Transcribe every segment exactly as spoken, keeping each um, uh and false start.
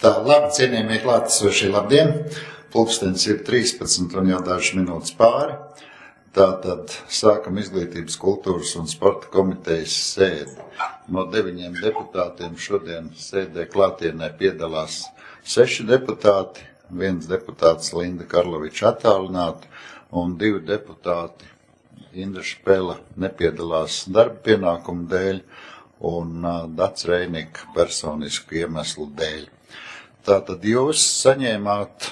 Tā, labi, cienījamie klātesošie, labdien! Pulkstenis ir trīspadsmit un jau dažas minūtes pāri. Tātad sākam izglītības, kultūras un sporta komitejas sēdi. No deviņiem deputātiem šodien sēdē klātienē piedalās seši deputāti, viens deputāts Linda Karloviča attālināti un divi deputāti Indra Špela nepiedalās darba pienākumu dēļ un uh, Dats Reinika personisku iemeslu dēļ. Tātad jūs saņēmāt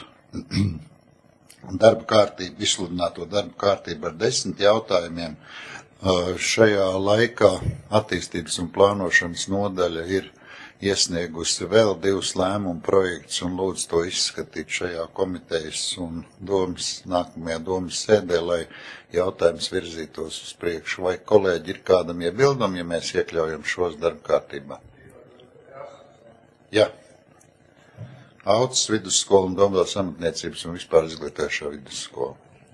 darba kārtību, izsludināto darba kārtību ar desmit jautājumiem. Šajā laikā attīstības un plānošanas nodaļa ir iesniegusi vēl divus lēmumu projektus un lūdzu to izskatīt šajā komitejas un domas, nākamajā domas sēdē, lai jautājums virzītos uz priekšu. Vai kolēģi ir kādam iebildumi, ja mēs iekļaujam šos darba kārtībā? Jā. Aucis vidusskola un Dombēlas amatniecības un vispār izglītojošā vidusskola.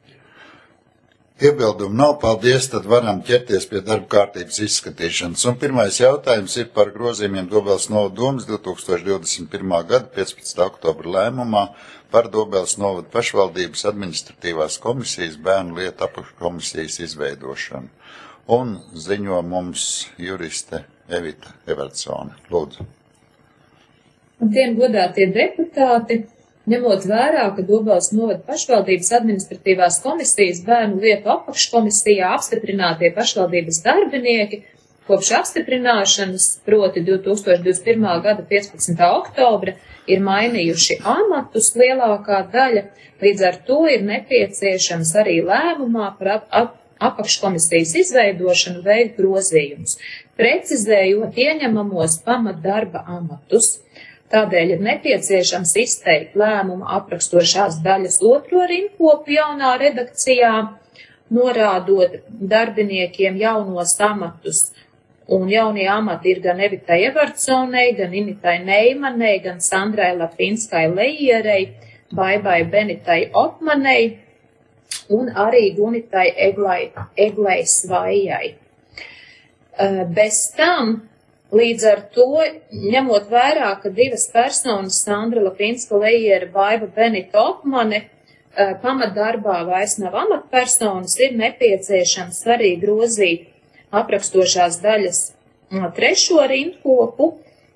Iebildumu nav, paldies, tad varam ķerties pie darba kārtības izskatīšanas. Un pirmais jautājums ir par grozījumiem Dombēlas novada domas divi tūkstoši divdesmit pirmā gada piecpadsmitā oktobra lēmumā par Dombēlas novada pašvaldības administratīvās komisijas bērnu lietu apakškomisijas izveidošanu. Un ziņo mums juriste Evita Evertsone. Lūdzu. Labdien, godātie deputāti! Ņemot vērā, ka Dombēlas novada pašvaldības administratīvās komisijas bērnu lietu apakškomisijā apstiprinātie pašvaldības darbinieki kopš apstiprināšanas, proti divi tūkstoši divdesmit pirmā gada piecpadsmitā oktobra, ir mainījuši amatus lielākā daļa, līdz ar to ir nepieciešams arī lēmumā par ap, ap, apakškomisijas izveidošanu veikt grozījumus, precizējot ieņemamos pamatdarba amatus. Tādēļ ir nepieciešams izteikt lēmumu aprakstošās daļas otro rinkopu jaunā redakcijā, norādot darbiniekiem jaunos amatus. Un jaunie amati ir gan Evitai Evertsonei, gan Initai Neimanei, gan Sandrai Lapinskai Lejierei, Baibai Benitai Otmanei un arī Gunitai Eglai, Eglai Svajai. Bez tam, līdz ar to, ņemot vērā, ka divas personas, Sandra Lapinska Lejiera, Baiba Benita Otmane, pamatdarbā vairs nav amatpersonas, ir nepieciešams arī grozīt aprakstošās daļas trešo rindkopu,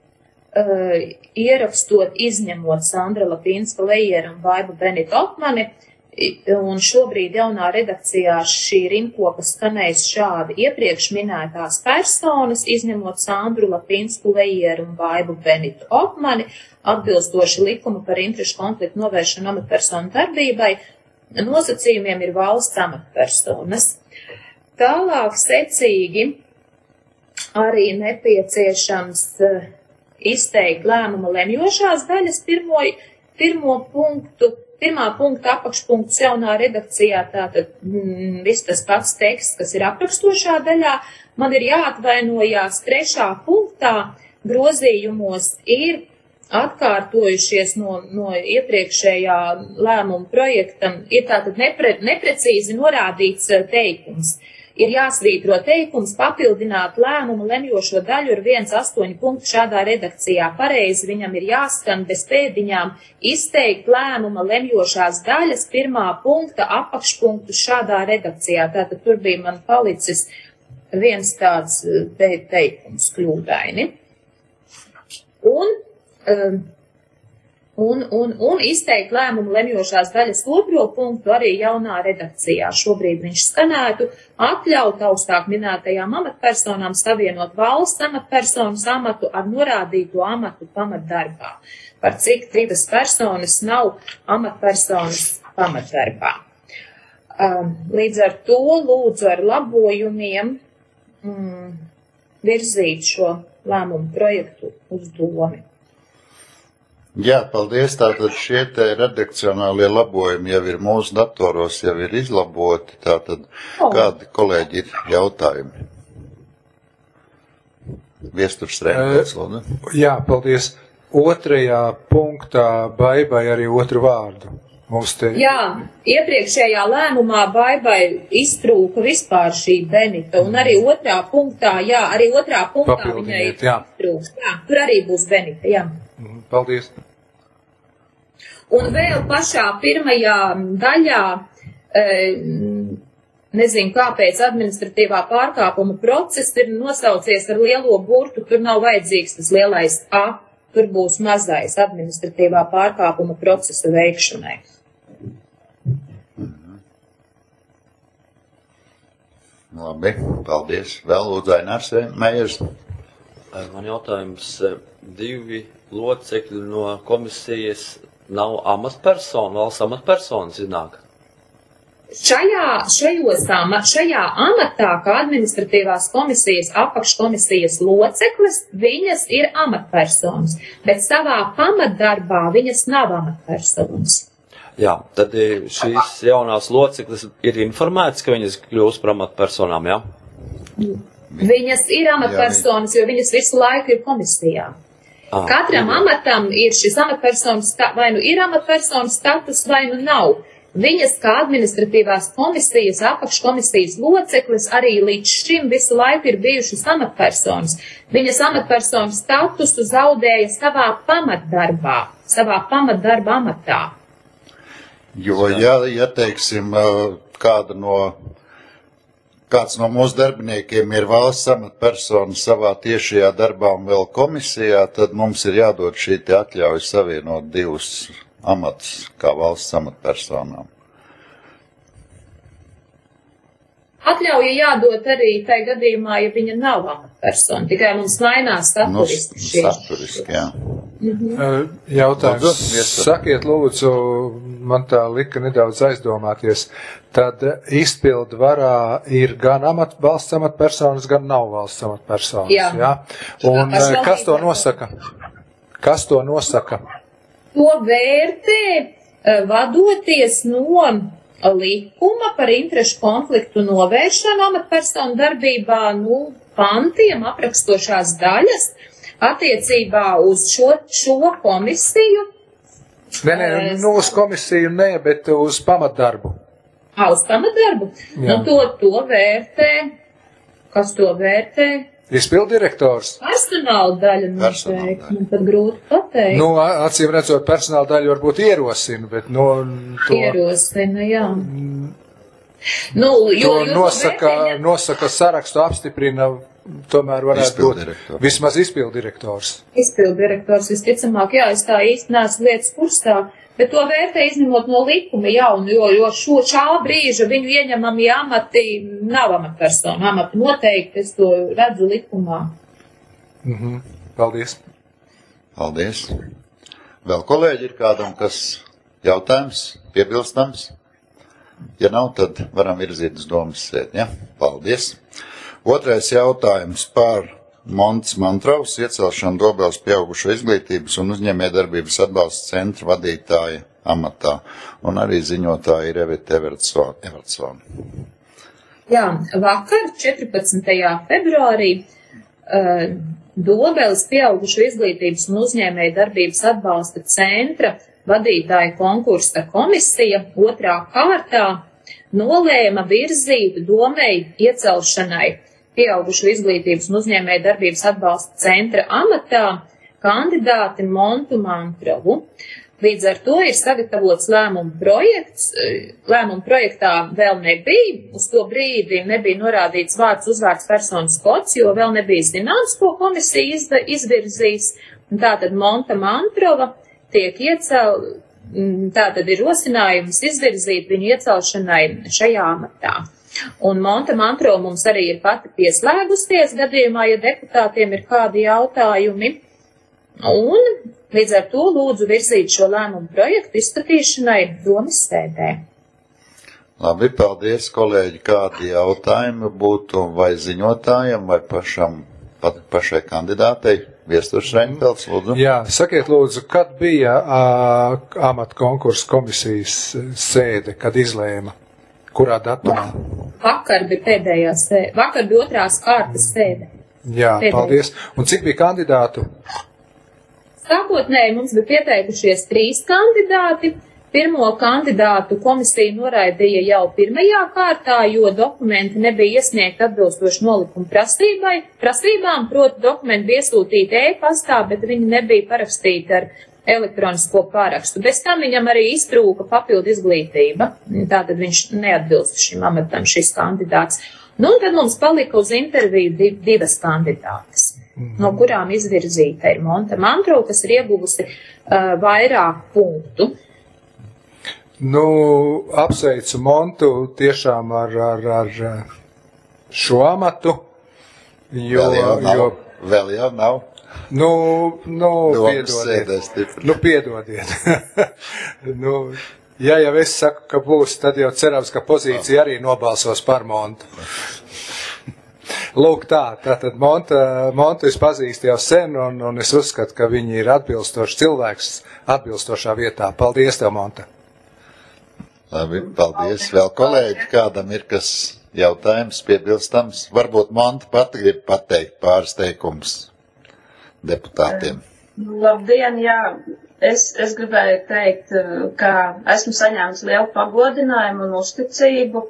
ierakstot izņemot Sandra Lapinska Lejiera un Baiba Benita Otmane, un šobrīd jaunā redakcijā šī rindkopa skanēs šādi: iepriekš minētās personas, izņemot Sandru Lapinsku Lejieru un Baibu Benitu Otmani, atbilstoši likuma par interešu konfliktu novēršanu amatpersonu darbībai, nosacījumiem ir valsts amatpersonas. Tālāk secīgi arī nepieciešams izteikt lēmuma lemjošās daļas pirmo, pirmo punktu, Pirmā punkta apakšpunkts jaunā redakcijā, tātad mm, viss tas pats teksts, kas ir aprakstošā daļā. Man ir jāatvainojās trešā punktā, grozījumos ir atkārtojušies no, no iepriekšējā lēmuma projektam, ir tātad nepre, neprecīzi norādīts teikums. Ir jāsvītro teikums, papildināt lēmumu lemjošo daļu ar viens astoņi punktu šādā redakcijā. Pareizi viņam ir jāskan bez pēdiņām izteikt lēmuma lemjošās daļas pirmā punkta apakšpunktu šādā redakcijā. Tātad tur bija man palicis viens tāds te, teikums kļūdaini. Un, um, un, un, un izteikt lēmumu lemjošās daļas otro punktu arī jaunā redakcijā. Šobrīd viņš skanētu: atļaut augstāk minētajām amatpersonām savienot valsts amatpersonas amatu ar norādīto amatu pamatdarbā, par cik divas personas nav amatpersonas pamatdarbā. Līdz ar to lūdzu ar labojumiem mm, virzīt šo lēmumu projektu uz domi. Jā, paldies. Tātad šie te redakcionālie labojumi jau ir mūsu datoros, jau ir izlaboti. Tātad oh. Kādi kolēģi ir jautājumi? Viesturs Rēmēts, lūdzu. Jā, paldies. Otrajā punktā Baibai arī otru vārdu. Mums te... Jā, iepriekšējā lēmumā Baibai iztrūka vispār šī Benita, un arī otrā punktā, jā, arī otrā punktā viņai iztrūks. Jā, tur arī būs Benita, jā. Paldies. Un vēl pašā pirmajā daļā, nezinu, kāpēc administratīvā pārkāpuma process ir nosaucies ar lielo burtu, tur nav vajadzīgs tas lielais A, tur būs mazais administratīvā pārkāpuma procesa veikšanai. Labi, paldies. Vēl lūdzu Ainārs Meijers. Man jautājums, divi locekļi no komisijas nav amatpersona, valsts amatpersona iznāk? Šajā, šajos, šajā amatā, kā administratīvās komisijas apakškomisijas loceklis, viņas ir amatpersonas, bet savā pamatdarbā viņas nav amatpersonas. Jā, tad šīs jaunās loceklis ir informēts, ka viņas kļūs par amatpersonām, jā? Viņas ir amatpersonas, jo viņas visu laiku ir komisijā. Ah, Katram jā. amatam ir šis amatpersonas, vai nu ir amatpersonas status, vai nu nav. Viņas kā administratīvās komisijas, apakškomisijas loceklis arī līdz šim visu laiku ir bijušas amatpersonas. Viņas amatpersonas statusu zaudēja savā pamatdarbā, savā pamatdarba amatā. Jo, ja, ja teiksim, kāda no, kāds no mūsu darbiniekiem ir valsts amatpersona savā tiešajā darbā un vēl komisijā, tad mums ir jādod šī te atļauja savienot divus amatus kā valsts amatpersonām. Atļauja jādod arī tai gadījumā, ja viņa nav amatpersona, tikai mums mainās saturiski. Nu, saturiski, jā. Mhm. Jautājums, sakiet lūdzu, man tā lika nedaudz aizdomāties, tad izpildu varā ir gan amat, valsts amatpersonas, gan nav valsts amatpersonas, jā? jā? Un kas to nosaka? Kas to nosaka? To vērtē vadoties no likuma par interešu konfliktu novēršanu amatpersonu darbībā, nu, pantiem aprakstošās daļas attiecībā uz šo, šo komisiju. Nē, nē, nu uz komisiju nē, bet uz pamatdarbu. Ā, uz pamatdarbu? Jā. Nu, to, to vērtē. Kas to vērtē? Izpildirektors. Personāla daļa noteikti, man pat grūti pateikt. Nu, acīm redzot, personāla daļa varbūt ierosina, bet no to... Ierosina, jā. Mm. Nu, jo, to nosaka, nosaka sarakstu, apstiprina, tomēr varētu būt vismaz izpildirektors. Izpildirektors, visticamāk, jā, es tā īsti neesmu lietas kursā, bet to vērtē izņemot no likuma jaunu, jo, jo šo šā brīža viņu ieņemami amati nav amatpersona. Amati noteikti, es to redzu likumā. Mhm. Paldies. Paldies. Vēl kolēģi ir kādam, kas jautājums, piebilstams? Ja nav, tad varam virzīt uz domas sēdi, ja? Paldies. Otrais jautājums par Montes Mantrovas iecelšanu Dobeles pieaugušo izglītības un uzņēmējdarbības atbalsta centra vadītāja amatā. Un arī ziņotāja ir Evita Evertsona. Jā, vakar, četrpadsmitajā februārī, uh, Dobeles pieaugušo izglītības un uzņēmējdarbības atbalsta centra vadītāja konkursa komisija otrā kārtā nolēma virzīt domei iecelšanai pieaugušu izglītības un uzņēmēju darbības atbalsta centra amatā kandidāti Montu Mantrovu. Līdz ar to ir sagatavots lēmuma projekts. Lēmuma projektā vēl nebija, uz to brīdi nebija norādīts vārds uzvārds personas kods, jo vēl nebija zināms, ko komisija izvirzīs. Tātad Monta Mantrova tiek iecel, tātad ir rosinājums izvirzīt viņu iecelšanai šajā amatā. Un Monta Mantrova mums arī ir pati pieslēgusies gadījumā, ja deputātiem ir kādi jautājumi. Un līdz ar to lūdzu virzīt šo lēmumu projektu izskatīšanai domas sēdē. Labi, paldies, kolēģi. Kādi jautājumi būtu vai ziņotājiem, vai pašam, pat pašai kandidātei? Viesturs Reinfelds, lūdzu. Jā, sakiet lūdzu, kad bija uh, amata konkursa komisijas sēde, kad izlēma? Kurā datumā? Vakar bija pēdējā sēde. Vakar bija otrās kārtas sēde. Jā, pēdējā. Paldies. Un cik bija kandidātu? Sākotnēji mums bija pieteikušies trīs kandidāti. Pirmo kandidātu komisija noraidīja jau pirmajā kārtā, jo dokumenti nebija iesniegti atbilstoši nolikuma prasībai, prasībām, proti dokumenti bija iesūtīti e-pastā, bet viņi nebija parakstīti ar elektronisko parakstu. Bez tam viņam arī iztrūka papildu izglītība, tātad viņš neatbilst šim amatam, šis kandidāts. Nu, un tad mums palika uz interviju div, divas kandidātes, mm-hmm. no kurām izvirzīta ir Monta Mantru, kas ir ieguvusi uh, vairāk punktu. Nu, apsveicu Montu tiešām ar, ar, ar šo amatu, jo... Vēl jau nav. Jo, vēl jau nav. Nu, nu, Domas piedodiet. Nu, piedodiet. nu, ja jau es saku, ka būs, tad jau cerams, ka pozīcija arī nobalsos par Montu. Lūk tā, tātad Monta, Montu es pazīstu jau sen, un, un es uzskatu, ka viņi ir atbilstoši cilvēks atbilstošā vietā. Paldies tev, Monta. Labi, paldies. Vēl kolēģi, kādam ir kas jautājums piebilstams? Varbūt Monta pati grib pateikt pāris teikums deputātiem. Labdien, jā. Es, es gribēju teikt, ka esmu saņēmis lielu pagodinājumu un uzticību,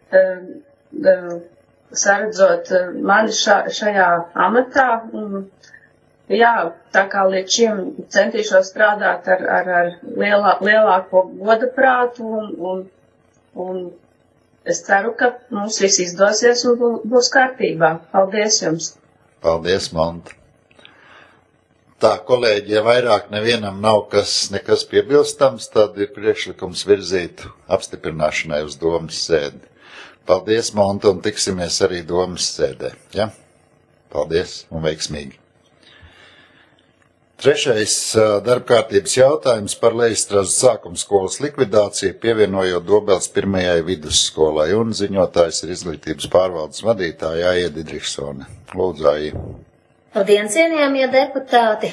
saredzot mani ša, šajā amatā. Un, jā, tā kā līdz šim centīšos strādāt ar, ar, ar lielā, lielāko godaprātu un, un, un es ceru, ka mums viss izdosies un būs kārtībā. Paldies jums! Paldies, Monta! Tā, kolēģi, ja vairāk nevienam nav kas, nekas piebilstams, tad ir priekšlikums virzīt apstiprināšanai uz domas sēdi. Paldies, Monta, un tiksimies arī domas sēdē. Ja? Paldies un veiksmīgi. Trešais darbkārtības jautājums par Lejistrazu sākumskolas likvidāciju, pievienojot Dobeles pirmajai vidusskolai, un ziņotājs ir izglītības pārvaldes vadītāja Aija Didriksone. Lūdzu, Aija. Labdien, cienījamie deputāti!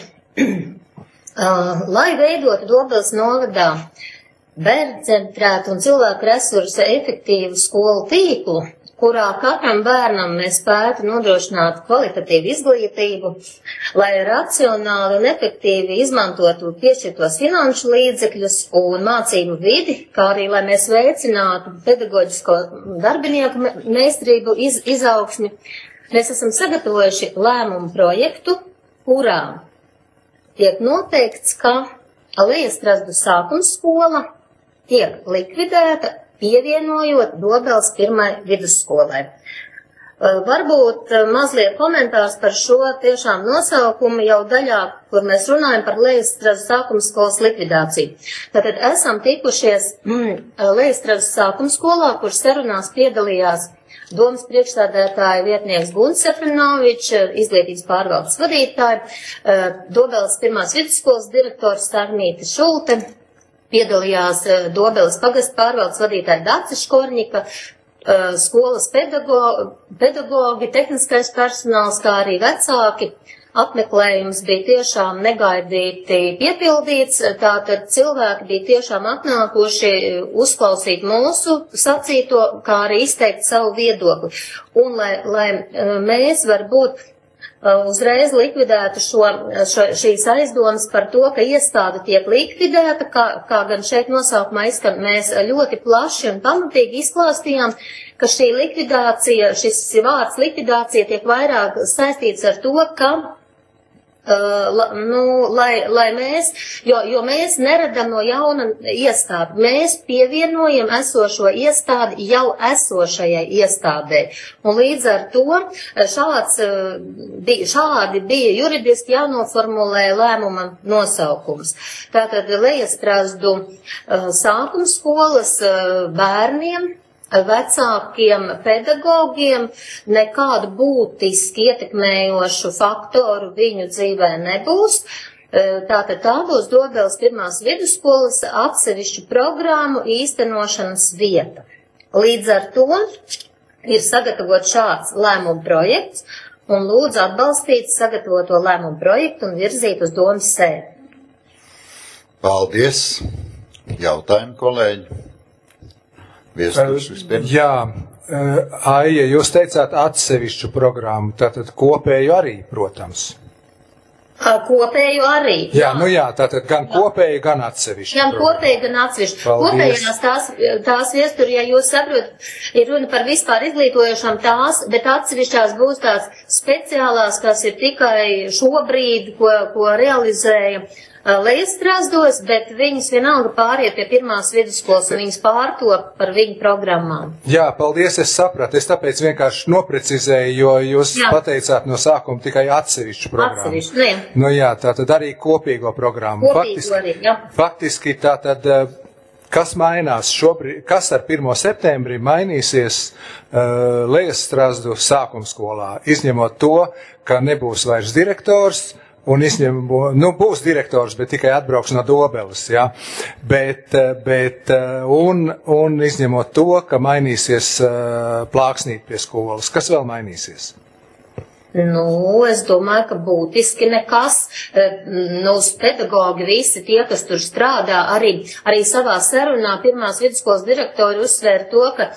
Lai veidotu Dobeles novadā bērnu centrētu un cilvēku resursu efektīvu skolu tīklu, kurā katram bērnam mēs spētu nodrošināt kvalitatīvu izglītību, lai racionāli un efektīvi izmantotu piešķirtos finanšu līdzekļus un mācību vidi, kā arī, lai mēs veicinātu pedagoģisko darbinieku meistarību iz, izaugsmi, mēs esam sagatavojuši lēmumu projektu, kurā tiek noteikts, ka Lejistrazu sākumskola tiek likvidēta, pievienojot Dobeles pirmai vidusskolai. Varbūt mazliet komentārs par šo tiešām nosaukumu jau daļā, kur mēs runājam par Lejistrazu sākumskolas likvidāciju. Tātad esam tikušies mm, Lejistrazu sākumskolā, kur sarunās piedalījās domas priekšsēdētāja vietnieks Gunts Sefrinovičs, izglītības pārvaldes vadītāji, Dobeles pirmās vidusskolas direktors Sarmīta Šulte, piedalījās Dobeles pagasta pārvaldes vadītāja Dace Škorņika, skolas pedagogi, pedagogi, tehniskais personāls, kā arī vecāki. Apmeklējums bija tiešām negaidīti piepildīts, tātad cilvēki bija tiešām atnākuši uzklausīt mūsu sacīto, kā arī izteikt savu viedokli. Un lai, lai mēs varbūt uzreiz likvidētu šo, šo, šīs aizdomas par to, ka iestāde tiek likvidēta, kā, kā gan šeit nosaukumā izskan, mēs ļoti plaši un pamatīgi izklāstījām, ka šī likvidācija, šis vārds likvidācija tiek vairāk saistīts ar to, ka Uh, la, nu, lai, lai mēs, jo, jo mēs neradam no jauna iestādi, mēs pievienojam esošo iestādi jau esošajai iestādē. Un līdz ar to šāds, bija, šādi bija juridiski jānoformulē lēmuma nosaukums. Tātad Lejistrazu uh, sākumskolas uh, bērniem, vecākiem pedagogiem nekādu būtiski ietekmējošu faktoru viņu dzīvē nebūs. Tātad tā būs Dobeles pirmās vidusskolas atsevišķu programmu īstenošanas vieta. Līdz ar to ir sagatavot šāds lēmumu projekts un lūdzu atbalstīt sagatavoto lēmumu projektu un virzīt uz domas sēdi. Paldies! Jautājumu, kolēģi! Jā, Aija, jūs teicāt atsevišķu programmu, tātad kopēju arī, protams. Kopēju arī. Jā, jā, nu jā, tātad gan kopēju, gan atsevišķu. Gan kopēju, gan atsevišķu. Kopējās tās, tās viestur, ja jūs saprotat, ir runa par vispār izglītojošām tās, bet atsevišķās būs tās speciālās, kas ir tikai šobrīd, ko, ko realizēja Lejastrāzdos, bet viņas vienalga pāriet pie pirmās vidusskolas un viņas pārtop par viņu programmām. Jā, paldies, es sapratu. Es tāpēc vienkārši noprecizēju, jo jūs jā. Pateicāt no sākuma tikai atsevišķu programmu. Atsevišķu, ne. Nu jā, tātad arī kopīgo programmu. Kopīgo faktiski, arī, jā. Faktiski tātad, kas mainās šobrīd, kas ar pirmo septembrī mainīsies uh, Lejastrāzdu sākumskolā, izņemot to, ka nebūs vairs direktors, un izņem, nu, būs direktors, bet tikai atbrauks no Dobeles, jā, bet, bet, un, un izņemot to, ka mainīsies plāksnīt pie skolas. Kas vēl mainīsies? Nu, es domāju, ka būtiski nekas, nu, pedagogi visi tie, kas tur strādā, arī, arī savā sarunā pirmās vidusskolas direktori uzsvēra to, ka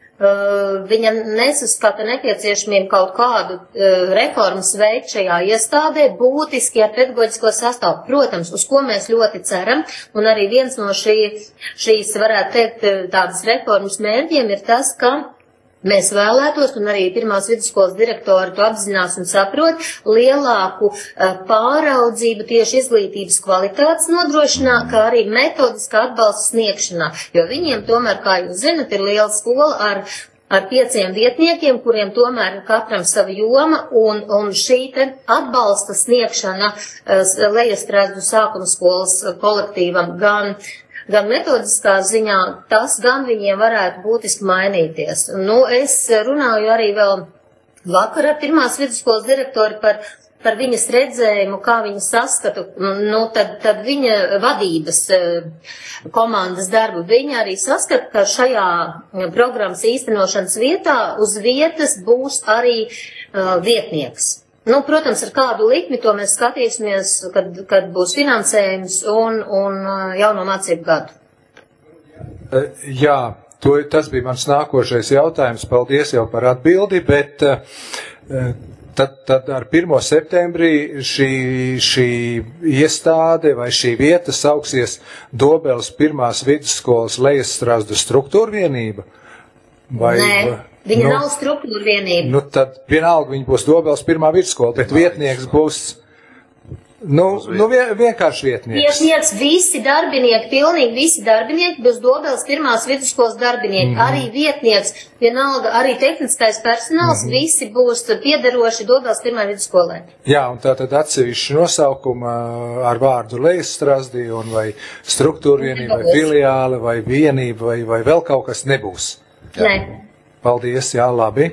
Uh, viņa nesaskata nepieciešamību kaut kādu uh, reformas veikt šajā iestādē, būtiski ar pedagoģisko sastāvu. Protams, uz ko mēs ļoti ceram, un arī viens no šī, šīs, varētu teikt, tādas reformas mērķiem ir tas, ka mēs vēlētos, un arī pirmās vidusskolas direktori to apzinās un saprot, lielāku uh, pāraudzību tieši izglītības kvalitātes nodrošinā, kā arī metodiskā atbalsta sniegšanā. Jo viņiem tomēr, kā jūs zinat, ir liela skola ar, ar pieciem vietniekiem, kuriem tomēr ir katram sava joma, un, un šī te atbalsta sniegšana uh, Lejastrāzdu sākuma skolas kolektīvam gan gan metodiskā ziņā, tas gan viņiem varētu būtiski mainīties. Nu, es runāju arī vēl vakar ar pirmās vidusskolas direktori par, par viņas redzējumu, kā viņa saskatu, nu, tad, tad viņa vadības komandas darbu. Viņa arī saskata, ka šajā programmas īstenošanas vietā uz vietas būs arī uh, vietnieks. Nu, protams, ar kādu likmi to mēs skatīsimies, kad, kad būs finansējums un, un jauno mācību gadu. Jā, to, tas bija mans nākošais jautājums. Paldies jau par atbildi, bet tad, tad ar pirmo septembrī šī, šī iestāde vai šī vieta sauksies Dobeles pirmās vidusskolas Lejastrāzdu struktūra vienība? Vai, Nē. Viņa nu, nav struktūra vienība. Nu, tad vienalga viņa būs Dobeles pirmā vidusskola, bet vietnieks būs, nu, nu vien, vienkārši vietnieks. Vietnieks, visi darbinieki, pilnīgi visi darbinieki būs Dobeles pirmās vidusskolas darbinieki. Mm-hmm. Arī vietnieks, vienalga, arī tehniskais personāls, mm-hmm. visi būs piederoši Dobeles pirmā vidusskolē. Jā, un tātad atsevišķi nosaukuma ar vārdu Lejastrāzdi un vai struktūra vienība, vai filiāle, vai vienība, vai, vai vēl kaut kas nebūs. Jā. Nē. Paldies, jā, labi.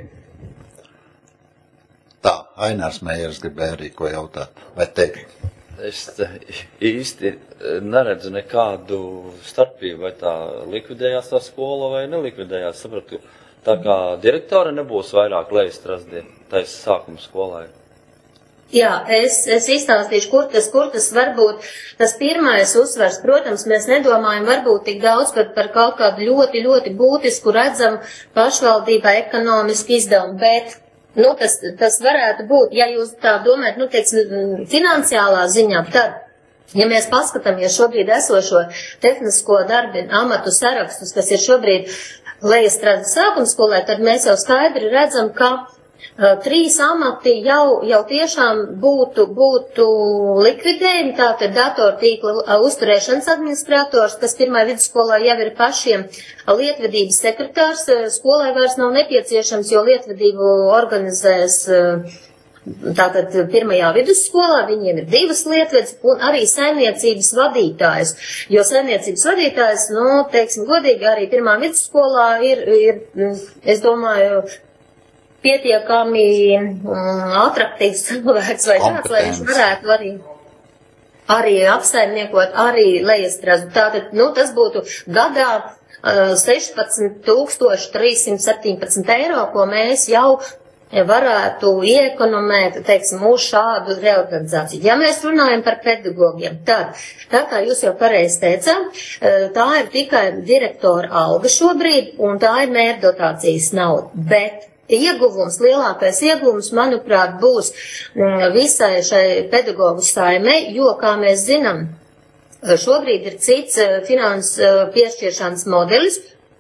Tā, Ainārs Meijers gribēja arī ko jautāt, vai teikt? Es īsti neredzu nekādu starpību, vai tā likvidējās tā skola vai nelikvidējās. Sapratu, tā kā direktora nebūs vairāk Lejastrāzdī, taisa sākuma skolai. Jā, es, es izstāstīšu, kur tas, kur tas varbūt tas pirmais uzsvers. Protams, mēs nedomājam varbūt tik daudz par, par kaut kādu ļoti, ļoti būtisku redzam pašvaldībā ekonomiski izdevumu, bet, nu, tas, tas varētu būt, ja jūs tā domājat, nu, teiksim, finansiālā ziņā, tad, ja mēs paskatāmies šobrīd esošo tehnisko darbi amatu sarakstus, kas ir šobrīd Lejastrāzdu sākuma skolē, tad mēs jau skaidri redzam, ka Uh, trīs amati jau, jau tiešām būtu, būtu likvidējumi, tātad datortīkla uh, uzturēšanas administrators, kas pirmā vidusskolā jau ir pašiem lietvedības sekretārs, uh, skolai vairs nav nepieciešams, jo lietvedību organizēs uh, tātad pirmajā vidusskolā, viņiem ir divas lietvedes, un arī saimniecības vadītājs, jo saimniecības vadītājs, nu, teiksim godīgi, arī pirmā vidusskolā ir, ir, es domāju, pietiekami um, atraktīvs cilvēks vai tāds, lai viņš varētu arī, arī apsaimniekot, arī Lejastrāzdu. Tātad, nu, tas būtu gadā uh, sešpadsmit tūkstoši trīs simt septiņpadsmit eiro, ko mēs jau varētu iekonomēt, teiksim, uz šādu reorganizāciju. Ja mēs runājam par pedagogiem, tad, tā kā jūs jau pareizi teicāt, tā ir tikai direktora alga šobrīd, un tā ir mērdotācijas nauda, bet ieguvums, lielākais ieguvums, manuprāt, būs visai šai pedagogu saimei, jo, kā mēs zinām, šobrīd ir cits finanses piešķiršanas modelis,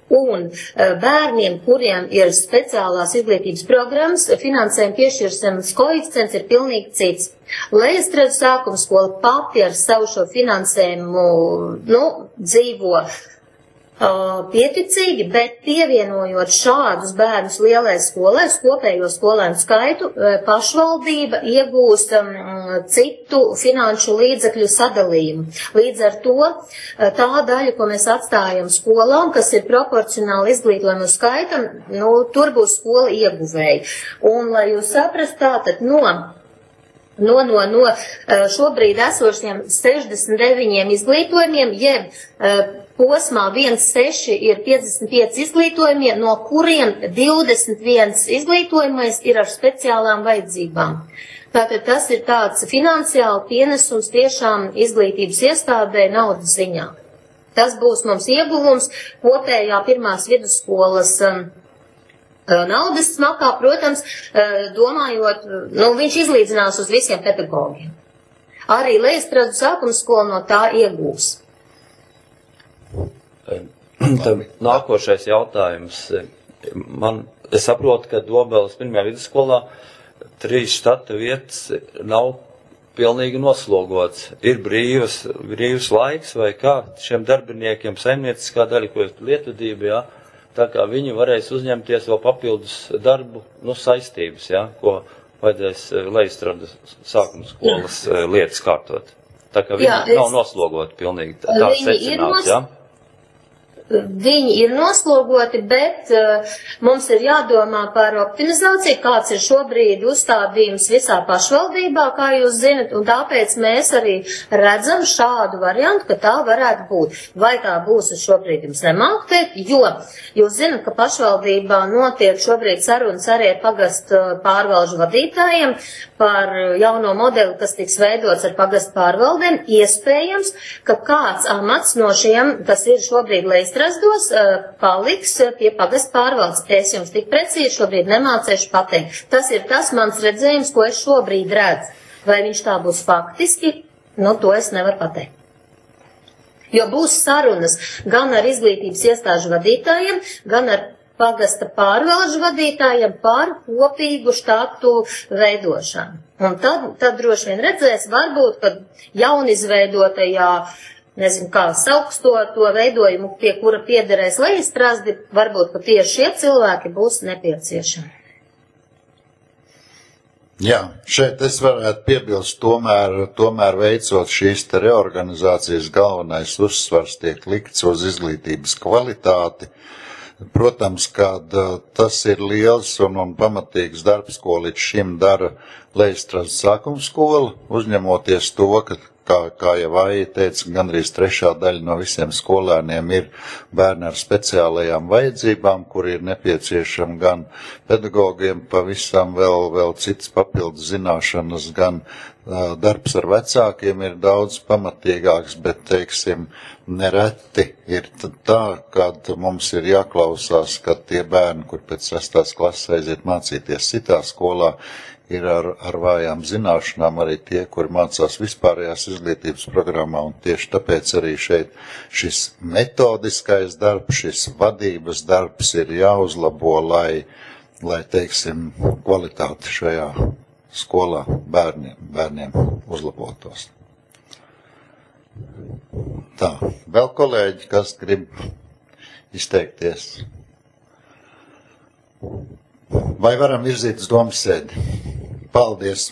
Un bērniem, kuriem ir speciālās izglītības programmas, finansējuma piešķiršanas koeficients ir pilnīgi cits. Lejastredzu sākuma skola pati ar savu šo finansējumu, nu, dzīvo uh, pieticīgi, bet pievienojot šādus bērnus lielai skolai, kopējo skolēnu skaitu, pašvaldība iegūst um, citu finanšu līdzekļu sadalījumu. Līdz ar to tā daļa, ko mēs atstājam skolām, kas ir proporcionāli izglītojumu skaitam, nu, tur būs skola ieguvēji. Un, lai jūs saprast, tātad no No, no, no šobrīd esošiem sešdesmit deviņiem izglītojumiem, jeb posmā viens seši ir piecdesmit pieci izglītojumie, no kuriem divdesmit viens izglītojumais ir ar speciālām vajadzībām. Tātad tas ir tāds finansiāli pienesums tiešām izglītības iestādē naudas ziņā. Tas būs mums ieguvums kopējā pirmās vidusskolas naudas smakā, protams, domājot, nu, viņš izlīdzinās uz visiem pedagogiem. Arī Lejastredzu sākuma skola no tā iegūs. Nākošais jautājums. Man, es saprotu, ka Dobeles pirmajā vidusskolā trīs štata vietas nav pilnīgi noslogots. Ir brīvs, brīvs laiks vai kā šiem darbiniekiem saimnieciskā daļa, ko ir lietvedība, jā. Tā kā viņi varēs uzņemties vēl papildus darbu, nu, saistības, ja, ko vajadzēs Lejastredu sākuma skolas jā. Lietas kārtot. Tā kā viņi jā, es... nav noslogoti pilnīgi tā, tā secināts, nos... ja. Viņi ir noslogoti, bet uh, mums ir jādomā par optimizāciju, kāds ir šobrīd uzstādījums visā pašvaldībā, kā jūs zinat, un tāpēc mēs arī redzam šādu variantu, ka tā varētu būt. Vai tā būs, es šobrīd jums nemāku teikt, jo jūs zinat, ka pašvaldībā notiek šobrīd sarunas arī ar pagastu pārvalžu vadītājiem par jauno modeli, kas tiks veidots ar pagastu pārvaldēm. Iespējams, ka kāds amats no šiem, kas ir šobrīd Lejastredos, paliks pie pagastu pārvaldes. Es jums tik precīzi šobrīd nemācēšu pateikt. Tas ir tas mans redzējums, ko es šobrīd redzu. Vai viņš tā būs faktiski, nu to es nevaru pateikt. Jo būs sarunas gan ar izglītības iestāžu vadītājiem, gan ar pagasta pārvalžu vadītājiem par kopīgu štatu veidošanu. Un tad, tad droši vien redzēs, varbūt, kad jaunizveidotajā, nezinu, kā sauks to, to veidojumu, pie kura piederēs Lejastrazdi, varbūt, ka tieši šie cilvēki būs nepieciešami. Jā, šeit es varētu piebilst, tomēr, tomēr veicot šīs te reorganizācijas galvenais uzsvars tiek likts uz izglītības kvalitāti. Protams, kad tas ir liels un, un pamatīgs darbs, ko līdz šim dara Lejastrazdu sākuma skola, uzņemoties to, ka, kā, kā jau Aija teica, gandrīz trešā daļa no visiem skolēniem ir bērni ar speciālajām vajadzībām, kur ir nepieciešama gan pedagogiem pavisam vēl, vēl citas papildus zināšanas, gan uh, darbs ar vecākiem ir daudz pamatīgāks, bet, teiksim, nereti ir tā, kad mums ir jāklausās, ka tie bērni, kur pēc sestās klases aiziet mācīties citā skolā, ir ar, ar vājām zināšanām arī tie, kuri mācās vispārējās izglītības programmā, un tieši tāpēc arī šeit šis metodiskais darbs, šis vadības darbs ir jāuzlabo, lai, lai teiksim, kvalitāte šajā skolā bērniem, bērniem uzlabotos. Tā, vēl kolēģi, kas grib izteikties? Vai varam virzīt uz domas sēdi? Paldies!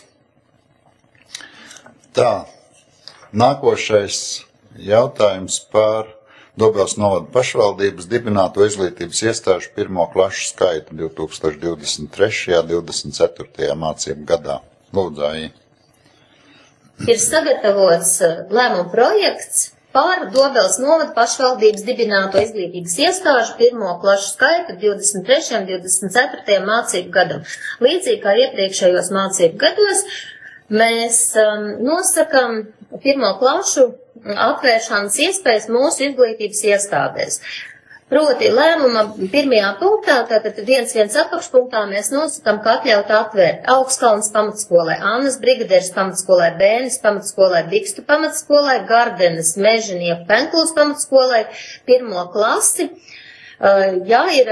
Tā, nākošais jautājums par Dobeles novada pašvaldības dibināto izglītības iestāžu pirmo klašu skaitu divi tūkstoši divdesmit trešajā un divdesmit ceturtajā mācību gadā. Lūdzu, Aija. Ir sagatavots lēmuma projekts par Dobeles novada pašvaldības dibināto izglītības iestāžu pirmo klašu skaitu divdesmit trešajam un divdesmit ceturtajam mācību gadam. Līdzīgi kā iepriekšējos mācību gados, mēs um, nosakam pirmo klašu atvēršanas iespējas mūsu izglītības iestādēs. Proti, lēmuma pirmajā punktā, tātad viens viens apakšpunktā mēs nosakam, ka atļaut atvērt Augskalnas pamatskolai, Annas Brigaderes pamatskolai, Bēnes pamatskolai, Bikstu pamatskolai, Gardenes Mežanieku Penkulas pamatskolai pirmo klasi, ja ir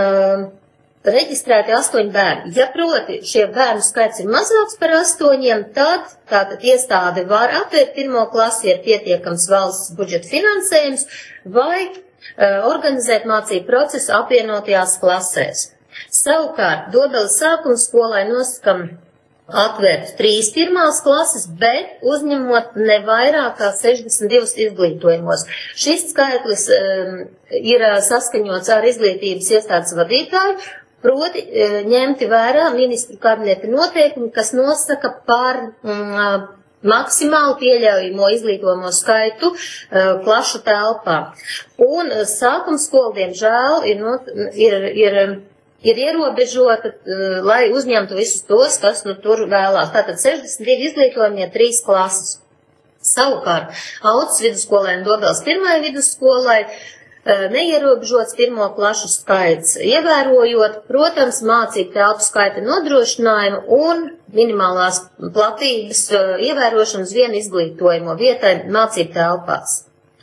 reģistrēti astoņi bērni. Ja proti šie bērnu skaits ir mazāks par astoņiem, tad tātad iestāde var atvērt pirmo klasi, ja ir pietiekams valsts budžeta finansējums, vai uh, organizēt mācību procesu apvienotajās klasēs. Savukārt, Dobeles sākuma skolai nosakam atvērt trīs pirmās klases, bet uzņemot ne vairāk kā sešdesmit divus izglītojumos. Šis skaitlis um, ir saskaņots ar izglītības iestādes vadītāju, proti ņemti vērā ministru kabineta noteikumi, kas nosaka par mm, maksimāli pieļaujamo izglītojumu skaitu uh, klašu telpā. Un sākuma skola, diemžēl, ir, not, ir, ir, ir ierobežota, uh, lai uzņemtu visus tos, kas nu tur vēlās. Tātad sešdesmit divi izglītojumi, ja trīs klases. Savukārt, Auces vidusskolai un Dobeles pirmajai vidusskolai neierobežots pirmo klašu skaits, ievērojot, protams, mācību telpu skaita nodrošinājumu un minimālās platības ievērošanas vienu izglītojumu vietai mācību telpās.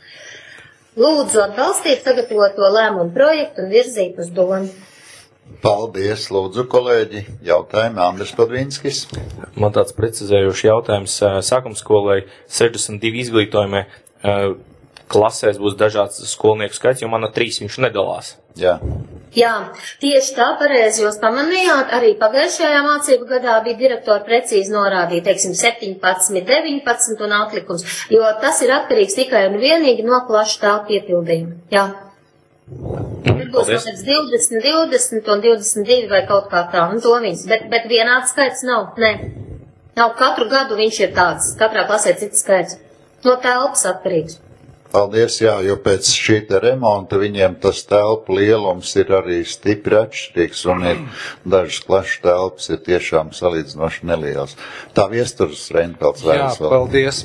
Lūdzu atbalstīt sagatavoto lēmumu projektu un virzīt uz domu. Paldies, lūdzu, kolēģi. Jautājumi Andris Padvīnskis. Man tāds precizējošs jautājums sākumskolai sešdesmit divi izglītojumie. Klasēs būs dažāds skolnieku skaits, jo man ar trīs viņš nedalās. Jā. Jā, tieši tā pareizi jūs pamanījāt, arī pagājušajā mācību gadā bija direktori precīzi norādīti, teiksim, septiņpadsmit, deviņpadsmit un atlikums, jo tas ir atkarīgs tikai un vienīgi no klašu telpu piepildījuma. Jā. Tur būs kaut divdesmit, divdesmit un divdesmit divi vai kaut kā tā, un to viņas, bet, bet vienāds skaits nav, nē. Nav, katru gadu viņš ir tāds, katrā klasē cits skaits. No telpas atkarīgs. Paldies, jā, jo pēc šī te remonta viņiem tas telpu lielums ir arī stipri atšķirīgs un ir dažas klašu telpas ir tiešām salīdzinoši nelielas. Tā Viesturs Reinfelds vēlas vēl. Jā, paldies.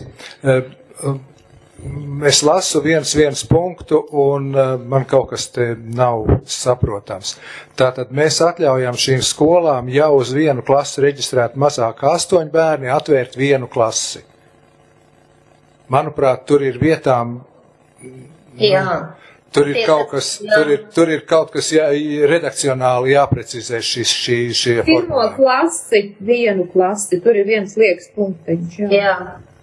Es lasu viens viens punktu un man kaut kas te nav saprotams. Tātad mēs atļaujam šīm skolām jau uz vienu klasi reģistrēt mazāk astoņi bērni, atvērt vienu klasi. Manuprāt, tur ir vietām Jā. Tur ir kaut kas, tur ir, tur ir kaut kas jā, redakcionāli jāprecizē šis, šī, šie formulējumi. Pirmo klasi, vienu klasi, tur ir viens liekas punktiņš. Jā. jā.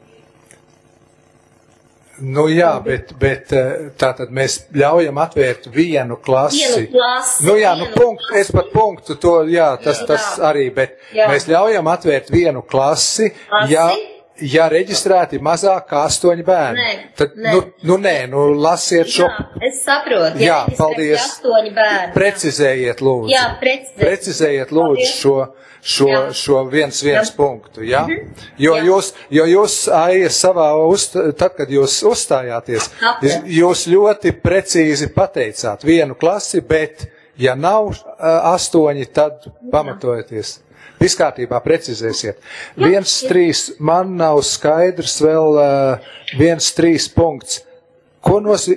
Nu jā, bet, bet tātad mēs ļaujam atvērt vienu klasi. Vienu klasi. Nu jā, nu punktu, es pat punktu to, jā, tas, jā. tas arī, bet jā. Mēs ļaujam atvērt vienu klasi, klasi? ja... Ja reģistrēti mazāk kā astoņi bērni, nē, tad, nē. nu, nu nē, nu lasiet šo. Jā, es saprotu, ja jā, paldies. astoņi bērni. Precizējiet, lūdzu. Jā, precizējiet. Precizējiet, lūdzu, paldies. šo, šo, jā. šo viens viens jā. punktu, jā? Mhm. Jo jā. jūs, jo jūs, Aija, savā, uz, tad, kad jūs uzstājāties, Apēc. jūs ļoti precīzi pateicāt vienu klasi, bet, ja nav uh, astoņi, tad pamatojoties. Viss kārtībā, precizēsiet. Viens, trīs, man nav skaidrs vēl uh, viens, trīs punkts. Ko, nozi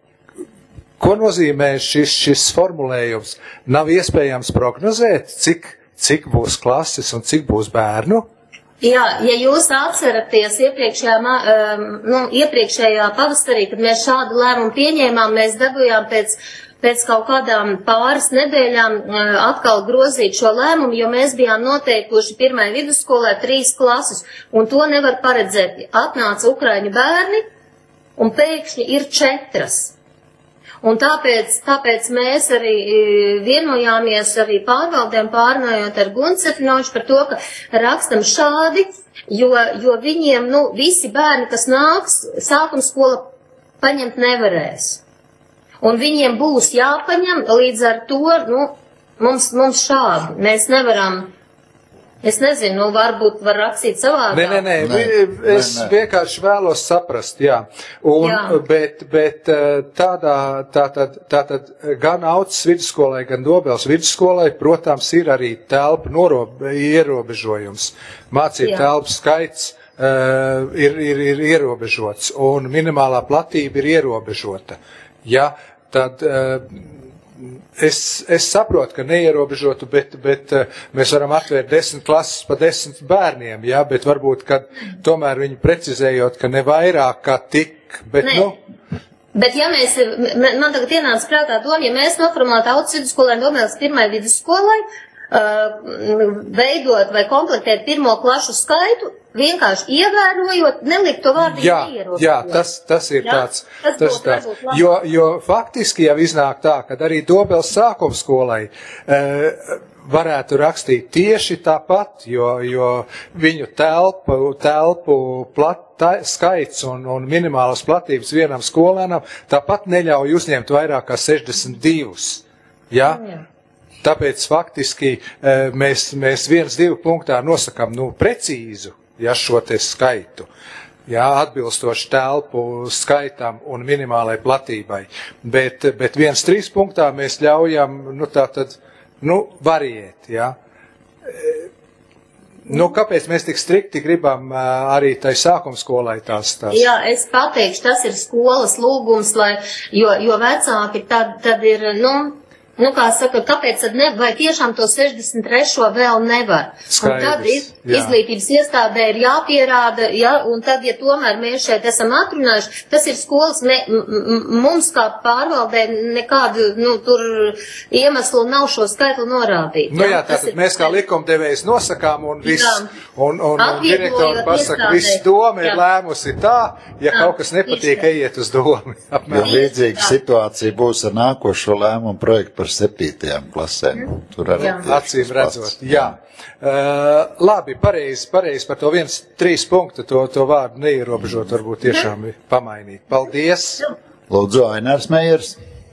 ko nozīmē šis, šis formulējums? Nav iespējams prognozēt, cik, cik būs klases un cik būs bērnu? Jā, ja jūs atceraties iepriekšējā, um, nu, iepriekšējā pavasarī, kad mēs šādu lēmumu pieņēmām, mēs dabūjām pēc pēc kaut kādām pāris nedēļām atkal grozīt šo lēmumu, jo mēs bijām noteikuši pirmai vidusskolē trīs klases, un to nevar paredzēt. Atnāca ukraiņu bērni, un pēkšņi ir četras. Un tāpēc, tāpēc mēs arī vienojāmies arī pārvaldēm pārnājot ar Guncefinoviču par to, ka rakstam šādi, jo, jo viņiem, nu, visi bērni, kas nāks, sākuma skola paņemt nevarēs. Un viņiem būs jāpaņem, līdz ar to, nu, mums, mums šādi. Mēs nevaram, es nezinu, nu, varbūt var rakstīt savādāk. Nē, nē, nē, nē es nē, nē. vienkārši vēlos saprast, jā. Un, jā. Bet, bet tādā, tātad, tātad gan Auces vidusskolai, gan Dobeles vidusskolai, protams, ir arī telpa norobe, ierobežojums. Mācību telpu skaits uh, ir, ir, ir ierobežots, un minimālā platība ir ierobežota. Ja, tad uh, es, es saprotu, ka neierobežotu, bet, bet uh, mēs varam atvērt desmit klases pa desmit bērniem, ja, bet varbūt, kad tomēr viņi precizējot, ka ne vairāk kā tik, bet, ne. nu, Bet ja mēs, man tagad ienāca prātā doma, ja mēs noformulētu Autas vidusskolai un Domēles pirmai vidusskolai, uh, veidot vai komplektēt pirmo klašu skaitu, vienkārši ievērojot, nelikt to vārdu ierobežot. Jā, tas, tas ir jā? tāds. Tas tas tāds. Jo, jo faktiski jau iznāk tā, ka arī Domēles sākuma skolai uh, varētu rakstīt tieši tāpat, jo, jo viņu telpu, telpu plat, tā, skaits un, un minimālas platības vienam skolēnam tāpat neļauj uzņemt vairāk kā sešdesmit divus. Ja? Jā. Tāpēc faktiski mēs, mēs viens, divu punktā nosakam nu, precīzu ja, šo te skaitu. Jā, atbilstoši telpu skaitam un minimālai platībai. Bet, bet viens, trīs punktā mēs ļaujam, nu tā tad, nu, variēt, jā. Nu, kāpēc mēs tik strikti gribam uh, arī tai sākumskolai tās, tās? Jā, es pateikšu, tas ir skolas lūgums, lai, jo, jo vecāki tad, tad ir, nu, nu, kā saka, kāpēc tad ne, vai tiešām to sešdesmit trešo vēl nevar? Skaidrs, un tad iz, izglītības iestādē ir jāpierāda, ja, un tad, ja tomēr mēs šeit esam atrunājuši, tas ir skolas, ne, mums kā pārvaldē nekādu, nu, tur iemeslu nav šo skaitli norādīt. Nu jā, tātad mēs kā likumdevējs nosakām un viss, un, un, un direktori pasaka, viss doma ir lēmusi tā, ja jā, kaut kas nepatīk, ejiet uz domu. Ja līdzīga situācija būs ar nākošo lēmumu projektu par septītajām klasēm. Tur arī acīm redzot, jā. Uh, labi, pareizi, pareizi par to viens, trīs punktu, to, to vārdu neierobežot, varbūt tiešām pamainīt. Paldies! Lūdzu, Ainārs Meijers.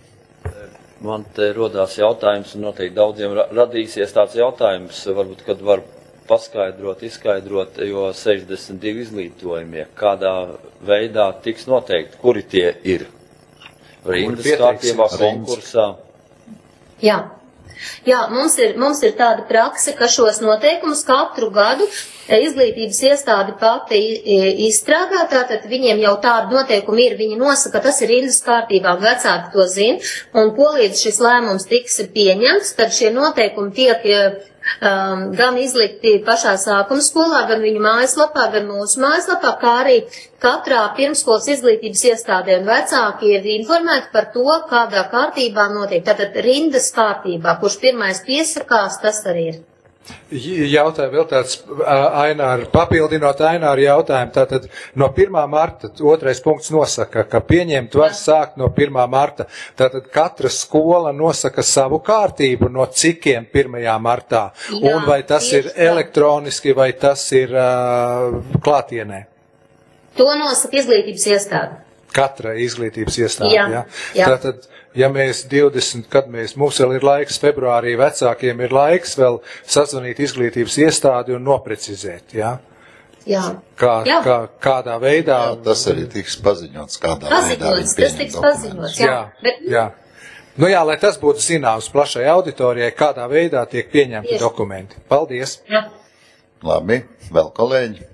Man te rodās jautājums, un noteikti daudziem radīsies tāds jautājums, varbūt, kad var paskaidrot, izskaidrot, jo sešdesmit divi izglītojumie, kādā veidā tiks noteikti, kuri tie ir? Rindas kārtībā, konkursā? Jā. Jā, mums ir, mums ir tāda prakse, ka šos noteikumus katru gadu izglītības iestāde pati izstrādā, tātad viņiem jau tāda noteikumi ir, viņi nosaka, tas ir rindas kārtībā, vecāki to zina, un kolīdz šis lēmums tiks pieņemts, tad šie noteikumi tiek um, gan izlikti pašā sākuma skolā, gan viņu mājaslapā, gan mūsu mājaslapā, kā arī katrā pirmskolas izglītības iestādē, un vecāki ir informēti par to, kādā kārtībā notiek. Tātad rindas kārtībā, kurš pirmais piesakās, tas arī ir. Jautāju vēl tāds, Aināri, papildinot Aināru jautājumu, tātad no pirmā marta, otrais punkts nosaka, ka pieņemt var sākt no pirmā marta, tātad katra skola nosaka savu kārtību, no cikiem pirmajā martā, jā, un vai tas ir elektroniski, vai tas ir uh, klātienē? To nosaka izglītības iestāde. Katra izglītības iestāde, jā. jā. jā. Tātad, ja mēs divdesmit, kad mēs, mums vēl ir laiks, februārī vecākiem ir laiks vēl sazvanīt izglītības iestādi un noprecizēt, jā? Jā. Kā, jā. kā, kādā veidā. Jā, tas arī tiks paziņots, kādā paziņots, veidā. Tas tiks paziņots, jā. jā, Bet... jā. Nu jā, lai tas būtu zināms plašai auditorijai, kādā veidā tiek pieņemti Tieši. dokumenti. Paldies. Jā. Labi, vēl kolēģi.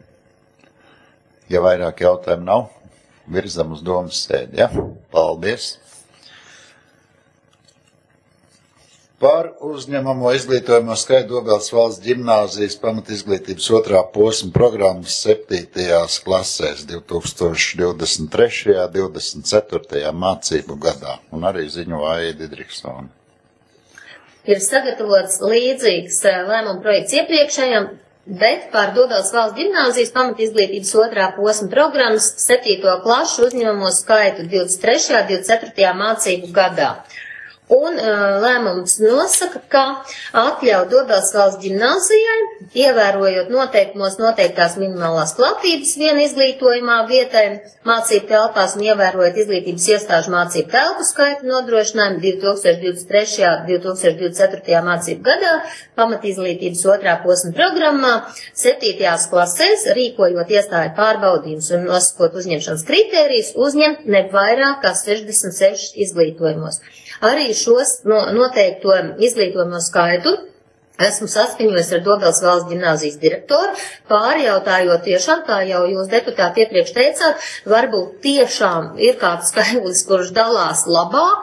Ja vairāk jautājumu nav, virzam uz domas sēdi, ja? Paldies. Par uzņemamo izglītojumu skaitu Domēles valsts ģimnāzijas pamatizglītības otrā posma programmas septītajās klasēs divtūkstoš divdesmit trešajā divdesmit ceturtajā mācību gadā, un arī ziņo Aija Didriksone. Ir sagatavots līdzīgs lēmuma projekts iepriekšējam, bet par Domēles valsts ģimnāzijas pamatizglītības otrā posma programmas septīto klašu uzņemamo skaitu divdesmit trešajā divdesmit ceturtajā mācību gadā. Un uh, lēmums nosaka, ka atļauj Domēles valsts ģimnāzijai, ievērojot noteikumos noteiktās minimālās platības viena izglītojumā vietai mācību telpās un ievērojot izglītības iestāžu mācību telpu skaitu nodrošinājumu divtūkstoš divdesmit trešajā divtūkstoš divdesmit ceturtajā mācību gadā pamatizglītības otrā posma programmā septītajās klasēs, rīkojot iestāju pārbaudījumus un nosakot uzņemšanas kritērijus, uzņemt ne vairāk kā sešdesmit sešus izglītojumos. Arī šos no, noteikto izglītojumu skaitu esmu saskaņojis ar Domēles valsts ģimnāzijas direktoru, pārjautājot tiešām, kā jau jūs deputāti iepriekš teicāt, varbūt tiešām ir kāds skaitlis, kurš dalās labāk,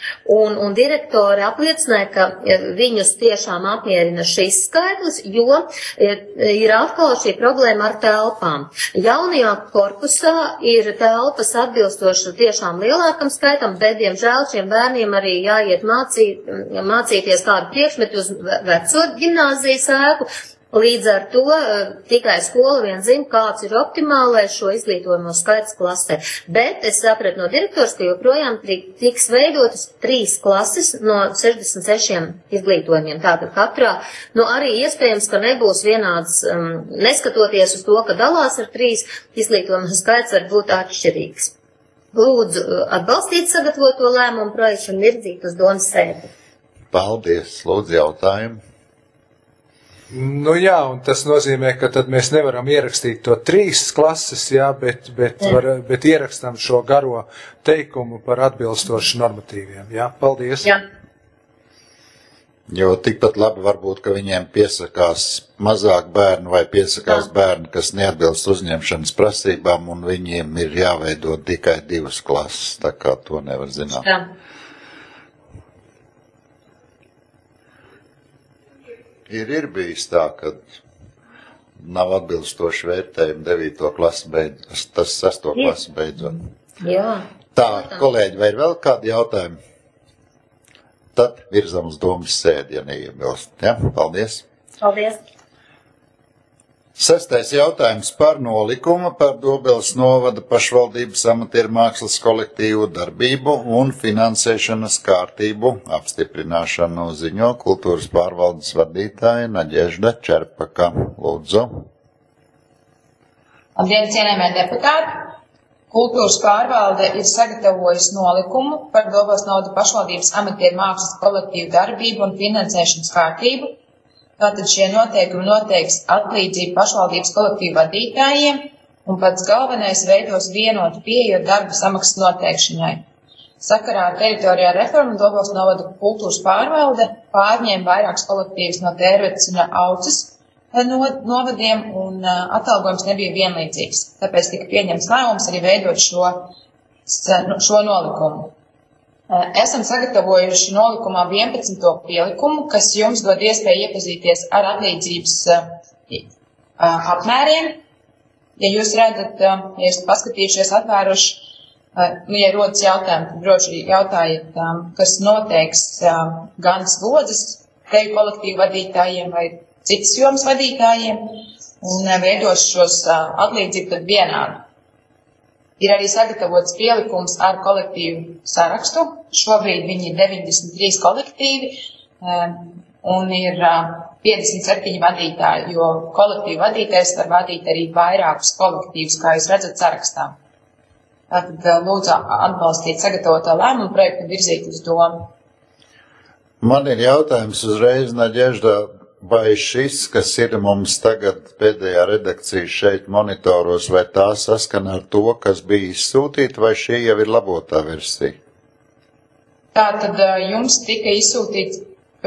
Un, un direktori apliecināja, ka viņus tiešām apmierina šis skaitlis, jo ir, ir atkal šī problēma ar telpām. Jaunajā korpusā ir telpas atbilstoši tiešām lielākam skaitam, bet, diemžēl, šiem bērniem arī jāiet mācīt, mācīties kādu priekšmetu uz veco ģimnāzijas ēku. Līdz ar to tikai skola vien zina, kāds ir optimālais šo izglītojumu skaits klasē. Bet es sapratu no direktors, ka joprojām tiks veidotas trīs klases no sešdesmit sešiem izglītojumiem. Tātad katrā, nu arī iespējams, ka nebūs vienāds, um, neskatoties uz to, ka dalās ar trīs izglītojumu skaits var būt atšķirīgs. Lūdzu atbalstīt sagatavoto lēmumu projektu un virdzīt uz domas sēdi. Paldies, lūdzu jautājumu. Nu jā, un tas nozīmē, ka tad mēs nevaram ierakstīt to trīs klases, jā, bet, bet, var, bet ierakstam šo garo teikumu par atbilstošu normatīviem. Jā, paldies. Jā. Jo tikpat labi varbūt, ka viņiem piesakās mazāk bērnu vai piesakās jā. Bērni, kas neatbilst uzņemšanas prasībām, un viņiem ir jāveido tikai divas klases, tā kā to nevar zināt. Jā. Ir, ir bijis tā, ka nav atbilstoši vērtējumi devīto klasi beidzot, tas sesto klasi beidzot. Jā. Tā, kolēģi, vai ir vēl kādi jautājumi? Tad virzam uz domas sēdi, ja neiebilst. Ja? Paldies. Paldies. Sestais jautājums par nolikumu par Dobeles novada pašvaldības amatieru mākslas kolektīvu darbību un finansēšanas kārtību apstiprināšanu ziņo kultūras pārvaldes vadītāja Naģežda Čerpaka. Lūdzu. Labdien, cienējamie deputāti! Kultūras pārvalde ir sagatavojusi nolikumu par Dobeles novada pašvaldības amatieru mākslas kolektīvu darbību un finansēšanas kārtību. Tātad šie noteikumi noteiks atlīdzību pašvaldības kolektīvu vadītājiem un pats galvenais veidos vienotu pieeju darba samaksas noteikšanai. Sakarā ar teritorijā reformu Dobeles novada kultūras pārvalde pārņēma vairākas kolektīvas no Tērvetes un Auces novadiem un atalgojums nebija vienlīdzīgs. Tāpēc tika pieņemts lēmums arī veidot šo, šo nolikumu. Esam sagatavojuši nolikumā vienpadsmito pielikumu, kas jums dod iespēju iepazīties ar atlīdzības apmēriem. Ja jūs redzat, ja jūs paskatījušies atvēruši, ja rodas jautājumi, tad droši jautājiet, kas noteiks gan slodzes teju kolektīvu vadītājiem vai citas jomas vadītājiem un veidos šos atlīdzību tad vienādi. Ir arī sagatavots pielikums ar kolektīvu sarakstu. Šobrīd viņi ir deviņdesmit trīs kolektīvi un ir piecdesmit septiņi vadītāji, jo kolektīvu vadītājs var vadīt arī vairākus kolektīvus, kā jūs redzat sarakstā. Tātad lūdzu atbalstīt sagatavoto lēmumu projektu un virzīt uz domu. Man ir jautājums uzreiz, Naģežda. Vai šis, kas ir mums tagad pēdējā redakcija šeit monitoros, vai tā saskana ar to, kas bija izsūtīta, vai šī jau ir labotā versija? Tātad jums tika izsūtīts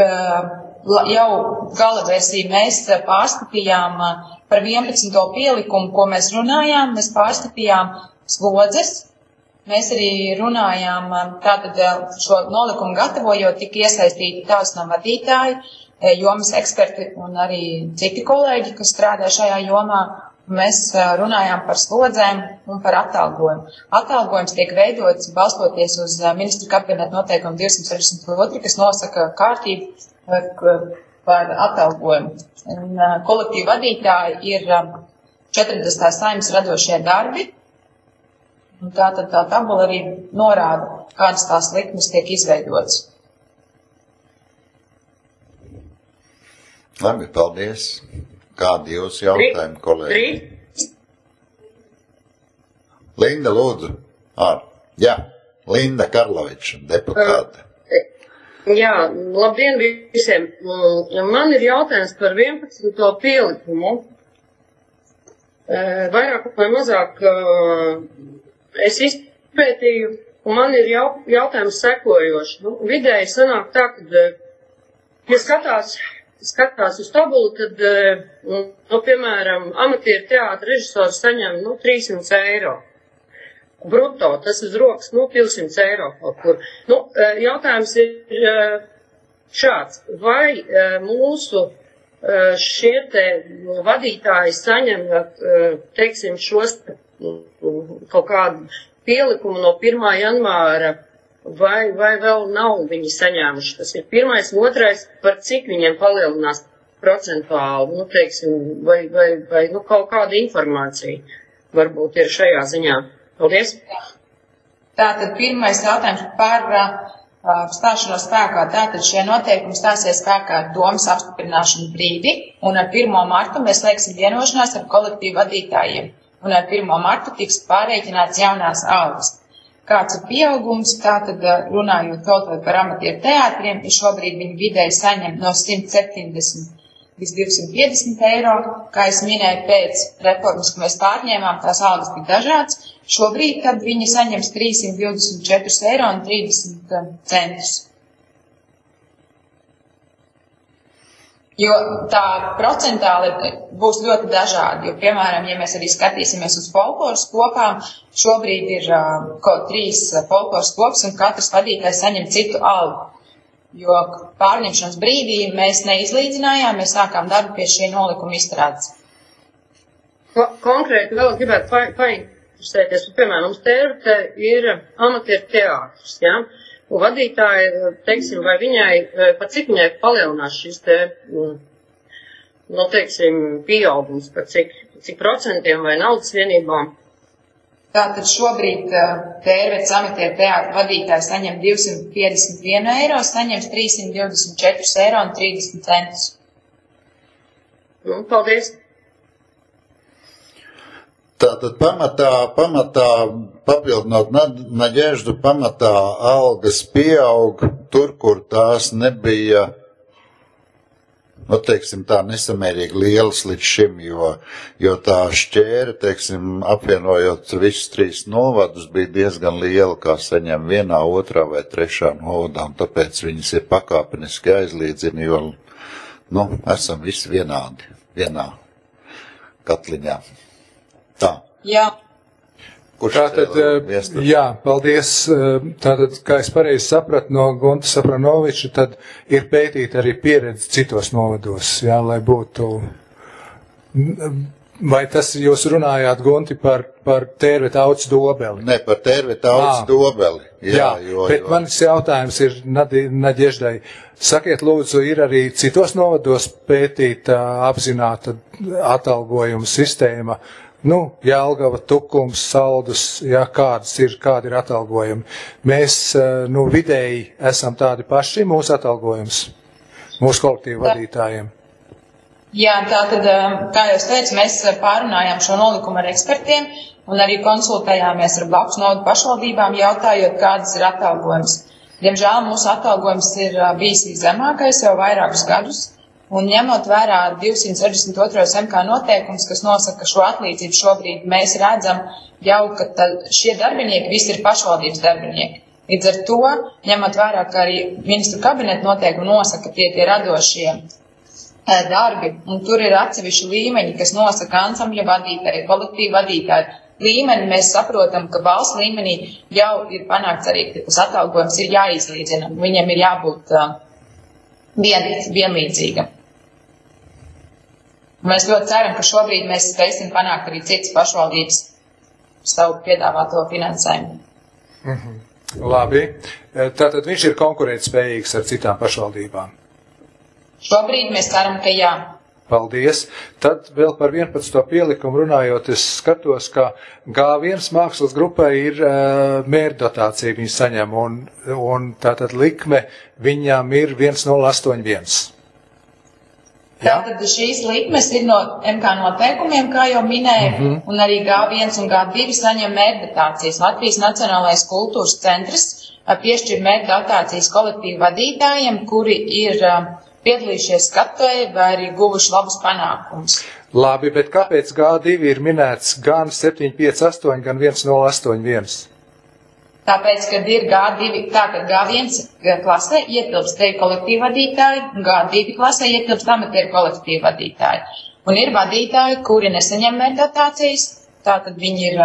jau gala versija. Mēs pārskatījām par vienpadsmito pielikumu, ko mēs runājām. Mēs pārskatījām slodzes. Mēs arī runājām, tātad šo nolikumu gatavojot, tika iesaistīti tās no vadītāji, jomas eksperti un arī citi kolēģi, kas strādā šajā jomā. Mēs runājām par slodzēm un par atalgojumu. Atalgojums tiek veidots balstoties uz ministru kabineta noteikumu divsimt sešdesmit divi, kas nosaka kārtību par atalgojumu. Un kolektīvu vadītāji ir četrdesmitā Saeimas radošie darbi. Un tā tad tā tabula arī norāda, kādas tās likmes tiek izveidotas. Labi, paldies. Kādi jūs jautājumi, kolēģi? Linda, lūdzu. Ār. Jā, Linda Karloviča, deputāte. Jā, labdien visiem. Man ir jautājums par vienpadsmito pielikumu. Vairāk vai mazāk es izpētīju, un man ir jautājums sekojoši. Nu, vidēji sanāk tā, kad, ja skatās, skatās uz tabulu, tad, nu, piemēram, amatieru teātra režisors saņem, nu, trīssimt eiro. bruto, tas uz rokas, nu, divsimt eiro kaut kur. Nu, jautājums ir šāds. Vai mūsu šie te vadītāji saņem, teiksim, šos kaut kādu pielikumu no pirmā janvāra, vai, vai vēl nav viņi saņēmuši? Tas ir pirmais, otrais, par cik viņiem palielinās procentuāli, nu, teiksim, vai, vai, vai nu, kaut kāda informācija varbūt ir šajā ziņā. Paldies! Tātad pirmais jautājums par uh, stāšanos spēkā. Tātad šie noteikumi stāsies spēkā domas apstiprināšanu brīdi, un ar pirmo martu mēs slēgsim vienošanās ar kolektīvu vadītājiem, un ar pirmo martu tiks pārreikināts jaunās algas. Kāds ir pieaugums, tātad runājot kaut vai par amatieru teātriem, šobrīd viņi vidēji saņem no simt septiņdesmit līdz divsimt piecdesmit eiro, kā es minēju, pēc reformas, ka mēs pārņēmām, tās algas bija dažādas. Šobrīd, kad viņi saņems trīssimt divdesmit četri eiro un trīsdesmit centus. Jo tā procentāli būs ļoti dažādi, jo, piemēram, ja mēs arī skatīsimies uz folkloras kopām, šobrīd ir uh, kaut trīs folkloras kopas un katrs vadītājs saņem citu algu. Jo pārņemšanas brīdī mēs neizlīdzinājām, mēs sākām darbu pie šī nolikuma izstrādes. Konkrēti vēl gribētu painteresēties, piemēram, mums te ir amatieru teātris, ja? Un vadītāji, teiksim, vai viņai, par cik viņai palielinās šis te, nu, teiksim, pieaugums, par cik, cik procentiem vai naudas vienībām? Tātad šobrīd Tērvetes amatieru teātra vadītājs saņem divsimt piecdesmit vienu eiro, saņems trīssimt divdesmit četri eiro un trīsdesmit centus. Nu, paldies! Tātad pamatā, pamatā papildinot Naģeždu, pamatā algas pieaug tur, kur tās nebija, nu, teiksim, tā nesamērīgi lielas līdz šim, jo, jo tā šķēra, teiksim, apvienojot visus trīs novadus, bija diezgan liela, kā saņem vienā, otrā vai trešā novadā, un tāpēc viņas ir pakāpeniski jāizlīdzina, jo, nu, esam visi vienādi, vienā katliņā. Tā. Jā. Kurš Tātad, jā, paldies. Tātad, kā es pareizi sapratu no Gunta Sapranoviča, tad ir pētīta arī pieredze citos novados, jā, lai būtu. Vai tas jūs runājāt, Gunti, par, par Tērveta auts dobeli? Ne, par Tērveta auts dobeli. Jā, jā jo, bet jo. Manis jautājums ir Naģeždai. Sakiet, lūdzu, ir arī citos novados pētīta apzināta atalgojuma sistēma. Nu, Jelgava, Tukums, Saldus, jā, kādas ir, kādi ir atalgojumi. Mēs, nu, vidēji esam tādi paši mūsu atalgojums, mūsu kolektīvu vadītājiem. Jā, tātad, kā jau es teicu, mēs pārunājām šo nolikumu ar ekspertiem un arī konsultējāmies ar blakus novadu pašvaldībām, jautājot, kādas ir atalgojums. Diemžēl mūsu atalgojums ir bijis viszemākais jau vairākus gadus. Un ņemot vērā divsimt sešdesmit otrais M K noteikums, kas nosaka, ka šo atlīdzību šobrīd mēs redzam jau, ka šie darbinieki visi ir pašvaldības darbinieki. Līdz ar to, ņemot vērā, ka arī ministru kabineta noteikumi nosaka tie tie radošie darbi, un tur ir atsevišķi līmeņi, kas nosaka ansambļa vadītāji, kolektīva vadītāji līmeni, mēs saprotam, ka valsts līmenī jau ir panākts arī, ka tas atalgojums ir jāizlīdzina, viņiem ir jābūt uh, vien, vienlīdzīgam. Mēs ļoti ceram, ka šobrīd mēs spēsim panākt arī citas pašvaldības savu piedāvāto finansējumu. Mhm. Labi. Tātad viņš ir konkurētspējīgs ar citām pašvaldībām? Šobrīd mēs ceram, ka jā. Paldies. Tad vēl par vienpadsmito pielikumu runājot, es skatos, ka G viens mākslas grupai ir uh, mērdotācija viņi saņem, un, un tātad likme viņām ir viens nulle astoņi viens. Tātad šīs likmes ir no M K noteikumiem, kā jau minēju, mm -hmm. un arī G viens un G divi saņem mērdotācijas. Latvijas Nacionālais kultūras centrs piešķir mērdotācijas kolektīvu vadītājiem, kuri ir uh, piedalījušies skatuvē vai arī guvuši labus panākumus. Labi, bet kāpēc G divi ir minēts gan septiņi pieci astoņi, gan viens nulle astoņi viens? Tāpēc, kad ir G divi, tā, kad G viens klasē ietilpst te kolektīva vadītāji, un G divi klasē ietilpst amatieru kolektīva vadītāji. Un ir vadītāji, kuri nesaņem mērdotācijas, tātad viņi ir uh,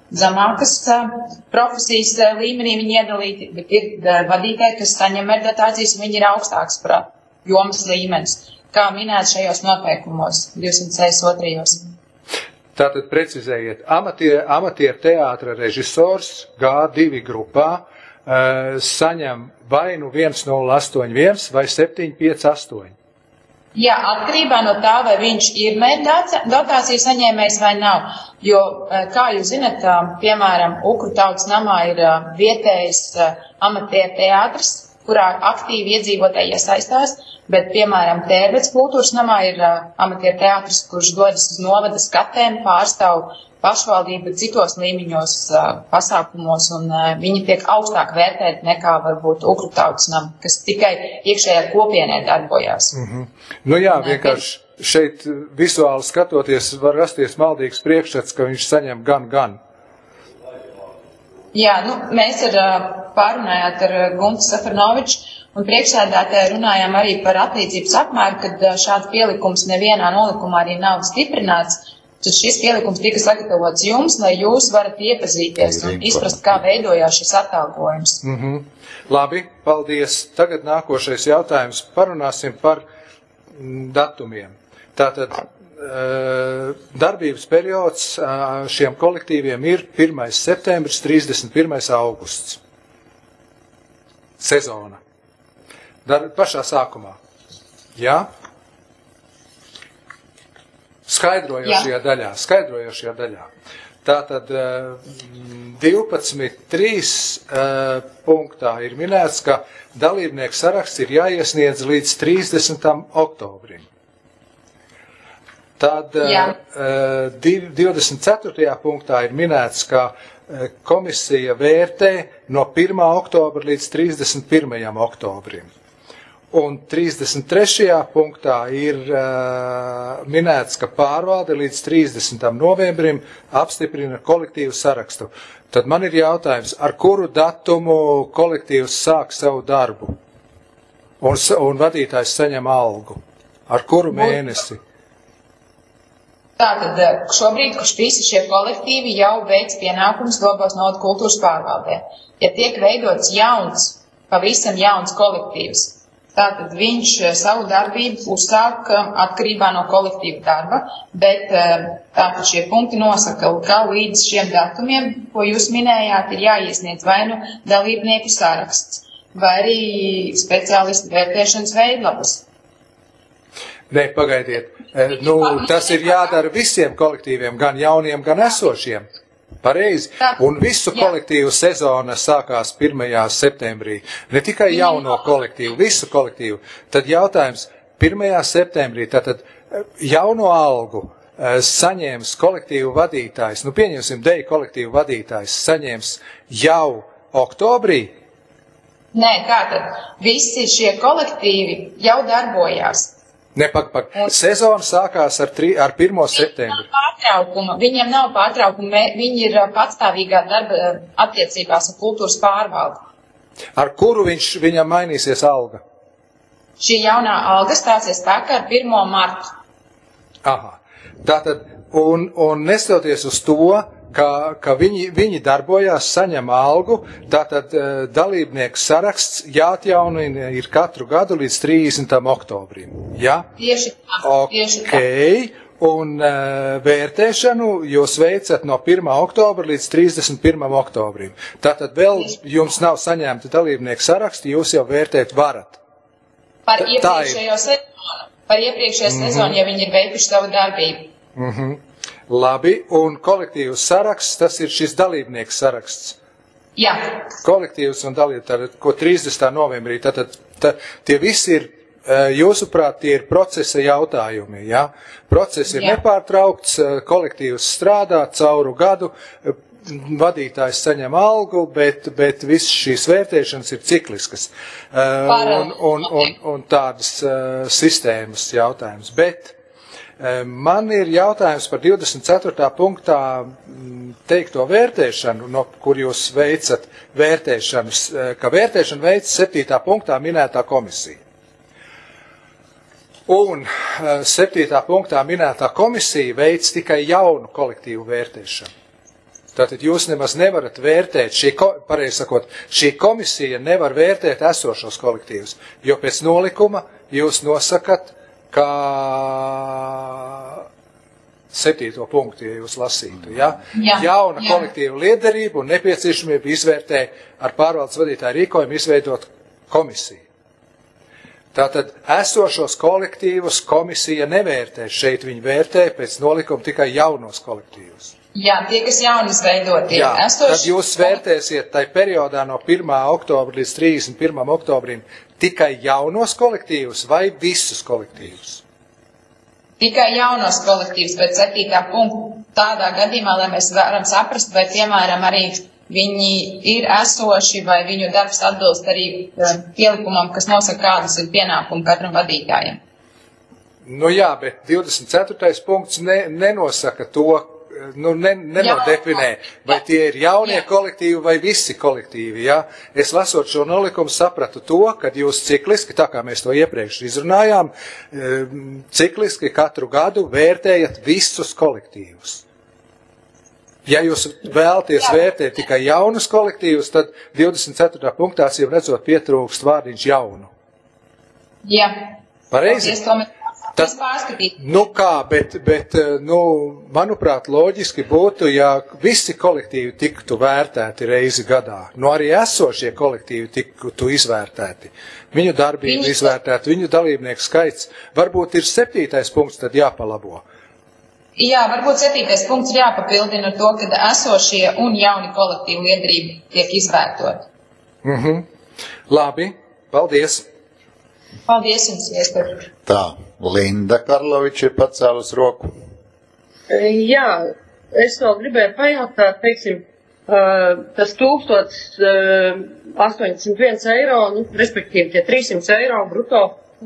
zemākas profesijas līmenī viņi iedalīti, bet ir vadītāji, kas saņem mērķdotācijas, un viņi ir augstāks par jomas līmenis, kā minēts šajos noteikumos divsimt sešdesmit otrajos. Tātad precizējiet, amatier, amatieru teātra režisors G divi grupā uh, saņem vai nu viens nulle astoņi viens vai septiņi pieci astoņi. Jā, atkarībā no tā, vai viņš ir mērķdotāciju saņēmējs vai nav, jo, kā jūs zinat, piemēram, Ukru tautas namā ir vietējs amatieru teātrs, kurā aktīvi iedzīvotāji iesaistās, bet, piemēram, Tērbets kultūras namā ir amatieru teātris, kurš dodas uz novada skatēm, pārstāv pašvaldību citos līmeņos pasākumos, un viņi tiek augstāk vērtēti nekā varbūt Ukru tautas nama, kas tikai iekšējā kopienē darbojās. Mm-hmm. Nu jā, vienkārši šeit vizuāli skatoties var rasties maldīgs priekšstats, ka viņš saņem gan, gan. Jā, nu, mēs ar pārunājāt ar Guntu Safarnoviču un priekšsēdētāju runājām arī par atlīdzības apmēru, kad šāds pielikums nevienā nolikumā arī nav stiprināts. Tad šis pielikums tika sagatavots jums, lai jūs varat iepazīties un izprast, kā veidojās šis atalgojums. Mm-hmm. Labi, paldies. Tagad nākošais jautājums. Parunāsim par datumiem. Tātad darbības periods šiem kolektīviem ir pirmais septembris, trīsdesmit pirmais augusts. Sezona. Dar, pašā sākumā. Jā? Skaidrojošajā Jā. daļā, skaidrojošajā daļā. Tātad divpadsmit trīs punktā ir minēts, ka dalībnieku saraksts ir jāiesniedz līdz trīsdesmitam oktobrim. Tad Jā. divdesmit ceturtajā punktā ir minēts, ka komisija vērtē no pirmā oktobra līdz trīsdesmit pirmajam oktobrim. Un trīsdesmit trešajā punktā ir uh, minēts, ka pārvalde līdz trīsdesmitam novembrim apstiprina kolektīvu sarakstu. Tad man ir jautājums, ar kuru datumu kolektīvs sāk savu darbu? Un, un vadītājs saņem algu? Ar kuru mēnesi? Tātad šobrīd, kurš visi šie kolektīvi jau veic pienākumus Daugavas novada kultūras pārvaldē. Ja tiek veidots jauns, pavisam jauns kolektīvs, tātad viņš savu darbību uzsāk atkarībā no kolektīva darba, bet tātad šie punkti nosaka, ka līdz šiem datumiem, ko jūs minējāt, ir jāiesniedz vai nu dalībnieku saraksts, vai arī speciālistu vērtēšanas veidlapas. Nē, pagaidiet. Nu, tas ir jādara visiem kolektīviem, gan jauniem, gan esošiem. Pareizi. Un visu kolektīvu sezona sākās pirmajā septembrī. Ne tikai jauno kolektīvu, visu kolektīvu. Tad jautājums, pirmajā septembrī, tātad jauno algu saņēmis kolektīvu vadītājs, nu pieņemsim, deju kolektīvu vadītājs saņēmis jau oktobrī? Nē, tātad visi šie kolektīvi jau darbojās. Ne, pak, pak. Sezona sākās ar, tri, ar pirmo septembri. Viņiem nav pārtraukuma, viņi ir patstāvīgā darba attiecībās ar kultūras pārvaldu. Ar kuru viņš, viņam mainīsies alga? Šī jaunā alga stāsies spēkā ar pirmo martu. Aha. Tātad, un, un nestoties uz to, ka, ka viņi, viņi darbojās, saņem algu, tātad dalībnieku saraksts jāatjaunina ir katru gadu līdz trīsdesmitam oktobrim. Ja? Tieši tā. Tieši tā. Ok, un uh, vērtēšanu jūs veicat no pirmā oktobra līdz trīsdesmit pirmam oktobrim. Tātad vēl jums nav saņemta dalībnieku saraksti, jūs jau vērtēt varat. Par iepriekšējo sezonu, par iepriekšējo mm-hmm. sezonu, ja viņi ir veikuši savu darbību. Mhm. Labi, un kolektīvs saraksts, tas ir šis dalībnieku saraksts. Jā. Kolektīvs un dalībnieki, ko trīsdesmitā novembrī, tātad tā, tie visi ir, jūsuprāt, tie ir procesa jautājumi, jā? Process ir jā. Nepārtraukts, kolektīvs strādā cauru gadu, vadītājs saņem algu, bet, bet viss šīs vērtēšanas ir cikliskas. Un, un, un, un tādas uh, sistēmas jautājums, bet man ir jautājums par divdesmit ceturtajā punktā teikto vērtēšanu, no kur jūs veicat vērtēšanas, ka vērtēšanu veic septītā punktā minētā komisija. Un septītā punktā minētā komisija veic tikai jaunu kolektīvu vērtēšanu. Tātad jūs nemaz nevarat vērtēt, šī, pareizi sakot, šī komisija nevar vērtēt esošos kolektīvus, jo pēc nolikuma jūs nosakat, kā septīto punktu, ja jūs lasītu, ja? Jā, Jauna jā. kolektīva liederība un nepieciešamība izvērtē ar pārvaldes vadītāju rīkojumu izveidot komisiju. Tātad esošos kolektīvus komisija nevērtē, šeit viņi vērtē pēc nolikuma tikai jaunos kolektīvus. Jā, tie, kas jauni izveidoti. Jā, esoši... tad jūs vērtēsiet tai periodā no pirmā oktobra līdz trīsdesmit pirmam oktobrim tikai jaunos kolektīvus vai visus kolektīvus? Tikai jaunos kolektīvus pēc septītā punkta. Tādā gadījumā, lai mēs varam saprast, vai, piemēram, arī viņi ir esoši vai viņu darbs atbilst arī pielikumam, kas nosaka, kādas ir pienākumi katram vadītājam. Nu jā, bet divdesmit ceturtais punkts ne, nenosaka to, nu, ne, nenodefinē, vai tie ir jaunie jā. kolektīvi vai visi kolektīvi, jā. Es lasot šo nolikumu sapratu to, kad jūs cikliski, tā kā mēs to iepriekš izrunājām, cikliski katru gadu vērtējat visus kolektīvus. Ja jūs vēlaties jā. vērtēt tikai jaunus kolektīvus, tad divdesmit ceturtajā punktā jau redzot pietrūkst vārdiņš jaunu. Jā. Pareizi? Tas, nu kā, bet, bet nu, manuprāt, loģiski būtu, ja visi kolektīvi tiktu vērtēti reizi gadā. Nu, arī esošie kolektīvi tiktu izvērtēti. Viņu darbību Viņš... izvērtēt, viņu dalībnieku skaits. Varbūt ir septītais punkts, tad jāpalabo. Jā, varbūt septītais punkts ir jāpapildina to, kad esošie un jauni kolektīvi liederība tiek izvērtot. Mhm. Labi, paldies. Paldies jums, Iesper. Tā, Linda Karloviča ir pacēlus roku. Jā, es vēl gribēju pajautāt, teiksim, tas tūkstots astoņdesmit viens eiro, nu, respektīvi tie trīssimts eiro bruto,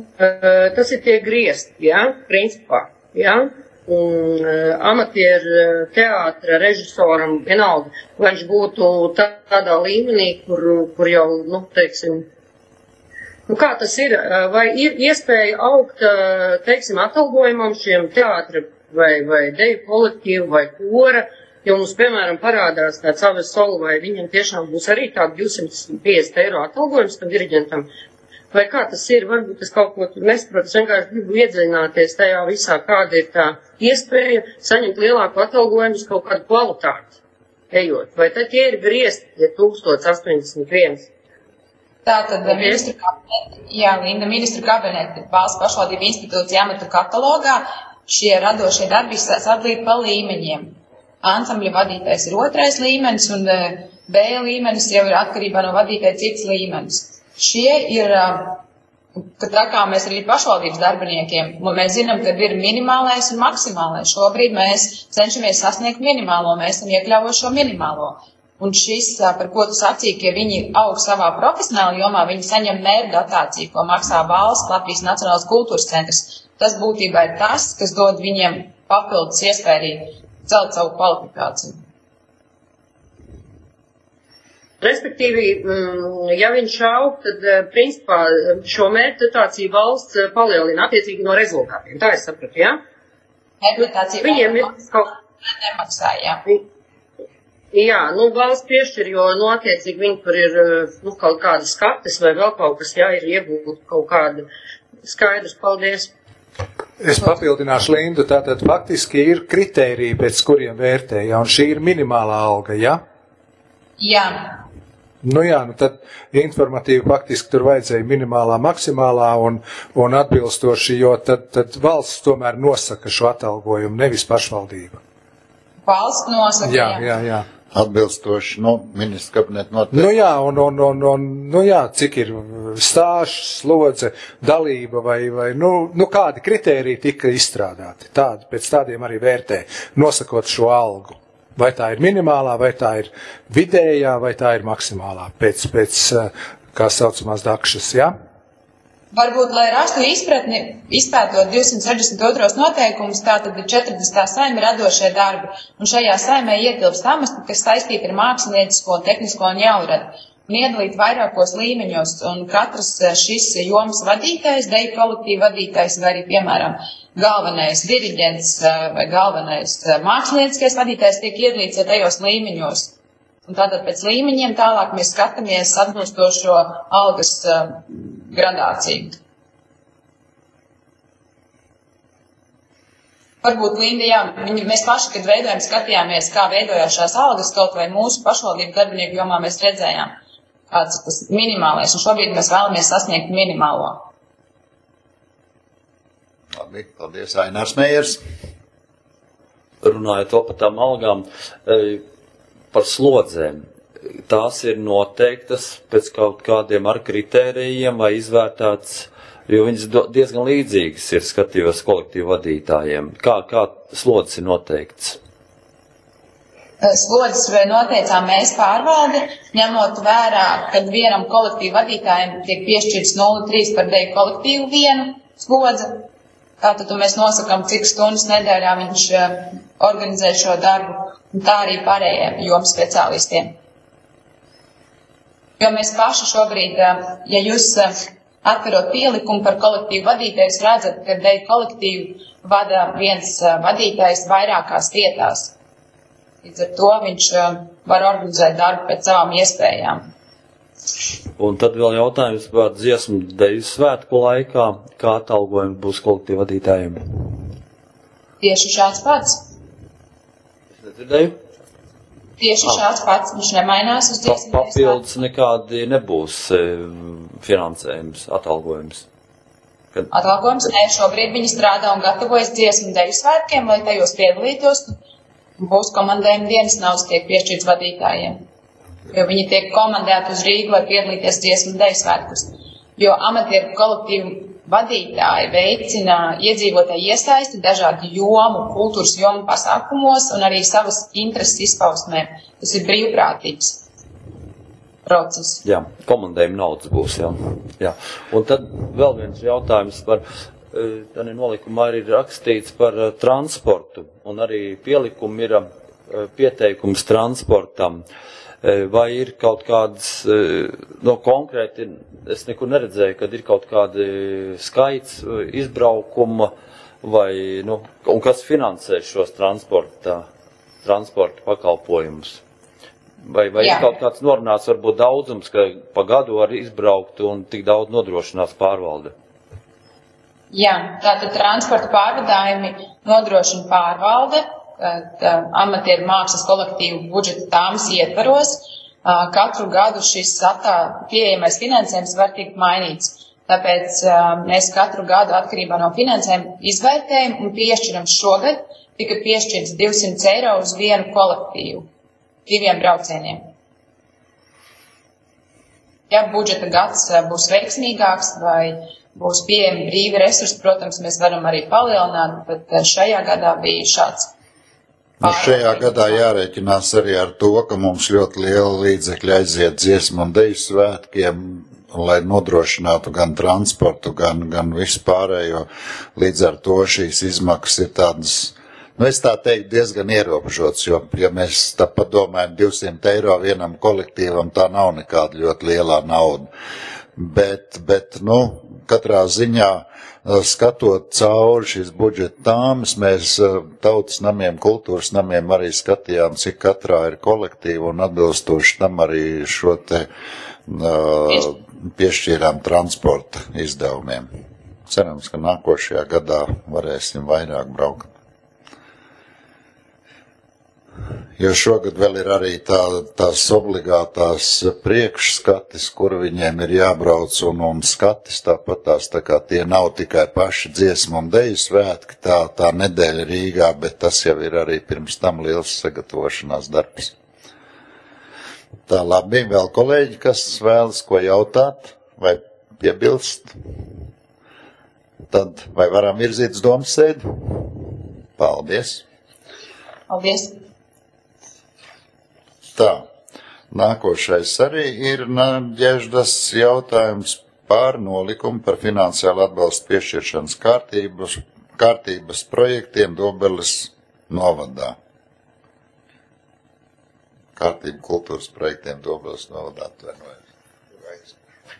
tas ir tie griezti, jā, principā, jā. Un amatieru teātra režisoram vienalga, vai viņš būtu tādā līmenī, kur, kur jau, nu, teiksim, nu, kā tas ir, vai ir iespēja augt, teiksim, atalgojumam šiem teātra vai, vai deju kolektīvu vai kora, jo mums, piemēram, parādās tāds Aves Solu, vai viņam tiešām būs arī tāda divsimt piecdesmit eiro atalgojums tam diriģentam. Vai kā tas ir, varbūt es kaut ko tur nesaprotu, es vienkārši gribu iedziļināties tajā visā, kāda ir tā iespēja saņemt lielāku atalgojumu uz kaut kādu kvalitāti, ejot. Vai tad tie ir griezti, ja tūkstots astoņdesmit viens? Tātad ministru kabineti, jā, Linda, ministru kabineti valsts pašvaldību institūcija amatu katalogā šie radošie darbi sadalīti pa līmeņiem. Ansambļa vadītājs ir otrais līmenis un B līmenis jau ir atkarībā no vadītāja cits līmenis. Šie ir, ka tā kā mēs arī pašvaldības darbiniekiem, mēs zinām, ka ir minimālais un maksimālais. Šobrīd mēs cenšamies sasniegt minimālo, mēs esam iekļāvoši šo minimālo. Un šis, par ko tu sacīji, ka viņi aug savā profesionāla jomā, viņi saņem mērķu dotāciju, ko maksā valsts, Latvijas Nacionālās kultūras centrs. Tas būtībā ir tas, kas dod viņiem papildus iespēju celt savu kvalifikāciju. Respektīvi, ja viņš aug, tad principā šo mērķu dotāciju valsts palielina attiecīgi no rezultātiem. Tā es sapratu, jā? Mērķu dotāciju viņiem ir kaut... nemaksā, jā. Jā, nu valsts piešķir, jo, nu, attiecīgi viņi tur ir, nu, kaut kāda skates vai vēl kaut kas, jā, ir iegūt kaut kādu skaidrs. Paldies. Es papildināšu Lindu, tātad faktiski ir kritērija, pēc kuriem vērtē, ja, un šī ir minimālā alga, ja? Jā. Nu jā, nu tad informatīvi faktiski tur vajadzēja minimālā, maksimālā un, un atbilstoši, jo tad, tad valsts tomēr nosaka šo atalgojumu, nevis pašvaldība. Valsts nosaka, jā. Jā, jā, jā. Atbilstoši, nu, ministra kabineta noteikti. Nu jā, un, un, un, un, nu jā, cik ir stāžs, slodze, dalība vai, vai nu, nu kādi kritēriji tika izstrādāti. Tādi, pēc tādiem arī vērtē, nosakot šo algu. Vai tā ir minimālā, vai tā ir vidējā, vai tā ir maksimālā, pēc, pēc kā saucamās dakšas, jā? Varbūt, lai rastu izpratni, izpētot divsimt sešdesmit otros noteikumus, tātad ir četrdesmitā saime radošie darbi, un šajā saimē ietilpst amati, kas saistīti ar māksliniecisko, tehnisko un jaunradu. un iedalīt vairākos līmeņos, un katrs šis jomas vadītājs, deju kolektīva vadītājs, vai arī, piemēram, galvenais diriģents vai galvenais mākslinieckais vadītājs tiek iedalīts tajos līmeņos. Un tātad pēc līmeņiem tālāk mēs skatāmies atbilstošo algas gradāciju. Varbūt, Linda, jā, viņi, mēs paši, kad veidojam, skatījāmies, kā veidojās šās algas, kaut vai mūsu pašvaldību darbinieku jomā mēs redzējām, kāds tas minimālais, un šobrīd mēs vēlamies sasniegt minimālo. Labi, paldies, Ainārs Mējers. Runājot vēl par tām algām, par slodzēm. Tās ir noteiktas pēc kaut kādiem ar kritērijiem vai izvērtāts, jo viņas diezgan līdzīgas ir, skatījos, kolektīvu vadītājiem. Kā, kā slodzes ir noteikts? Slodzes noteicām mēs pārvalde, ņemot vērā, kad vienam kolektīvu vadītājiem tiek piešķirts nulle trīs par deju kolektīvu vienu slodzi. Tātad mēs nosakām, cik stundas nedēļā viņš organizē šo darbu, un tā arī pārējiem jomas speciālistiem. Jo mēs paši šobrīd, ja jūs atverot pielikumu par kolektīvu vadītāju, jūs redzat, ka deju kolektīvu vada viens vadītājs vairākās vietās. Līdz ar to viņš var organizēt darbu pēc savām iespējām. Un tad vēl jautājums par dziesmu deju svētku laikā, kā atalgojumi būs kolektīvu vadītājiem? Tieši šāds pats. Es nedzirdēju? Tieši ah. šāds pats, viņš nemainās uz dziesmu deju svētku. Papildus nekādi nebūs finansējums, atalgojums. Kad... Atalgojums, ne, šobrīd viņi strādā un gatavojas dziesmu deju svētkiem, lai tajos piedalītos. Būs komandējuma dienas naudas tiek piešķirts vadītājiem. Jo viņi tiek komandēti uz Rīgu, lai piedalīties dziesmu deju svētkus. Jo amatieru kolektīvu vadītāji veicina iedzīvotāju iesaisti dažādu jomu, kultūras jomu pasākumos un arī savas intereses izpausmē. Tas ir brīvprātīgs process. Jā, komandējuma naudas būs, jā. jā. Un tad vēl viens jautājums par, tā nolikumā arī ir rakstīts par transportu, un arī pielikumi ir pieteikums transportam. Vai ir kaut kādas, no konkrēti, es nekur neredzēju, kad ir kaut kādi skaits izbraukuma, vai, nu, un kas finansē šos transporta, transporta pakalpojumus? Vai, vai ir kaut kāds norunāts, varbūt daudzums, ka pa gadu var izbraukt un tik daudz nodrošinās pārvalde? Jā, tātad transporta pārvadājumi nodrošina pārvalde, amatieru mākslas kolektīvu budžeta tāmas ietvaros. Katru gadu šis attā pieejamais finansējums var tikt mainīts. Tāpēc mēs katru gadu atkarībā no finansējuma izvērtējam un piešķiram šogad tika piešķirts divsimt eiro uz vienu kolektīvu, diviem braucieniem. Ja budžeta gads būs veiksmīgāks vai būs pieejami brīvi resursi, protams, mēs varam arī palielināt, bet šajā gadā bija šāds. Nu, šajā gadā jārēķinās arī ar to, ka mums ļoti liela līdzekļa aiziet dziesmu un deju svētkiem, lai nodrošinātu gan transportu, gan, gan visu pārējo. Līdz ar to šīs izmaksas ir tādas, nu es tā teiktu, diezgan ierobežotas, jo, ja mēs tā padomājam divsimt eiro vienam kolektīvam, tā nav nekāda ļoti lielā nauda. Bet, bet, nu, katrā ziņā skatot cauri šīs budžeta tāmas, mēs tautas namiem, kultūras namiem arī skatījām, cik katrā ir kolektīva un atbilstoši tam arī šo te uh, piešķīrām transporta izdevumiem. Cerams, ka nākošajā gadā varēsim vairāk braukt. Jo šogad vēl ir arī tā, tās obligātās priekšskatis, kur viņiem ir jābrauc un, un skatis tāpat tās, tā kā tie nav tikai paši dziesmu un deju svētki, tā, tā nedēļa Rīgā, bet tas jau ir arī pirms tam liels sagatavošanās darbs. Tā labi, vēl kolēģi, kas vēlas ko jautāt vai piebilst? Tad vai varam virzīt uz domas sēdi? Paldies! Paldies! Tā, nākošais arī ir Naģeždas jautājums par nolikumu par finansiālu atbalstu piešķiršanas kārtības, kārtības projektiem Dobeles novadā. kārtību kultūras projektiem Dobels novadā atvainojas.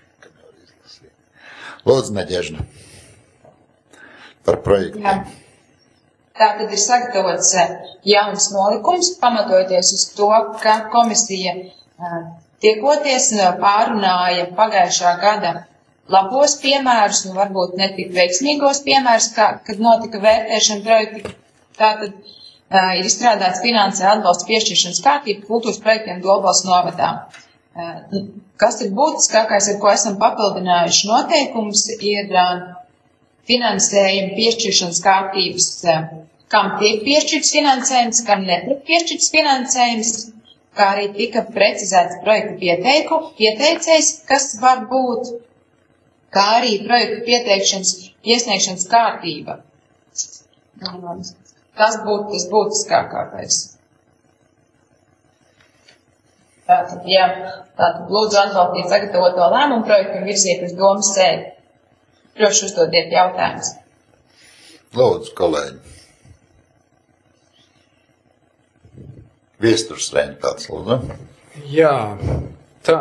Lūdzu, Neģežna, par projektiem. Jā. Tā tad ir sagatavots jauns nolikums, pamatojoties uz to, ka komisija tiekoties pārunāja pagājušā gada labos piemērus, nu varbūt ne tik veiksmīgos piemērus, kā, kad notika vērtēšana projekti. Tātad uh, ir izstrādāts finansē atbalsts piešķiršanas kārtība kultūras projektiem Dobels novadā. Uh, kas ir būtiskākais, ar ko esam papildinājuši noteikumus, ir uh, finansējuma piešķiršanas kārtības, uh, kam tiek piešķirts finansējums, kam netiek piešķirts finansējums, kā arī tika precizēts projektu pieteiku, pieteicējs, kas var būt, kā arī projektu pieteikšanas, iesniegšanas kārtība. Tas būtu tas būtiskākais. Tātad, jā, tātad lūdzu atbalstīt sagatavoto lēmumu projektu un virzīt uz domas sēdi. Droši uzdodiet jautājumus. Lūdzu, kolēģi. Viesturs Reņķis, lūdzu. Jā, tā.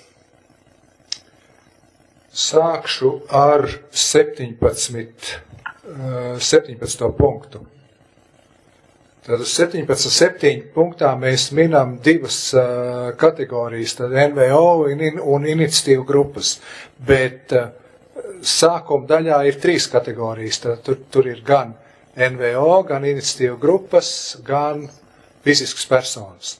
Sākšu ar septiņpadsmit, septiņpadsmito punktu. Tad uz septiņpadsmit septiņu punktā mēs minam divas uh, kategorijas, tad N V O un, un iniciatīvu grupas, bet uh, sākuma daļā ir trīs kategorijas, tad tur, tur ir gan N V O, gan iniciatīvu grupas, gan fiziskas personas.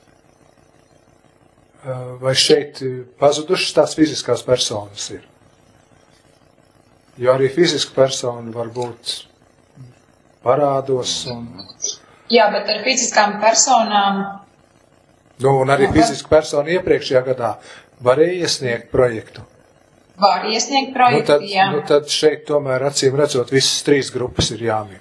Uh, vai šeit pazudušas tās fiziskās personas ir? Jo arī fiziska persona var būt parādos un... Jā, bet ar fiziskām personām... Nu, un arī fiziska persona iepriekšējā gadā varēja iesniegt projektu. Var iesniegt projektu, nu, tad, jā. Nu, tad šeit tomēr acīm redzot visas trīs grupas ir jāmin.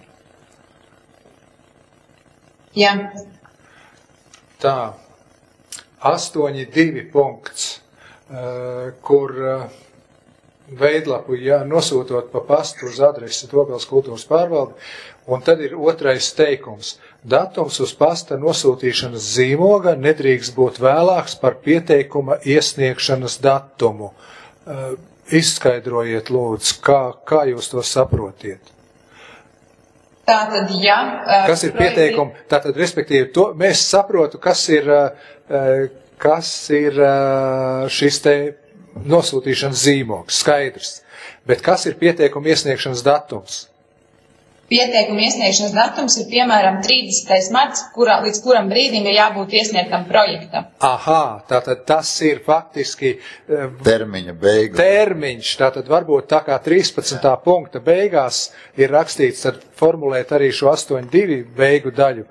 Jā. Tā, astoņi divi punkts, uh, kur uh, veidlapu jā, nosūtot pa pastu uz adresi Dobels kultūras pārvalde, un tad ir otrais teikums. Datums uz pasta nosūtīšanas zīmoga nedrīkst būt vēlāks par pieteikuma iesniegšanas datumu. Uh, izskaidrojiet, lūdzu, kā, kā jūs to saprotiet? Tātad, jā. Uh, kas ir pieteikumi? Tātad, respektīvi, to mēs saprotu, kas ir, uh, kas ir uh, šis te nosūtīšanas zīmogs, skaidrs. Bet kas ir pieteikuma iesniegšanas datums? Pieteikuma iesniegšanas datums ir piemēram trīsdesmitais marts, kurā, līdz kuram brīdim ir jābūt iesniegtam projektam. Aha, tātad tas ir faktiski termiņa beigas. Termiņš, tātad varbūt tā kā trīspadsmitā punkta beigās ir rakstīts, tad formulēt arī šo astoņi divi beigu daļu,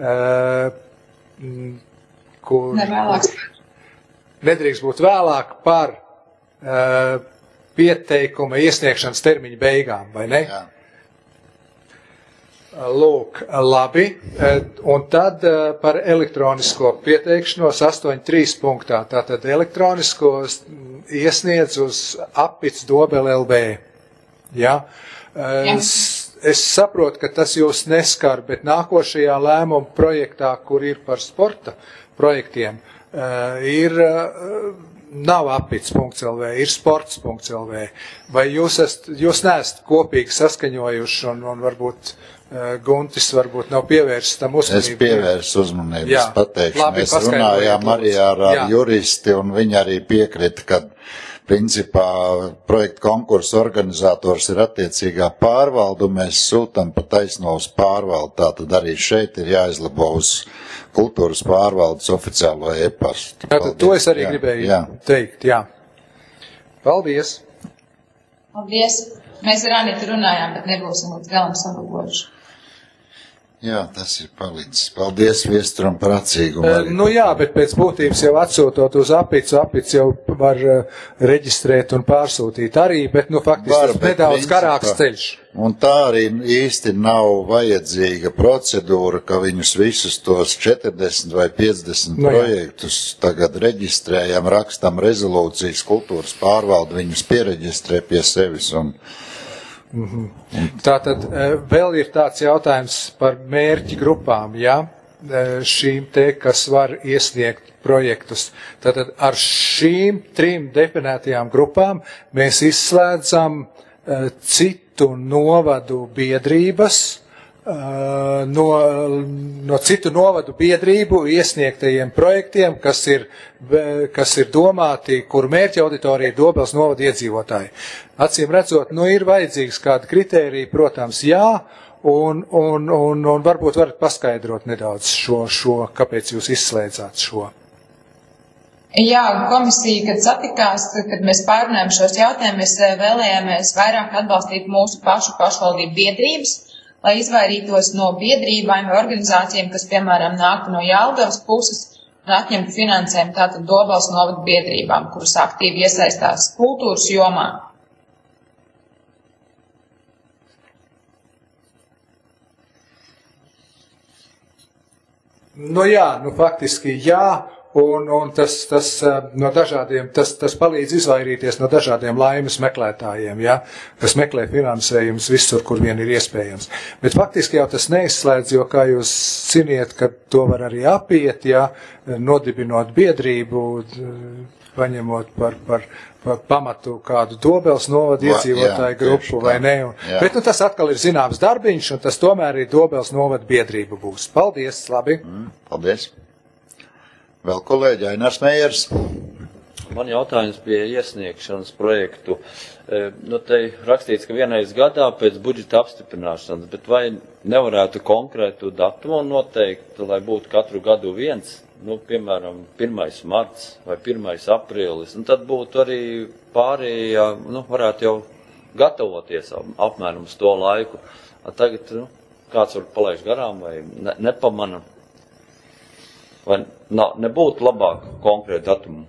kur Nevēlāks. nedrīkst būt vēlāk par pieteikuma iesniegšanas termiņa beigām, vai ne? Jā. Lūk, labi, un tad par elektronisko pieteikšanos astoņi trīs punktā, tātad elektronisko iesniedz uz apits Dobel L B. Ja? Es, es saprotu, ka tas jūs neskar, bet nākošajā lēmuma projektā, kur ir par sporta projektiem, ir, nav apits punkts L V, ir sports punkts L V. Vai jūs, esat, jūs neesat kopīgi saskaņojuši un, un varbūt Guntis varbūt nav pievērsis tam uzmanību. Es pievērsu uzmanību, es pateikšu. Labi, mēs runājām arī ar, ar juristi, un viņi arī piekrita, ka principā projekta konkursu organizators ir attiecīgā pārvaldu, un mēs sūtam pa taisno uz pārvaldu. Tātad arī šeit ir jāizlabo uz kultūras pārvaldes oficiālo e-pastu. Tātad to es arī jā, gribēju jā. teikt, jā. Paldies. Paldies. Mēs ar Anitu runājām, bet nebūsim līdz galam sabagojuši. Jā, tas ir palicis. Paldies viesturam par acīgumu. Uh, nu jā, bet pēc būtības jau atsūtot uz apicu, apicu jau var uh, reģistrēt un pārsūtīt arī, bet nu faktiski var, tas nedaudz principā, garāks ceļš. Un tā arī īsti nav vajadzīga procedūra, ka viņus visus tos četrdesmit vai piecdesmit no, projektus tagad reģistrējam, rakstam rezolūcijas, kultūras pārvalde viņus piereģistrē pie sevis un Mm-hmm. Tātad vēl ir tāds jautājums par mērķi grupām, jā? šīm te, kas var iesniegt projektus. Tātad ar šīm trim definētajām grupām mēs izslēdzam citu novadu biedrības, no, no citu novadu biedrību iesniegtajiem projektiem, kas ir, kas ir domāti, kur mērķa auditorija Dobels novada iedzīvotāji. Acīm redzot, nu ir vajadzīgs kāda kritērija, protams, jā, un, un, un, un varbūt varat paskaidrot nedaudz šo, šo, kāpēc jūs izslēdzāt šo. Jā, komisija, kad satikās, kad mēs pārunājam šos jautājumus, mēs vēlējāmies vairāk atbalstīt mūsu pašu pašvaldību biedrības, lai izvairītos no biedrībām vai organizācijām, kas, piemēram, nāktu no Jelgavas puses un atņemtu finansējumu tātad Dobels novada biedrībām, kuras aktīvi iesaistās kultūras jomā. Nu jā, nu faktiski jā, un, un tas, tas, no dažādiem, tas, tas palīdz izvairīties no dažādiem laimes meklētājiem, ja, kas meklē finansējumus visur, kur vien ir iespējams. Bet faktiski jau tas neizslēdz, jo, kā jūs ziniet, ka to var arī apiet, ja, nodibinot biedrību, paņemot par, par, par pamatu kādu Dobels novada iedzīvotāju grupu vai ne. Un, bet nu, tas atkal ir zināms darbiņš, un tas tomēr ir Dobels novada biedrība būs. Paldies, labi. Mm, paldies. Vēl kolēģi Ainars Meijers. Man jautājums bija iesniegšanas projektu. E, nu, te rakstīts, ka vienreiz gadā pēc budžeta apstiprināšanas, bet vai nevarētu konkrētu datumu noteikt, lai būtu katru gadu viens? Nu, piemēram, pirmais marts vai pirmais aprīlis, un tad būtu arī pārējie, nu, varētu jau gatavoties apmēram uz to laiku. A tagad, nu, kāds var palaikt garām vai ne, nepamana, vai na, nebūtu labāk konkrēti datumu?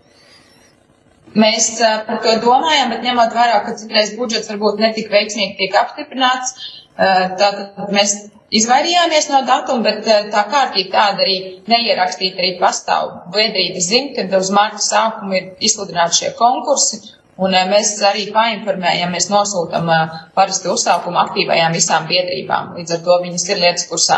Mēs par to domājam, bet ņemot vērā, ka citreiz budžets varbūt netik veiksmīgi tiek apstiprināts, tātad mēs izvairījāmies no datuma, bet tā kārtība tāda arī neierakstīt arī pastāv. Biedrības zina, kad uz marta sākumu ir izsludināti šie konkursi, un mēs arī painformējam, mēs nosūtam parasti uzsākumu aktīvajām visām biedrībām. Līdz ar to viņas ir lietas kursā.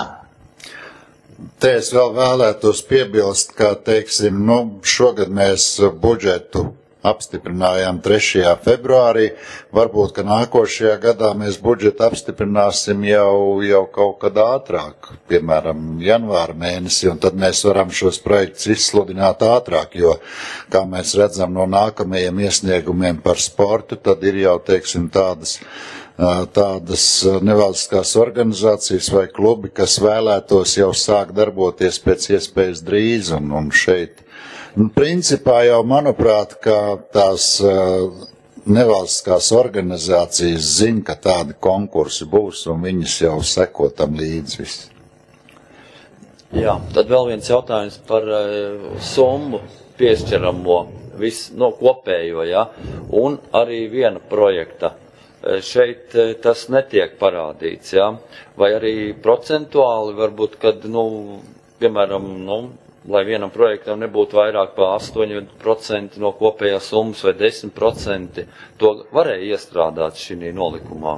Te es vēl vēlētos piebilst, ka, teiksim, nu, šogad mēs budžetu apstiprinājām trešajā februārī, varbūt, ka nākošajā gadā mēs budžetu apstiprināsim jau, jau kaut kad ātrāk, piemēram, janvāra mēnesī, un tad mēs varam šos projektus izsludināt ātrāk, jo, kā mēs redzam no nākamajiem iesniegumiem par sportu, tad ir jau, teiksim, tādas, tādas nevalstiskās organizācijas vai klubi, kas vēlētos jau sākt darboties pēc iespējas drīz, un, un šeit principā jau, manuprāt, ka tās uh, nevalstiskās organizācijas zina, ka tādi konkursi būs, un viņas jau seko tam līdzi viss. Jā, tad vēl viens jautājums par uh, summu piešķiramo, visu no kopējo, ja, un arī viena projekta. Uh, šeit uh, tas netiek parādīts, ja, vai arī procentuāli varbūt, kad, nu, piemēram, nu, lai vienam projektam nebūtu vairāk par astoņi procenti no kopējās summas vai desmit procenti, to varēja iestrādāt šī nolikumā.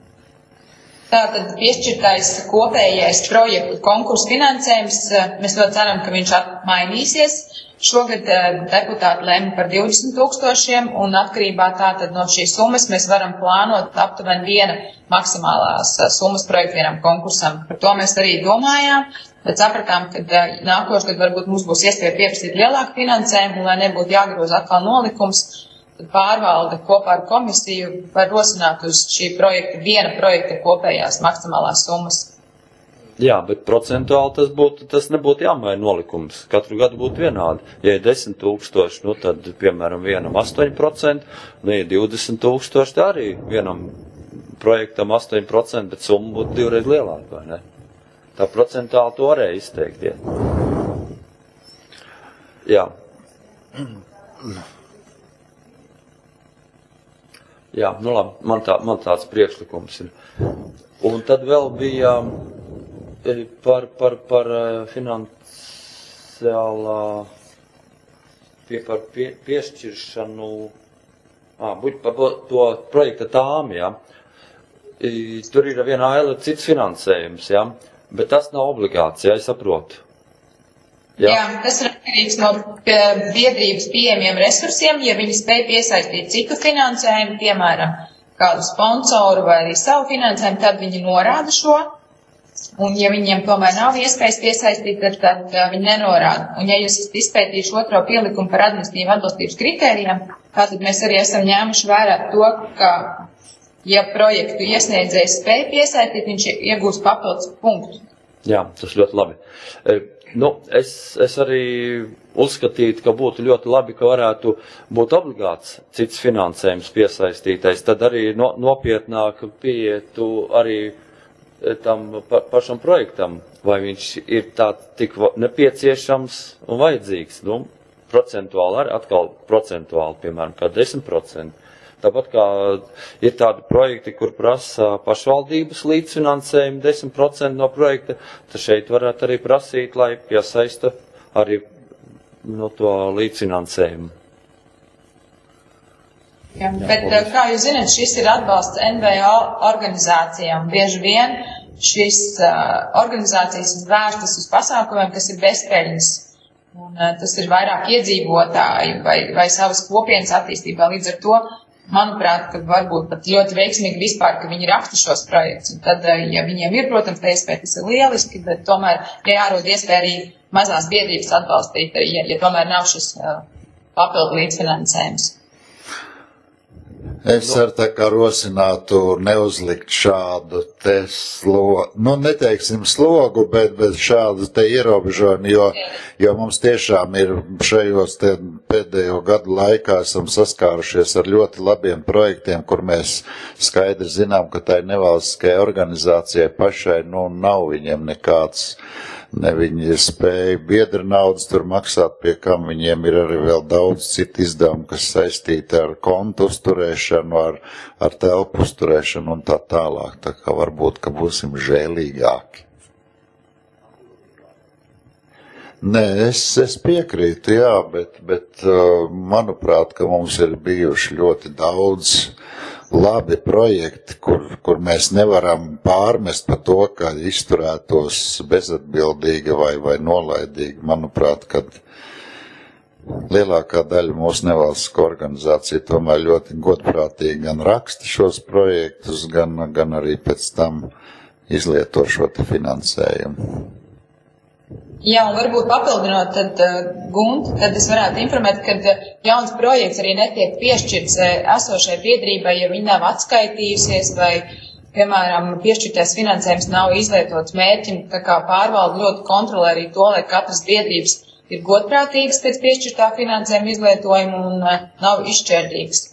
Tātad piešķirtais kopējais projektu konkursu finansējums, mēs ļoti ceram, ka viņš mainīsies. Šogad deputāti lēma par divdesmit tūkstošiem, un atkarībā tātad no šīs summas mēs varam plānot aptuveni viena maksimālās summas projektu vienam konkursam. Par to mēs arī domājām. Bet sapratām, ka nākošais, kad varbūt mums būs iespēja pieprasīt lielāku finansējumu, lai nebūtu jāgroza atkal nolikums, tad pārvalde kopā ar komisiju var rosināt uz šī projekta, viena projekta kopējās maksimālās summas. Jā, bet procentuāli tas būtu, tas nebūtu jāmaina nolikums. Katru gadu būtu vienādi. Ja ir desmit tūkstoši, nu tad, piemēram, vienam astoņi procenti, nu, ja divdesmit tūkstoši, tā arī vienam projektam astoņi procenti, bet summa būtu divreiz lielāka, vai ne? Tā procentāli to varēja izteikt, ja. Jā. Jā, nu labi, man, tā, man tāds priekšlikums ir. Un tad vēl bija par, par, par finansiālā, pie, par pie, piešķiršanu, ā, par to projekta tām, jā. Tur ir viena aila cits finansējums, jā. Bet tas nav obligāts, ja es saprotu. Jā. Jā, tas ir atkarīgs no biedrības pieejamiem resursiem, ja viņi spēj piesaistīt citu finansējumu, piemēram, kādu sponsoru vai arī savu finansējumu, tad viņi norāda šo, un ja viņiem tomēr nav iespējas piesaistīt, tad, tad viņi nenorāda. Un ja jūs esat izpētījuši otro pielikumu par administratīvu atbilstības kritērijiem, tātad mēs arī esam ņēmuši vērā to, ka, ja projektu iesniedzējs spēj piesaistīt, viņš iegūs papildus punktu. Jā, tas ļoti labi. Nu, es, es arī uzskatītu, ka būtu ļoti labi, ka varētu būt obligāts cits finansējums piesaistītais, tad arī no, nopietnāk pieietu arī tam pa, pašam projektam, vai viņš ir tā tik nepieciešams un vajadzīgs, nu, procentuāli arī, atkal procentuāli, piemēram, kā desmit procenti. Tāpat kā ir tādi projekti, kur prasa pašvaldības līdzfinansējumu desmit procenti no projekta, tad šeit varētu arī prasīt, lai piesaista arī no to līdzfinansējumu. Jā, bet, kā jūs zināt, šis ir atbalsts N V O organizācijām. Bieži vien šis uh, organizācijas ir vērstas uz pasākumiem, kas ir bezpeļņas. Un uh, tas ir vairāk iedzīvotāju vai, vai savas kopienas attīstībā. Līdz ar to, manuprāt, ka varbūt pat ļoti veiksmīgi vispār, ka viņi raksta šos projektus. Un tad, ja viņiem ir, protams, tā iespēja, tas ir lieliski, bet tomēr ir jārod iespēja arī mazās biedrības atbalstīt, ja, ja tomēr nav šis uh, papildu līdzfinansējums. Es ar tā kā rosinātu neuzlikt šādu te slogu, nu neteiksim slogu, bet, bet šādu te ierobežojumu, jo, jo mums tiešām ir šajos te pēdējo gadu laikā esam saskārušies ar ļoti labiem projektiem, kur mēs skaidri zinām, ka tai nevalstiskai organizācijai pašai, nu, nav viņiem nekāds, ne viņi spēja biedra naudas tur maksāt, pie kam viņiem ir arī vēl daudz citu izdevumu, kas saistīti ar kontu uzturēšanu, ar, ar telpu uzturēšanu un tā tālāk. Tā kā varbūt, ka būsim žēlīgāki. Nē, es, es piekrītu, jā, bet, bet manuprāt, ka mums ir bijuši ļoti daudz labi projekti, kur, kur mēs nevaram pārmest par to, ka izturētos bezatbildīgi vai, vai nolaidīgi. Manuprāt, kad lielākā daļa mūsu nevalstisko organizāciju tomēr ļoti godprātīgi gan raksta šos projektus, gan, gan arī pēc tam izlieto šo te finansējumu. Jā, un varbūt papildinot tad uh, Guntu, tad es varētu informēt, ka uh, jauns projekts arī netiek piešķirts uh, esošai biedrībai, ja viņi nav atskaitījusies vai, piemēram, piešķirtais finansējums nav izlietots mērķim, tā kā pārvalda ļoti kontrolē arī to, lai katras biedrības ir godprātīgas pēc piešķirtā finansējuma izlietojuma un uh, nav izšķērdīgas.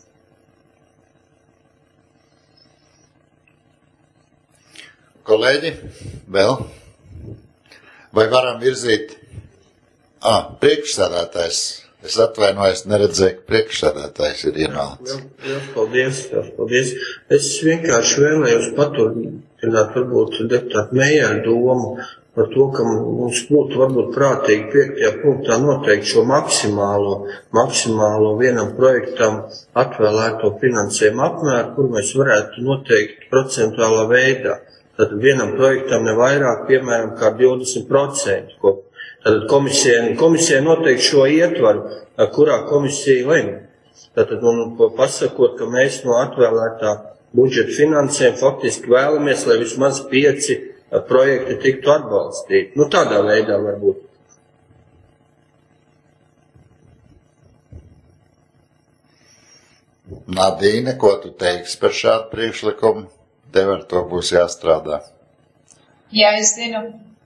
Kolēģi, vēl? Vai varam virzīt? Ah, priekšsēdētājs. Es atvainojos, neredzēju, ka priekšsēdētājs ir ienācis. Jā, jā, paldies, jā, paldies. Es vienkārši vēlējos paturpināt varbūt deputātu Mejēra domu par to, ka mums būtu varbūt prātīgi piektajā punktā noteikt šo maksimālo, maksimālo vienam projektam atvēlēto finansējumu apmēru, kur mēs varētu noteikt procentuālā veidā. Tad vienam projektam ne vairāk, piemēram, kā divdesmit procenti. Tad komisija, komisija noteikti šo ietvaru, kurā komisija lem. Tad un pasakot, ka mēs no atvēlētā budžeta finansējuma faktiski vēlamies, lai vismaz pieci projekti tiktu atbalstīti. Nu, tādā veidā varbūt. Nadīne, ko tu teiksi par šādu priekšlikumu? Tev ar to būs jāstrādā. Jā, es zinu.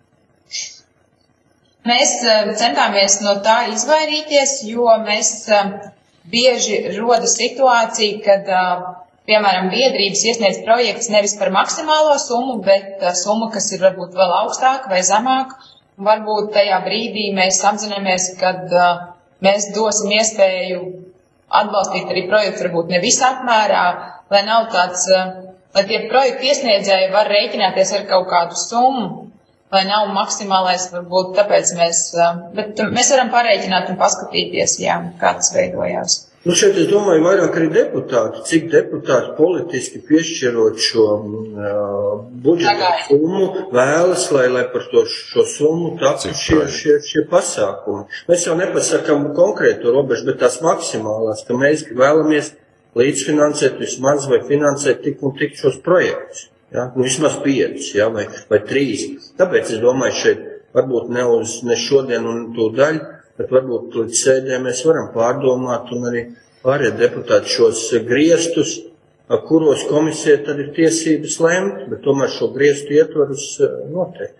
Mēs centāmies no tā izvairīties, jo mēs bieži roda situācija, kad, piemēram, biedrības iesniedz projekts nevis par maksimālo summu, bet summu, kas ir varbūt vēl augstāka vai zemāka. Varbūt tajā brīdī mēs apzināmies, kad mēs dosim iespēju atbalstīt arī projektu, varbūt ne visā apmērā, lai nav tāds, lai tie projektu iesniedzēji var rēķināties ar kaut kādu summu, lai nav maksimālais, varbūt tāpēc mēs, bet mēs varam parēķināt un paskatīties, jā, kā tas veidojās. Nu, šeit es domāju vairāk arī deputāti, cik deputāti politiski piešķirot šo uh, budžeta summu vēlas, lai, lai par to šo summu taptu šie, šie, šie pasākumi. Mēs jau nepasakam konkrēto robežu, bet tās maksimālās, ka mēs vēlamies līdzfinansēt vismaz vai finansēt tik un tik šos projektus. Ja? Nu, vismaz piecus, ja? vai, vai trīs. Tāpēc es domāju šeit varbūt ne uz ne šodien un tūdaļ, bet varbūt līdz sēdē mēs varam pārdomāt un arī pārējie deputāti šos griestus, kuros komisija tad ir tiesības lemt, bet tomēr šo griestu ietvarus noteikti.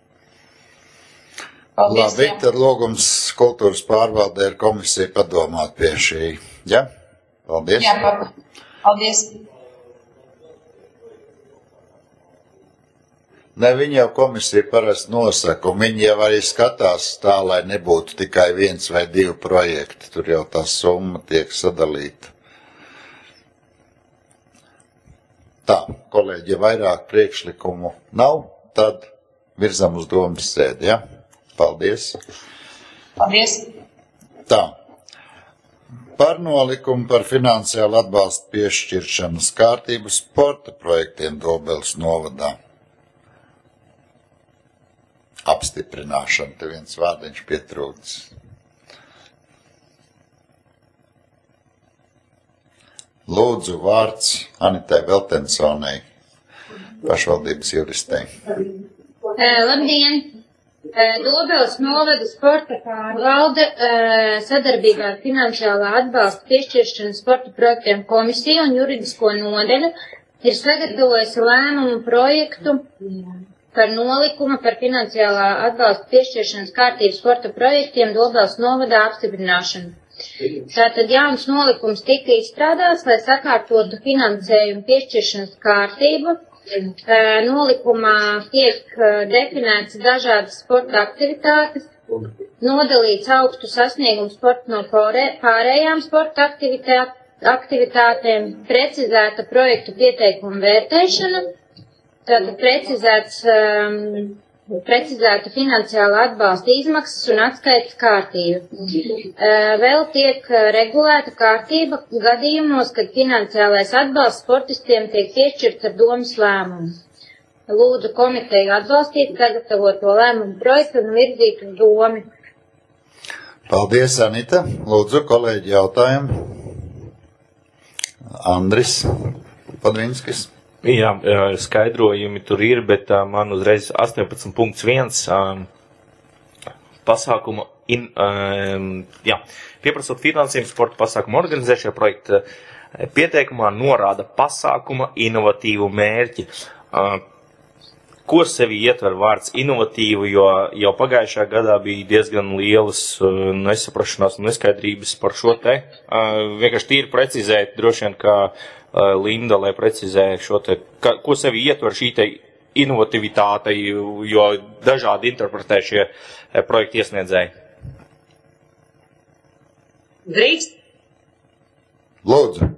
Labi, tad lūgums kultūras pārvaldē ar komisiju padomāt pie šī. Ja? Paldies. Jā, paldies. Ne, viņi jau komisija parasti nosaka, un viņi jau arī skatās tā, lai nebūtu tikai viens vai divi projekti. Tur jau tā summa tiek sadalīta. Tā, kolēģi, ja vairāk priekšlikumu nav, tad virzam uz domas sēdi, ja? Paldies. Paldies. Tā. Par nolikumu par finansiālu atbalstu piešķiršanas kārtību sporta projektiem Dobeles novadā. Apstiprināšana, te viens vārdiņš pietrūcis. Lūdzu vārds Anitai Veltensonai, pašvaldības juristei. Labdien! Dobeles novada sporta pārvalde sadarbībā ar finansiālā atbalsta piešķiršanu sporta projektiem komisiju un juridisko nodeļu ir sagatavojusi lēmumu projektu par nolikumu par finansiālā atbalsta piešķiršanas kārtību sporta projektiem Dobeles novadā apstiprināšanu. Tātad jauns nolikums tika izstrādāts, lai sakārtotu finansējumu piešķiršanas kārtību. Nolikumā tiek definēts dažādas sporta aktivitātes, nodalīts augstu sasniegumu sportu no pārējām sporta aktivitātēm, precizēta projektu pieteikumu vērtēšana, tad precizēts, um, precizēta finansiāla atbalsta izmaksas un atskaites kārtība. Uh, vēl tiek regulēta kārtība gadījumos, kad finansiālais atbalsts sportistiem tiek piešķirts ar domas lēmumu. Lūdzu komiteju atbalstīt sagatavoto lēmumu projektu un virzīt uz domi. Paldies, Anita. Lūdzu, kolēģi, jautājumu. Andris Padvinskis. Jā, skaidrojumi tur ir, bet uh, man uzreiz astoņpadsmit punkts viens um, pasākuma, in, um, jā, pieprasot finansējumu sporta pasākumu organizēšajā projekta pieteikumā norāda pasākuma inovatīvu mērķi. Uh, ko sevi ietver vārds inovatīvu, jo jau pagājušā gadā bija diezgan lielas uh, nesaprašanās un neskaidrības par šo te. Uh, vienkārši tīri precizēt, droši vien, ka Linda, lai precizē šo te, ka, ko sevi ietver šī te inovatīvitāte, jo dažādi interpretē šie projekti iesniedzēji. Drīkst? Lūdzu.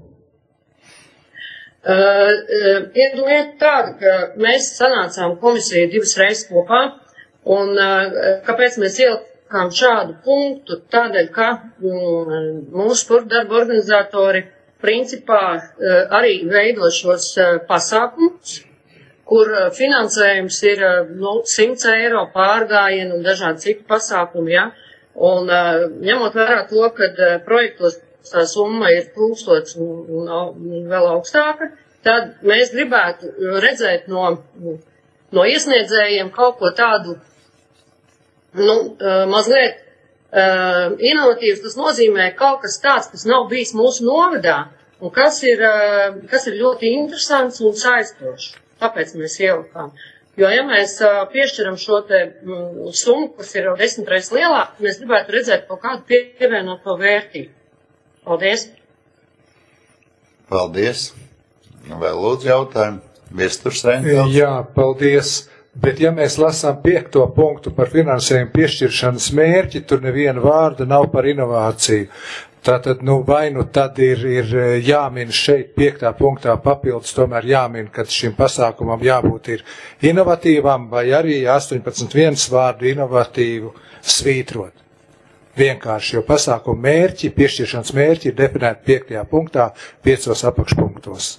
Uh, ir lieta tāda, ka mēs sanācām komisiju divas reizes kopā, un uh, kāpēc mēs ielikām šādu punktu? Tādēļ, ka um, mūsu sporta darba organizatori principā arī veido šos pasākumus, kur finansējums ir nu, simts eiro pārgājienu un dažādi citi pasākumi, ja? Un ņemot vērā to, ka projektos tā summa ir tūkstots un, un, un vēl augstāka, tad mēs gribētu redzēt no, no iesniedzējiem kaut ko tādu, nu, mazliet Uh, inovatīvs, tas nozīmē kaut kas tāds, kas nav bijis mūsu novadā, un kas ir, uh, kas ir ļoti interesants un saistošs. Tāpēc mēs ielikām. Jo, ja mēs uh, piešķiram šo te mm, summu, kas ir jau desmit reizes lielāka, mēs gribētu redzēt kaut kādu pievienoto vērtību. Paldies! Paldies! Vēl lūdzu jautājumu. Viesturs Reņģels. Jā, paldies! Bet ja mēs lasām piekto punktu par finansējumu piešķiršanas mērķi, tur neviena vārda nav par inovāciju. Tātad, nu, vai nu tad ir, ir jāmin šeit piektā punktā papildus, tomēr jāmin, ka šim pasākumam jābūt ir inovatīvam, vai arī astoņpadsmit viens vārdu inovatīvu svītrot. vienkārši, jo pasākumu mērķi, piešķiršanas mērķi ir definēti piektajā punktā, piecos apakšpunktos.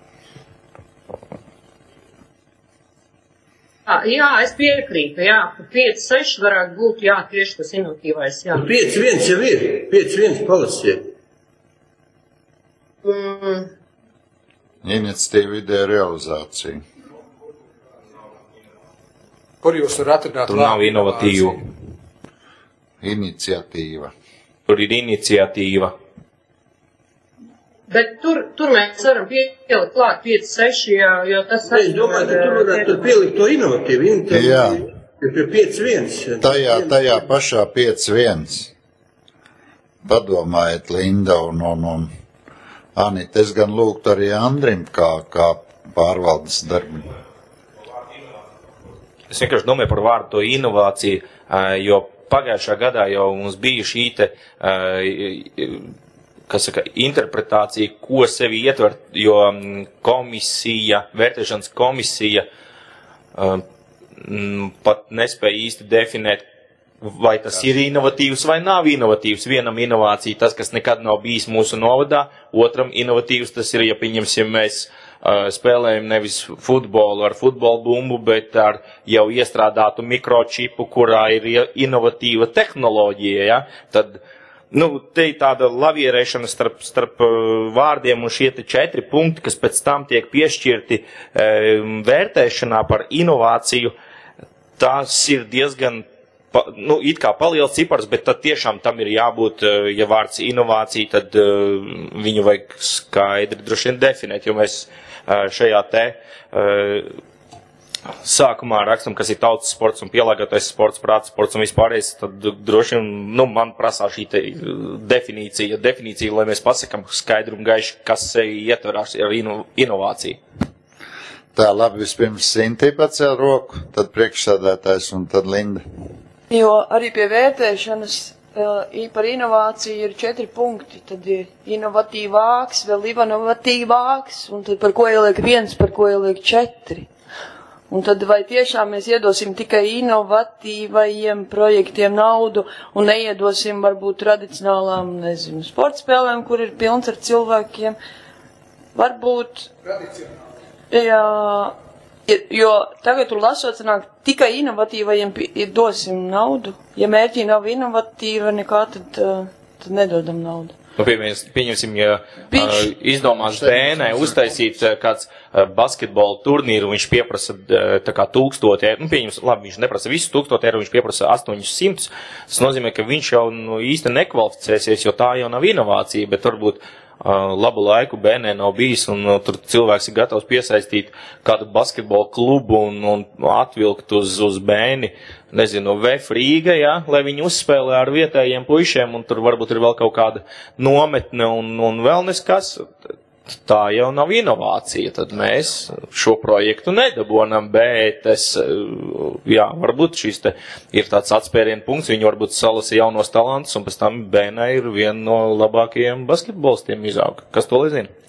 Jā, es piekrītu, jā, ka pieci seši varētu būt, jā, tieši tas inovatīvais, jā. pieci viens jau ir, pieci viens palasiet. Mm. Iniciatīva ideja realizācija. Kur jūs varat atrināt? Tur nav inovatīvu. Iniciatīva. Tur ir iniciatīva. Bet tur, tur mēs varam pielikt klāt pieci seši, jo, jo tas... Es domāju, ka tur varētu tur pielikt to inovatīvu. Jā. Pie pieci viens. Tajā, tajā pašā pieci viens. Padomājiet, Linda un, un, un Anita, es gan lūgtu arī Andrim kā, kā pārvaldes darbi. Es vienkārši domāju par vārdu to inovāciju, jo pagājušā gadā jau mums bija šī te, kas saka, interpretācija, ko sevi ietver, jo komisija, vērtēšanas komisija pat nespēja īsti definēt, vai tas ir inovatīvs vai nav inovatīvs. Vienam inovācija tas, kas nekad nav bijis mūsu novadā, otram inovatīvs tas ir, ja pieņemsim mēs spēlējam nevis futbolu ar futbola bumbu, bet ar jau iestrādātu mikročipu, kurā ir inovatīva tehnoloģija, ja? Tad, nu, te ir tāda lavierēšana starp, starp vārdiem un šie te četri punkti, kas pēc tam tiek piešķirti e, vērtēšanā par inovāciju. Tas ir diezgan, pa, nu, it kā paliels cipars, bet tad tiešām tam ir jābūt, ja vārds inovācija, tad viņu vajag skaidri droši vien definēt, jo mēs šajā te sākumā rakstam, kas ir tautas sports un pielāgotais sports, prāta sports un vispārējais, tad droši vien, nu, man prasā šī te definīcija, definīcija, lai mēs pasakam skaidru un gaiši, kas sevi ietverās ar ino, inovāciju. Tā, labi, vispirms Sinti pacēl roku, tad priekšsēdētājs un tad Linda. Jo arī pie vērtēšanas par inovāciju ir četri punkti, tad ir inovatīvāks, vēl inovatīvāks, un tad par ko ieliek viens, par ko ieliek četri. Un tad vai tiešām mēs iedosim tikai inovatīvajiem projektiem naudu un neiedosim varbūt tradicionālām, nezinu, sportspēlēm, kur ir pilns ar cilvēkiem. Varbūt, jā, jo tagad tur lasot, sanāk, tikai inovatīvajiem dosim naudu. Ja mērķi nav inovatīva nekā, tad, tad nedodam naudu. Nu, pieņemsim, ja uh, izdomās bērnai uztaisīt uh, kāds uh, basketbola turnīru, viņš pieprasa uh, tā kā tūkstoti eiro, nu, pieņemsim, labi, viņš neprasa visu tūkstoti eiro, viņš pieprasa astoņus simtus, tas nozīmē, ka viņš jau nu, īsti nekvalificēsies, jo tā jau nav inovācija, bet varbūt uh, labu laiku bērnē nav bijis, un uh, tur cilvēks ir gatavs piesaistīt kādu basketbola klubu un, un atvilkt uz, uz bērni, nezinu, V F Rīga, ja, lai viņi uzspēlē ar vietējiem puišiem, un tur varbūt ir vēl kaut kāda nometne un, un vēl neskas. Tā jau nav inovācija, tad mēs šo projektu nedabonam, bet es, jā, varbūt šis te ir tāds atspērienu punkts, viņi varbūt salasa jaunos talantus, un pēc tam bērnai ir viena no labākajiem basketbolistiem izaug. Kas to lai zina?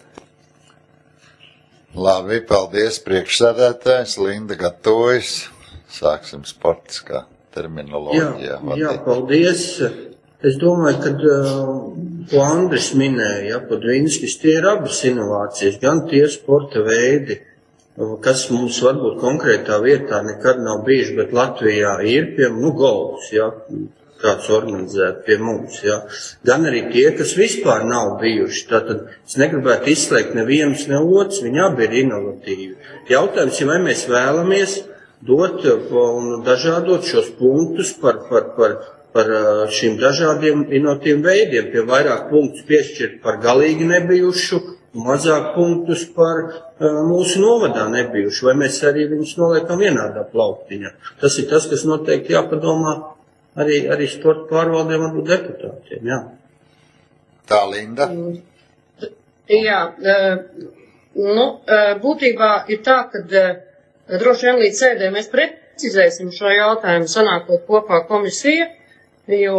Labi, paldies, priekšsēdētājs, Linda gatavojas. Sāksim sportiskā terminoloģijā. Jā, jā, paldies. Es domāju, ka, ko Andris minēja, ja, Podvinskis, tie ir abas inovācijas, gan tie sporta veidi, kas mums varbūt konkrētā vietā nekad nav bijuši, bet Latvijā ir, pie, nu, golfs, ja, kāds organizēt pie mums, ja, gan arī tie, kas vispār nav bijuši. Tātad es negribētu izslēgt nevienus, ne otrs, viņi abi ir inovatīvi. Jautājums, ja vai mēs vēlamies dot un dažādot šos punktus par, par, par, par šīm dažādiem inovatīviem veidiem, pie vairāk punktus piešķirt par galīgi nebijušu, mazāk punktus par uh, mūsu novadā nebijušu, vai mēs arī viņus noliekam vienādā plauktiņā. Tas ir tas, kas noteikti jāpadomā arī, arī sporta pārvaldiem un deputātiem, jā. Tā, Linda? Jā, uh, nu, uh, būtībā ir tā, ka uh, droši vien līdz sēdē mēs precizēsim šo jautājumu, sanākot kopā komisija, jo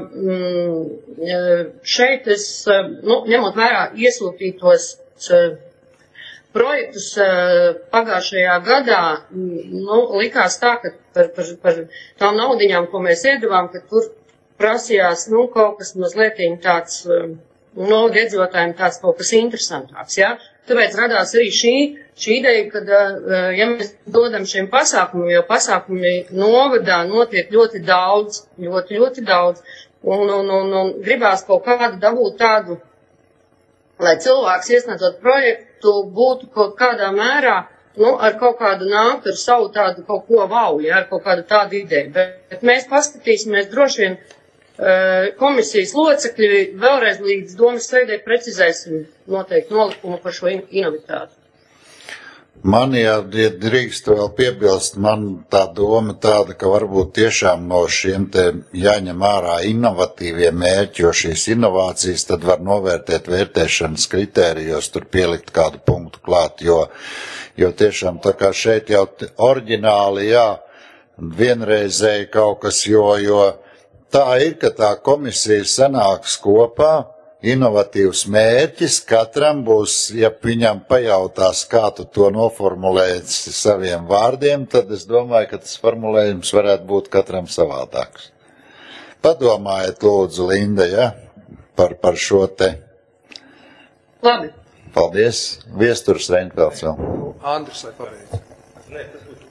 mm, šeit es, nu, ņemot vērā iesūtītos projektus pagājušajā gadā, nu, likās tā, ka par, par, par tām naudiņām, ko mēs iedavām, ka tur prasījās, nu, kaut kas mazliet tāds, no iedzīvotājiem tāds kaut kas interesantāks, jā. Tāpēc radās arī šī, šī ideja, kad, ja mēs dodam šiem pasākumiem, jo pasākumi novadā notiek ļoti daudz, ļoti, ļoti daudz, un, un, un, un gribās kaut kādu dabūt tādu, lai cilvēks iesniedzot projektu būtu kaut kādā mērā, nu, ar kaut kādu nākt, ar savu tādu kaut ko vau, ja, ar kaut kādu tādu ideju. Bet, bet mēs paskatīsimies droši vien komisijas locekļi vēlreiz līdz domas sēdē precizēsim noteikti nolikumu par šo inovitāti. Man, ja drīkst vēl piebilst, man tā doma tāda, ka varbūt tiešām no šiem te jāņem ārā inovatīvie mērķi, jo šīs inovācijas tad var novērtēt vērtēšanas kritērijos, tur pielikt kādu punktu klāt, jo, jo tiešām tā kā šeit jau oriģināli, jā, vienreizēji kaut kas, jo, jo tā ir, ka tā komisija sanāks kopā, inovatīvs mērķis, katram būs, ja viņam pajautās, kā tu to noformulēsi saviem vārdiem, tad es domāju, ka tas formulējums varētu būt katram savādāks. Padomājiet, lūdzu, Linda, ja, par, par šo te. Labi. Paldies. Viesturs Reinfelds vēl. Andris, vai pabeidz? Nē, tas būtu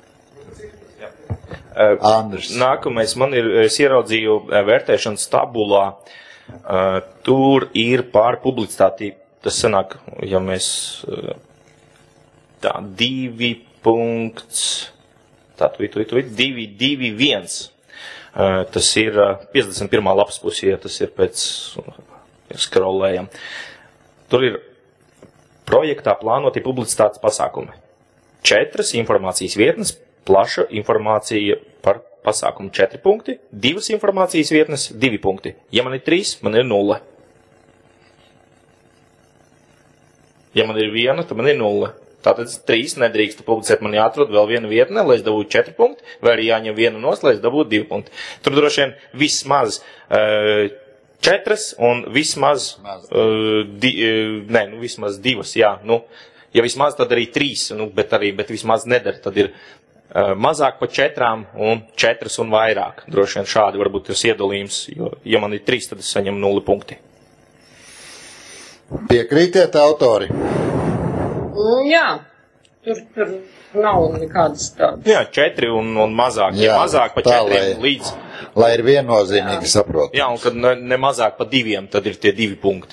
Andris. Nākamais man ir, es ieraudzīju vērtēšanas tabulā, tur ir pār publicitāti, tas sanāk, ja mēs tā divi punkts, tā tu, tu, tu, divi, divi, viens, tas ir piecdesmit pirmā lapas pusē, ja tas ir pēc skrolējam. Tur ir projektā plānoti publicitātes pasākumi. Četras informācijas vietnes, plaša informācija par pasākumu četri punkti, divas informācijas vietnes, divi punkti. Ja man ir trīs, man ir nulle. Ja man ir viena, tad man ir nulle. Tātad trīs nedrīkst publicēt, man jāatrod vēl viena vietne, lai es dabūtu četri punkti, vai arī jāņem viena nos, lai es dabūtu divi punkti. Tur droši vien vismaz uh, četras un vismaz, uh, di, uh, ne, nu vismaz divas, jā, nu, ja vismaz tad arī trīs, nu, bet arī, bet vismaz nedara, tad ir uh, mazāk pa četrām un četras un vairāk. Droši vien šādi varbūt tas iedalījums, jo, ja man ir trīs, tad es saņemu nulli punkti. Piekrītiet, autori? Jā, tur, tur nav nekādas tādas. Jā, četri un, un mazāk. Jā, ja mazāk pa tā, četriem lai, līdz. Lai ir viennozīmīgi saprot. Jā, un kad ne, ne mazāk pa diviem, tad ir tie divi punkti.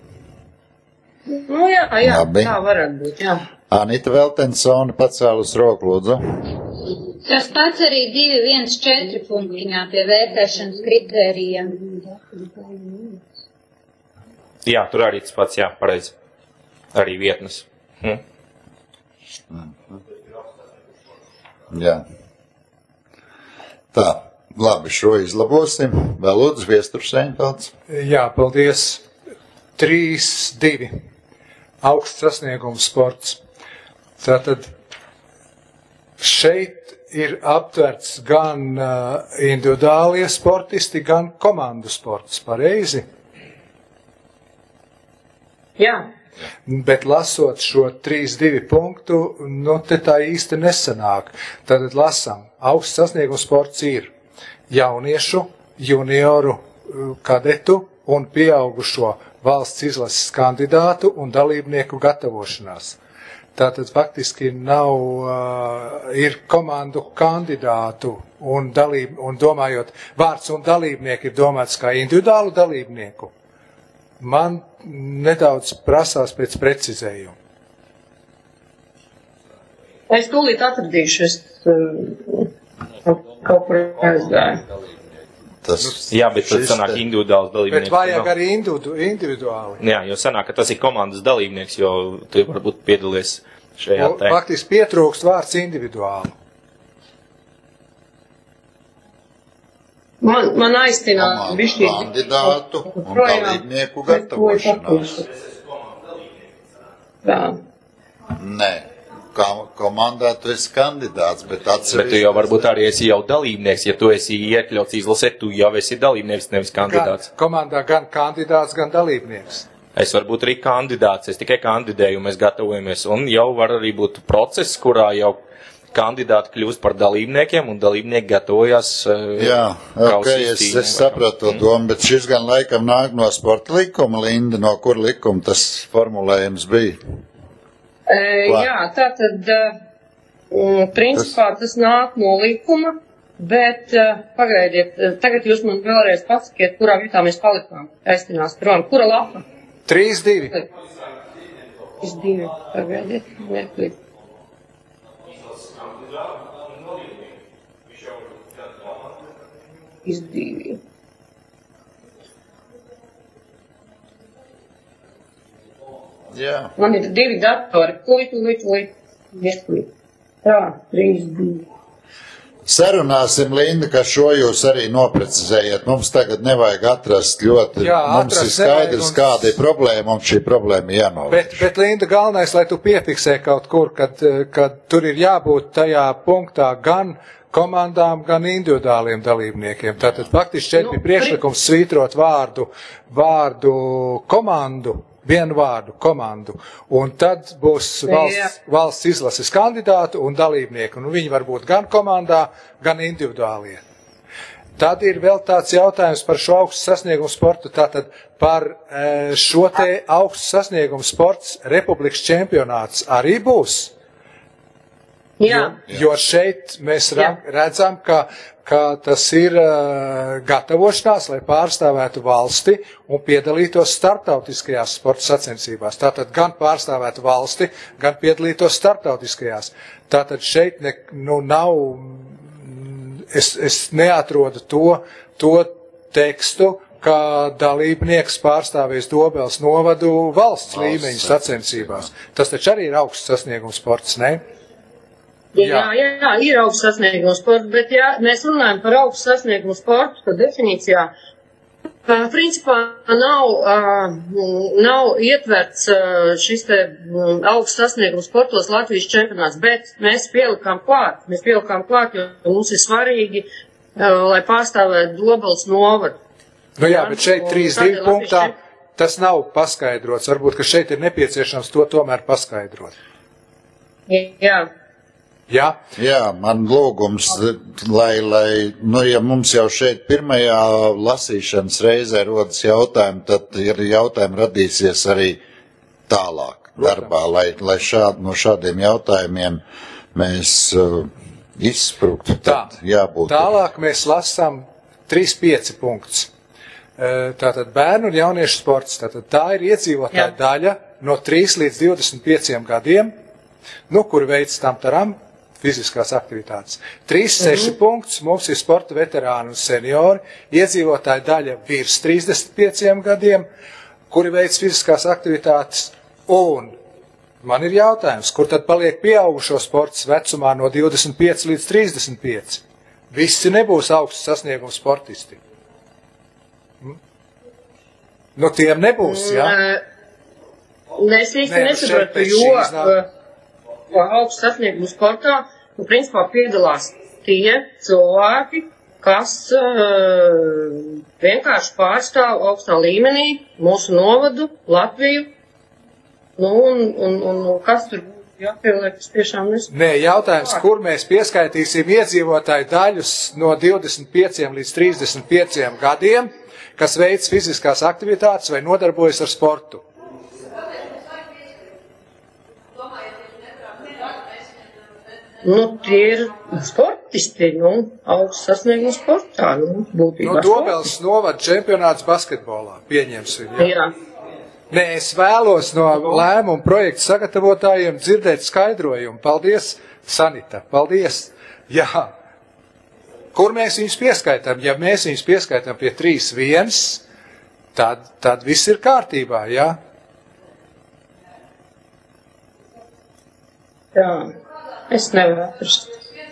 Nu jā, jā, Labi. Tā varētu būt, jā. Anita Veltensone pacēlus roku, lūdzu. Tas pats arī divi, viens, četri punktiņā pie vērtēšanas kritērijiem. Jā, tur arī tas pats, jā, pareizi. Arī vietnes. Hm. Jā. Tā, labi, šo izlabosim. Vēl lūdzu, Viesturs Reinfelds. Jā, paldies. Trīs, divi. Augsts sasniegums sports. Tātad šeit ir aptverts gan uh, individuālie sportisti, gan komandu sports. Pareizi? Jā. Bet lasot šo trīs divi punktu, nu te tā īsti nesanāk. Tad lasam, augsts sasniegums sports ir jauniešu, junioru, kadetu un pieaugušo valsts izlases kandidātu un dalībnieku gatavošanās. Tātad faktiski nav, uh, ir komandu kandidātu un, dalīb, un domājot, vārds un dalībnieki ir domāts kā individuālu dalībnieku. Man nedaudz prasās pēc precizējuma. Es tūlīt atradīšu, es uh, kaut kur aizgāju. Tas, jā, bet tad sanāk individuāls dalībnieks. Bet vajag arī individu, individuāli. Jā, jo sanāk, ka tas ir komandas dalībnieks, jo tu varbūt piedalies šajā tē. Faktiski pietrūkst vārds individuāli. Man, man aiztinā bišķi kandidātu un dalībnieku gatavošanās. Tā. Nē, kā komandā tu esi kandidāts, bet atsevišķi. Bet tu jau varbūt arī esi jau dalībnieks, ja tu esi iekļauts izlasē, tu jau esi dalībnieks, nevis kandidāts. Gan, komandā gan kandidāts, gan dalībnieks. Es varu būt arī kandidāts, es tikai kandidēju, mēs gatavojamies, un jau var arī būt process, kurā jau kandidāti kļūst par dalībniekiem, un dalībnieki gatavojas Jā, ok, es, es sapratu to domu, bet šis gan laikam nāk no sporta likuma, Linda, no kur likuma tas formulējums bija? E, jā, tā tad, um, principā tas nāk no likuma, bet uh, pagaidiet, tagad jūs man vēlreiz pasakiet, kurā vietā mēs palikām. Aiztinās prom, kura lapa? trīs divi. trīs divi, pagaidiet, vērtīt. Izdīvīja. Jā. Man ir divi datori. Kulitu, litu, litu. Tā, trīs, divi. Sarunāsim, Linda, ka šo jūs arī noprecizējiet. Mums tagad nevajag atrast ļoti, Jā, mums atrast ir skaidrs, nevajag, un... kāda ir problēma, un šī problēma jānovērš. Bet, bet, Linda, galvenais, lai tu piefiksē kaut kur, kad, kad tur ir jābūt tajā punktā gan komandām, gan individuāliem dalībniekiem. Tātad faktiski šeit bija priekšlikums svītrot vārdu, vārdu komandu, vienu vārdu komandu, un tad būs valsts, valsts izlases kandidātu un dalībnieku, un viņi var būt gan komandā, gan individuālie. Tad ir vēl tāds jautājums par šo augstu sasniegumu sportu, tātad par šo te augstu sasniegumu sports Republikas čempionāts arī būs. Jā. Jo, jo šeit mēs redzam, ka, ka tas ir uh, gatavošanās, lai pārstāvētu valsti un piedalītos starptautiskajās sporta sacensībās. Tātad gan pārstāvētu valsti, gan piedalītos starptautiskajās. Tātad šeit ne, nu, nav, es, es neatrodu to, to tekstu, ka dalībnieks pārstāvēs Dobeles novadu valsts līmeņa sacensībās. Tas taču arī ir augsts sasniegums sports, ne? Jā, jā, jā, ir augsts sasniegums sports, bet ja mēs runājam par augstu sasniegumu sportu, tad definīcijā uh, principā nav, uh, nav ietverts uh, šis te um, augsts sasniegums sportos Latvijas čempionāts, bet mēs pielikām klāt, mēs pielikām klāt, jo mums ir svarīgi, uh, lai pārstāvētu Dobeles novadu. Nu jā, bet šeit trīs divi punktā tas nav paskaidrots, varbūt, ka šeit ir nepieciešams to tomēr paskaidrot. Jā. Jā. Jā, man lūgums, lai, lai, nu, ja mums jau šeit pirmajā lasīšanas reizē rodas jautājumi, tad ir jautājumi radīsies arī tālāk darbā, lai, lai šād, no šādiem jautājumiem mēs uh, izspruktu. Tad Tā. jābūt. Tālāk mēs lasām trīs pieci punkts. Tātad bērnu un jauniešu sports. Tātad tā ir iedzīvotāja Jā. daļa no trīs līdz divdesmit pieciem gadiem, nu, kur veids tam taram fiziskās aktivitātes. trīs seši mm-hmm. punkts, mums ir sporta veterāni un seniori, iedzīvotāja daļa virs trīsdesmit pieciem gadiem, kuri veids fiziskās aktivitātes, un man ir jautājums, kur tad paliek pieaugušo sports vecumā no divdesmit pieci līdz trīsdesmit pieci? Visi nebūs augsts sasniegums sportisti. Hm? Nu, tiem nebūs, jā? Nē, es īsti nesapratu, jo augsts sasniegumu sportā, nu, principā piedalās tie cilvēki, kas uh, vienkārši pārstāv augstā līmenī mūsu novadu, Latviju, nu, un, un, un, un kas tur jāpieliek, es tiešām nesaprotu. Nē, jautājums, kur mēs pieskaitīsim iedzīvotāju daļus no divdesmit pieciem līdz trīsdesmit pieciem gadiem, kas veic fiziskās aktivitātes vai nodarbojas ar sportu. Nu, tie ir sportisti, nu, augsts sasniegums sportā, nu, būtībā. Nu, Dobeles novada čempionāts basketbolā, pieņemsim, jā. jā. Nē, es vēlos no lēmumu projektu sagatavotājiem dzirdēt skaidrojumu. Paldies, Sanita, paldies. Jā. Kur mēs viņus pieskaitām? Ja mēs viņus pieskaitām pie trīs viens, tad, tad viss ir kārtībā, jā? Jā. Es nevaru atrast.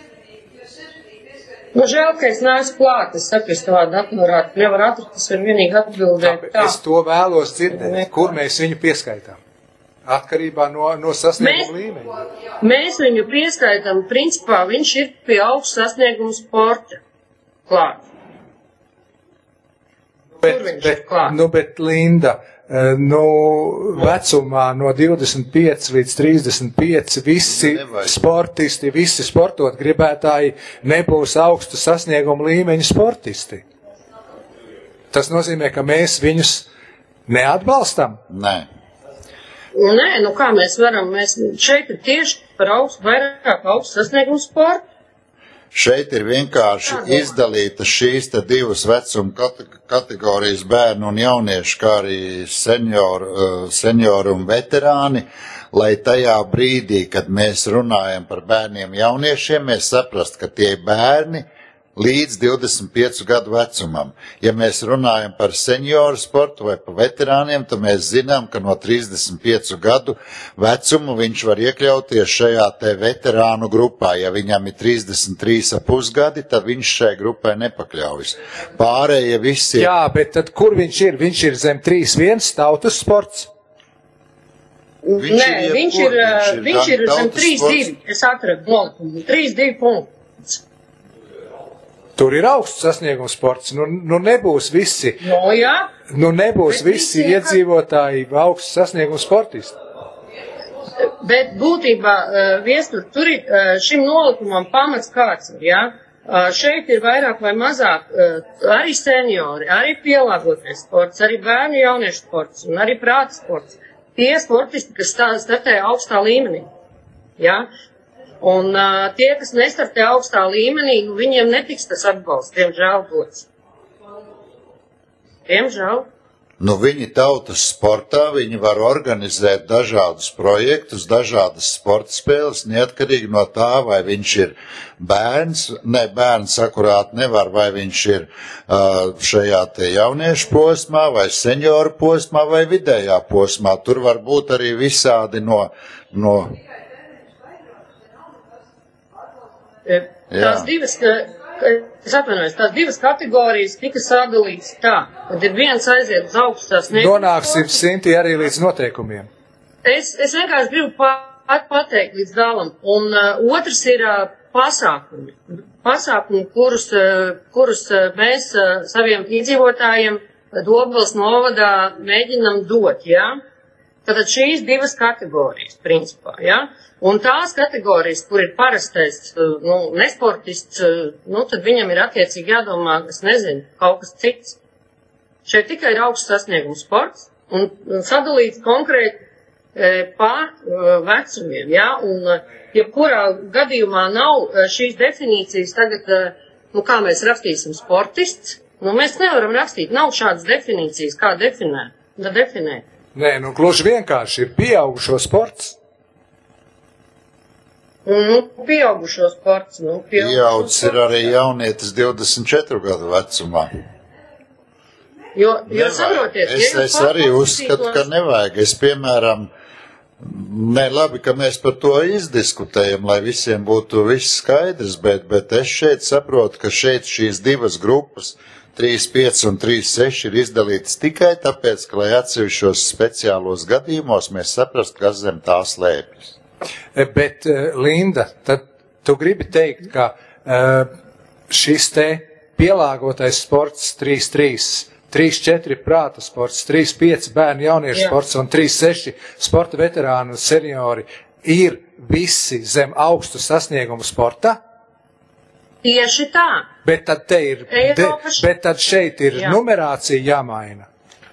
Nu, žēl, ka es neesmu klāt, es saku, es tavā datorā nevaru atrast, es varu vienīgi atbildēt. Tā, es to vēlos dzirdēt, kur mēs viņu pieskaitām. Atkarībā no, no sasnieguma līmeņa. Mēs viņu pieskaitām, principā viņš ir pie augsts sasnieguma sporta klāt. Bet, bet, nu, bet Linda, nu, vecumā no divdesmit pieci līdz trīsdesmit pieci visi sportisti, visi sportot gribētāji nebūs augstu sasniegumu līmeņu sportisti. Tas nozīmē, ka mēs viņus neatbalstam? Nē. Nē, nu kā mēs varam, mēs šeit ir tieši par augstu, vairāk augstu sasniegumu sportu. Šeit ir vienkārši izdalīta šīs te divas vecuma kategorijas bērnu un jauniešu, kā arī senioru, senioru un veterāni, lai tajā brīdī, kad mēs runājam par bērniem jauniešiem, mēs saprast, ka tie bērni līdz divdesmit piecu gadu vecumam. Ja mēs runājam par senioru sportu vai par veterāniem, tad mēs zinām, ka no trīsdesmit piecu gadu vecumu viņš var iekļauties šajā te veterānu grupā. Ja viņam ir trīsdesmit trīs ap pusgadi, tad viņš šai grupai nepakļaujas. Pārējie visi... Jā, bet tad kur viņš ir? Viņš ir zem trīs viens tautas sports? Viņš Nē, ir viņš ir, viņš ir, viņš ir zem trīs divi. Es atradu nolikumu. trīs divi punkti. Tur ir augsts sasniegums sports. Nu, nu nebūs visi, no, jā. Nu nebūs bet visi iedzīvotāji augsts sasniegums sportisti. Bet būtībā, Viestur, tur ir šim nolikumam pamats kāds ir, jā. Šeit ir vairāk vai mazāk arī seniori, arī pielāgoties sports, arī bērnu jauniešu sports un arī prāta sports. Tie sportisti, kas startē augstā līmenī, jā. Un uh, tie, kas nestartē augstā līmenī, nu, viņiem netiks tas atbalsts, diemžēl dots. Diemžēl. Nu, viņi tautas sportā, viņi var organizēt dažādus projektus, dažādas sporta spēles, neatkarīgi no tā, vai viņš ir bērns, ne bērns akurāt nevar, vai viņš ir uh, šajā te jauniešu posmā, vai senioru posmā, vai vidējā posmā. Tur var būt arī visādi no... no Tās divas, es atvainojos, tās divas kategorijas tika sadalītas tā, kad ir viens aiziet uz augstās sniegumu. Nonāksim, Sinti, arī līdz noteikumiem. Es, es vienkārši gribu pat pateikt līdz galam. Un uh, otrs ir uh, pasākumi. Pasākumi, kurus, uh, kurus uh, mēs uh, saviem iedzīvotājiem Dobgales novadā mēģinam dot, jā. Tātad šīs divas kategorijas, principā, jā. Un tās kategorijas, kur ir parastais, nu, nesportists, nu, tad viņam ir attiecīgi jādomā, es nezinu, kaut kas cits. Šeit tikai ir augsts sasniegums sports un sadalīts konkrēti e, pār e, vecumiem, jā, un jebkurā gadījumā nav šīs definīcijas tagad, e, nu, kā mēs rakstīsim sportists, nu, mēs nevaram rakstīt, nav šādas definīcijas, kā definēt, da definēt. Nē, nu, gluži vienkārši ir pieaugušo sports. Nu, pieaugušo sports, nu, pieaudzis ir arī jaunietis divdesmit četru gadu vecumā. Jo, jo saprotiet, es, es arī uzskatu, ka nevajag. Es, piemēram, ne labi, ka mēs par to izdiskutējam, lai visiem būtu viss skaidrs, bet, bet es šeit saprotu, ka šeit šīs divas grupas, trīs pieci un trīs seši, ir izdalītas tikai tāpēc, ka, lai atsevišķos speciālos gadījumos mēs saprast, kas zem tā slēpjas. Bet, Linda, tad tu gribi teikt, ka uh, šis te pielāgotais sports trīs trīs, trīs četri prāta sports, trīs pieci bērnu jauniešu Jā. sports un trīs seši sporta veterānu seniori ir visi zem augstu sasniegumu sporta? Tieši tā. Bet tad te ir, de, bet tad šeit ir Jā. numerācija jāmaina.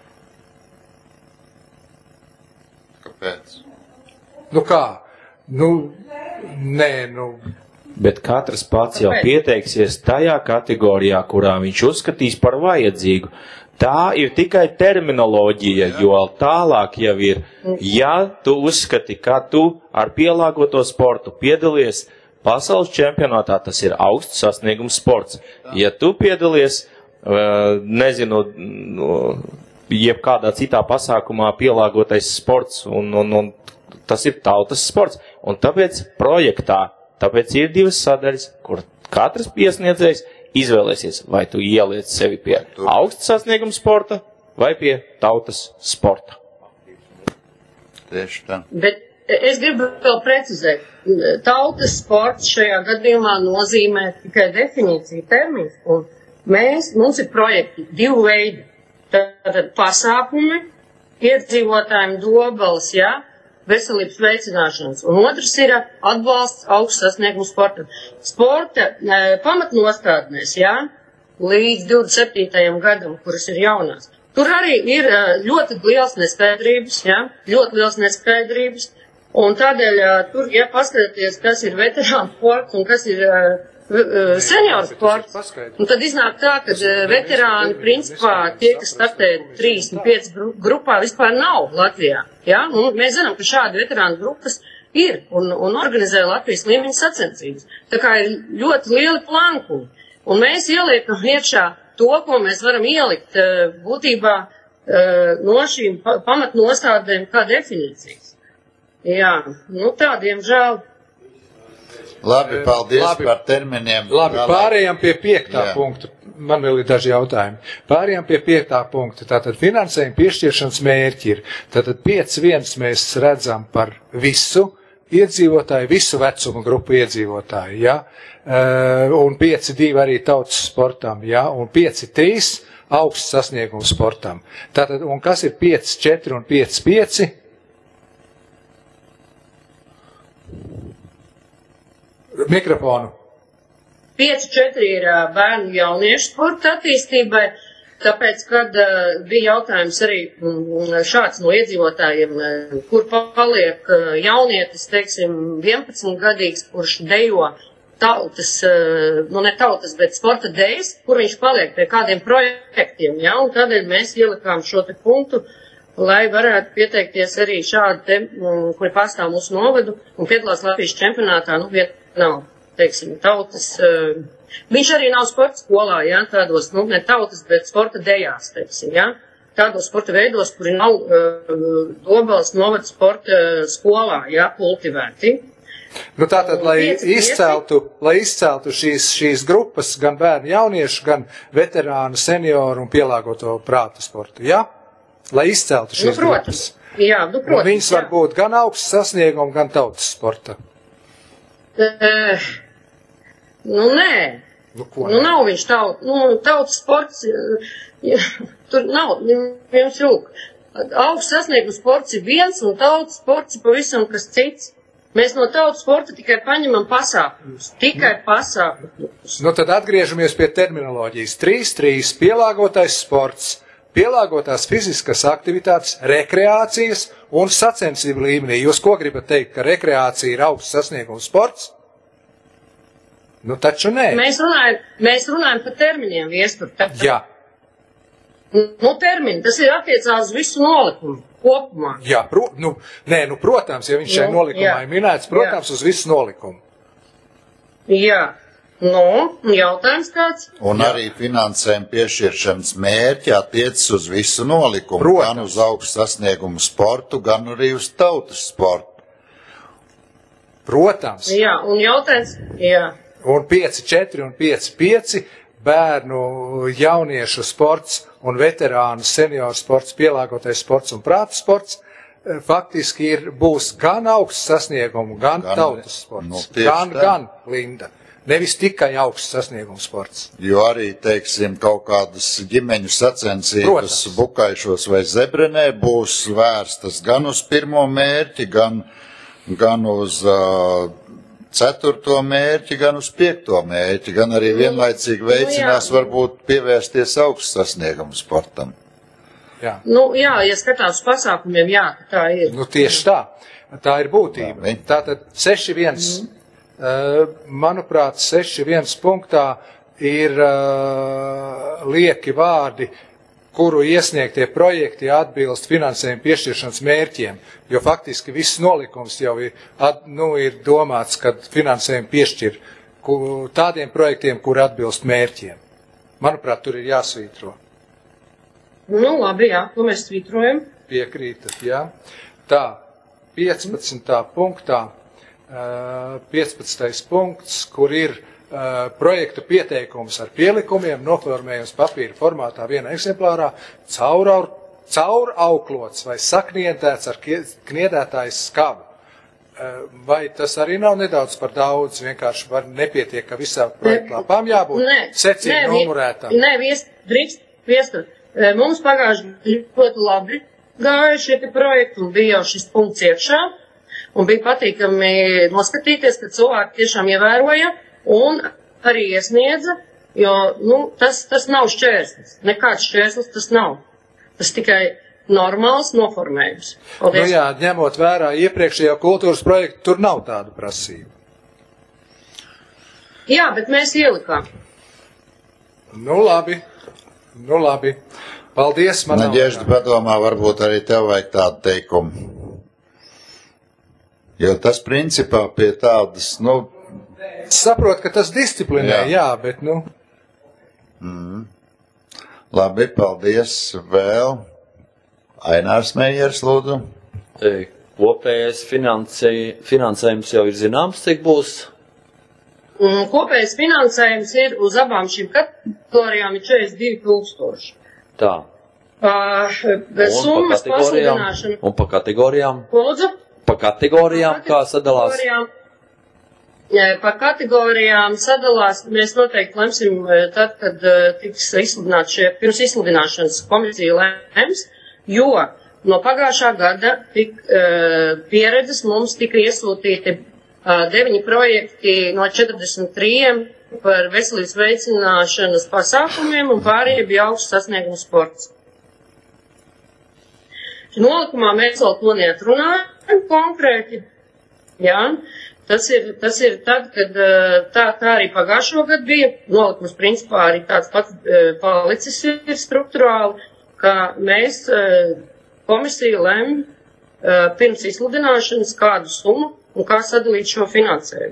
Kāpēc? Nu kā? Nu, nē, nu. Bet katrs pats jau pieteiksies tajā kategorijā, kurā viņš uzskatīs par vajadzīgu. Tā ir tikai terminoloģija, jo tālāk jau ir, ja tu uzskati, ka tu ar pielāgoto sportu piedalies pasaules čempionātā, tas ir augsts sasniegums sports. Ja tu piedalies, nezinu, jebkādā citā pasākumā pielāgotais sports un, un, un tas ir tautas sports, un tāpēc projektā, tāpēc ir divas sadaļas, kur katrs iesniedzējs izvēlēsies, vai tu ieliec sevi pie augsta sasnieguma sporta, vai pie tautas sporta. Tieši tā. Bet es gribu vēl precizēt, tautas sports šajā gadījumā nozīmē tikai definīciju termins, un mēs, mums ir projekti divu veidu, tātad pasākumi, iedzīvotājiem Dobeles, jā, veselības veicināšanas. Un otrs ir atbalsts augsts sasniegumu sportam. Sporta e, pamatnostādnēs, jā, līdz divdesmit septītajam gadam, kuras ir jaunās. Tur arī ir e, ļoti liels neskaidrības, jā, ļoti liels neskaidrības. Un tādēļ e, tur, ja paskatāties, kas ir veterānu sports un kas ir e, senioru sports, un tad iznāk tā, ka veterāni, principā, tie, kas startē trīsdesmit pieci grupā, vispār nav Latvijā. Ja? Un mēs zinām, ka šādi veterānu grupas ir un, un organizē Latvijas līmeņa sacensības. Tā kā ir ļoti lieli plankumi. Un mēs ieliekam iekšā to, ko mēs varam ielikt būtībā no šīm pamatnostādēm kā definīcijas. Jā, nu tā, diemžēl. Labi, paldies Labi. par terminiem. Labi, pārējām pie piektā Jā. punkta. Man vēl ir daži jautājumi. Pārējām pie piektā punkta. Tātad finansējuma piešķiršanas mērķi ir. Tātad pieci viens mēs redzam par visu iedzīvotāju, visu vecuma grupu iedzīvotāju, ja? Uh, un pieci divi arī tautas sportam, ja? Un pieci trīs augsts sasniegumu sportam. Tātad, un kas ir pieci četri un pieci pieci? Mikrofonu. pieci četri ir bērnu jauniešu sporta attīstībai, tāpēc, kad bija jautājums arī šāds no iedzīvotājiem, kur paliek jaunietis, teiksim, vienpadsmitgadīgs, kurš dejo tautas, nu ne tautas, bet sporta dejas, kur viņš paliek pie kādiem projektiem, ja, un tādēļ mēs ielikām šo te punktu, lai varētu pieteikties arī šādi te, kuri pārstāv mūsu novadu un piedalās Latvijas čempionātā, nu, vieta nav, teiksim, tautas, uh, viņš arī nav sporta skolā, jā, tādos, nu, ne tautas, bet sporta dejās, teiksim, jā, tādos sporta veidos, kuri nav uh, Dobeles novada sporta skolā, jā, kultivēti. Nu tātad, lai izceltu, lai izceltu šīs, šīs grupas, gan bērnu jauniešu, gan veterānu, senioru un pielāgoto prāta sportu, jā? Lai izceltu šīs nu, protams. grupas. Jā, nu, protams. Un viņas var būt gan augsts sasniegumi, gan tautas sporta. Uh, nu, nē. Nu, ko, nu, nav viņš taut, nu, tautas sports, ja, tur nav, jums rūk. Augsts sasniegums sports ir viens, un tautas sports ir pavisam kas cits. Mēs no tautas sporta tikai paņemam pasākumus. Tikai pasākumus. Nu, tad atgriežamies pie terminoloģijas. trīs trīs pielāgotais sports, pielāgotās fiziskas aktivitātes, rekreācijas un sacensību līmenī. Jūs ko gribat teikt, ka rekreācija ir augsts sasniegums sports? Nu, taču nē. Mēs runājam, mēs runājam par terminiem, viestur. Jā. Nu, termini, tas ir attiecās uz visu nolikumu kopumā. Jā, pro, nu, nē, nu, protams, ja viņš šai Nu, nolikumā jā. ir minēts, protams, Jā. uz visu nolikumu. Jā. Nu, jautājums kāds? Un arī finansējuma piešķiršanas mērķi attiecas uz visu nolikumu, Protams. gan uz augstu sasniegumu sportu, gan arī uz tautas sportu. Protams. Jā, un jautājums, jā. Un pieci četri un pieci pieci bērnu jauniešu sports un veterānu senioru sports, pielāgotais sports un prāta sports faktiski ir, būs gan augsts sasniegumu, gan, gan tautas sports. Nu, gan, tā. gan, Linda. Nevis tikai augsts sasniegums sports. Jo arī, teiksim, kaut kādas ģimeņu sacensības Protams. Bukaišos vai Zebrenē būs vērstas gan uz pirmo mērķi, gan, gan uz uh, ceturto mērķi, gan uz piekto mērķi, gan arī vienlaicīgi veicinās nu, varbūt pievērsties augsts sasniegumu sportam. Jā. Nu, jā, ja skatās uz pasākumiem, jā, tā ir. Nu, tieši tā. Tā ir būtība. Tātad seši viens. Mm. Uh, manuprāt, seši viens punktā ir uh, lieki vārdi, kuru iesniegtie projekti atbilst finansējuma piešķiršanas mērķiem, jo faktiski viss nolikums jau ir, at, nu, ir domāts, kad finansējumu piešķir ku, tādiem projektiem, kuri atbilst mērķiem. Manuprāt, tur ir jāsvītro. Nu, labi, jā, ko mēs svītrojam? Piekrītat, jā. Tā, piecpadsmitā punktā, piecpadsmitais punkts, kur ir uh, projektu pieteikums ar pielikumiem, noformējums papīra formātā vienā eksemplārā, caur, caur auklots vai sakniedēts ar kniedētājs skavu. Uh, vai tas arī nav nedaudz par daudz, vienkārši var nepietiek, ka visā projektlāpām jābūt Nē, secīgi nē, numurētām? Nē, viest, drīkst, viestur. Mums pagājuši ļoti labi gāja šie te projekti un bija jau šis punkts iekšā. Un bija patīkami noskatīties, ka cilvēki tiešām ievēroja un arī iesniedza, jo nu, tas, tas nav šķērslis. Nekāds šķērslis tas nav. Tas tikai normāls noformējums. Paldies. Nu jā, ņemot vērā iepriekšējo kultūras projektu, tur nav tāda prasība. Jā, bet mēs ielikām. Nu labi, nu labi. Paldies, man. Naģežda padomā, varbūt arī tev vajag tādu teikumu. Jo tas principā pie tādas, nu... Saprot, ka tas disciplinē, jā, jā bet, nu... Mm. Labi, paldies vēl. Ainārs Meijers, lūdzu. Kopējais finansējums jau ir zināms, cik būs? Kopējais finansējums ir uz abām šīm kategorijām ir četrdesmit divi tūkstoši. Tā. Uh, summas pasludināšana. Un pa kategorijām? Ko lūdzu? Pa kategorijām, kā sadalās? Pa kategorijām sadalās, mēs noteikti lemsim tad, kad tiks izsludināt šie, pirms izsludināšanas komisija lems, jo no pagājušā gada tik, pieredzes mums tika iesūtīti deviņi projekti no četrdesmit trījiem par veselības veicināšanas pasākumiem un pārējie bija augsts sasniegums sports. Nolikumā mēs vēl to neatrunājam konkrēti, jā. Tas ir, tas ir tad, kad tā, tā arī pagājušo gadu bija, nolikums principā arī tāds pats palicis ir struktūrāli, ka mēs komisija lem pirms izsludināšanas kādu summu un kā sadalīt šo finansējumu.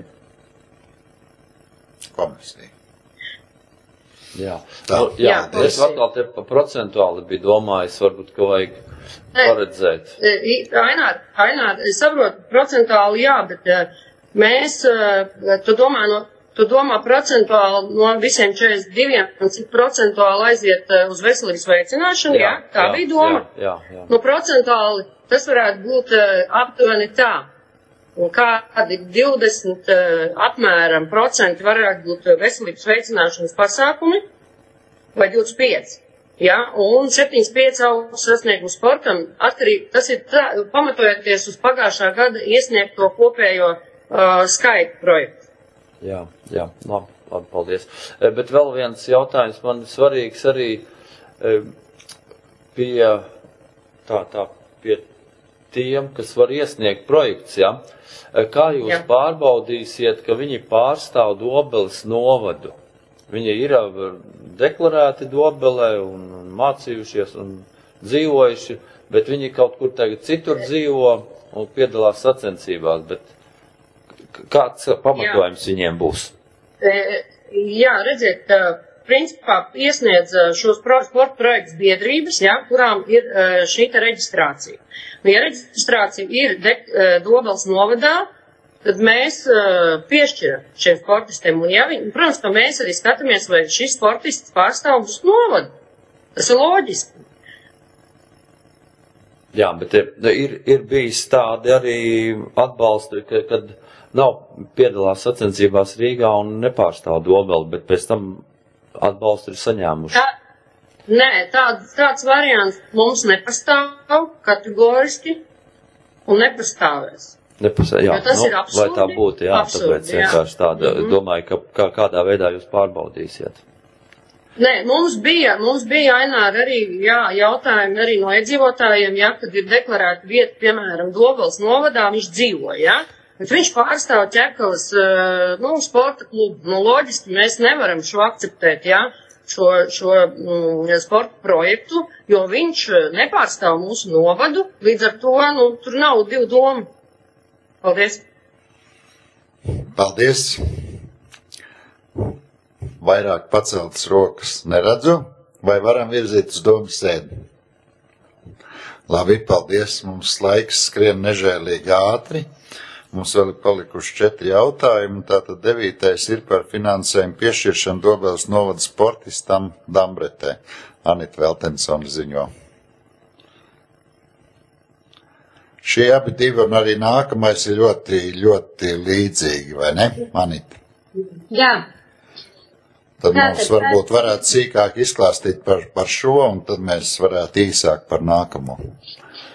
Komisija. Jā, tā. Nu, jā, jā es atkal te pa procentuāli biju domājis, varbūt, ka vajag paredzēt. Ainār, Ainār, es saprotu, procentuāli jā, bet mēs, tu domā, no, tu domā procentuāli no visiem četrdesmit diviem, un cik procentuāli aiziet uz veselības veicināšanu, jā, jā tā jā, bija doma. Jā, jā, jā. Nu, procentuāli tas varētu būt aptuveni tā, un kādi divdesmit apmēram procenti varētu būt veselības veicināšanas pasākumi, vai divdesmit pieci. Ja, un septiņdesmit pieci augsts sasniegumu sportam, atkarīgi, tas ir tā, pamatojoties uz pagājušā gada iesniegto kopējo uh, skaitu projektu. Jā, jā, labi, labi, paldies. E, bet vēl viens jautājums man svarīgs arī e, pie, tā, tā, pie tiem, kas var iesniegt projekts, ja? E, kā jūs jā. Pārbaudīsiet, ka viņi pārstāv Dobeles novadu? Viņi ir deklarēti Dobelē un, un mācījušies un dzīvojuši, bet viņi kaut kur tagad citur dzīvo un piedalās sacensībās, bet kāds pamatojums jā. Viņiem būs? E, jā, redziet, principā iesniedz šos sporta projekts biedrības, jā, kurām ir šī te reģistrācija. Un, ja reģistrācija ir de, Dobeles novadā, tad mēs uh, piešķiram šiem sportistiem. Un, ja viņi, protams, ka mēs arī skatāmies, vai šis sportists pārstāv uz novadu. Tas ir loģiski. Jā, bet ir, ir bijis tādi arī atbalsti, ka, kad nav piedalās sacensībās Rīgā un nepārstāv Dobeli, bet pēc tam atbalstu ir saņēmuši. Tā, nē, tāds, tāds variants mums nepastāv kategoriski un nepastāvēs. Nepasā, jā, tas nu, ir absurdi, lai tā būtu, jā, absurdi, tāpēc vienkārši tāda, mm-hmm. domāju, ka kā, kādā veidā jūs pārbaudīsiet. Nē, mums bija, mums bija, Ainār, arī, jā, jautājumi arī no iedzīvotājiem, jā, kad ir deklarēta vieta, piemēram, Dobeles novadā, viņš dzīvo, jā, bet viņš pārstāv Ķekavas, nu, sporta klubu, nu, loģiski mēs nevaram šo akceptēt, jā, šo, šo mm, sporta projektu, jo viņš nepārstāv mūsu novadu, līdz ar to, nu, tur nav divu domu. Paldies. Paldies. Vairāk paceltas rokas neredzu, vai varam virzīt uz domu sēdi? Labi, paldies. Mums laiks skrien nežēlīgi ātri. Mums vēl ir palikuši četri jautājumi. Tātad devītais ir par finansējumu piešķiršanu Dobeles novada sportistam Dambretē. Anita Veltensona ziņo. Šie abi divi un arī nākamais ir ļoti, ļoti līdzīgi, vai ne, Anita? Jā. Tad tā, mums varbūt varētu sīkāk izklāstīt par, par šo, un tad mēs varētu īsāk par nākamo.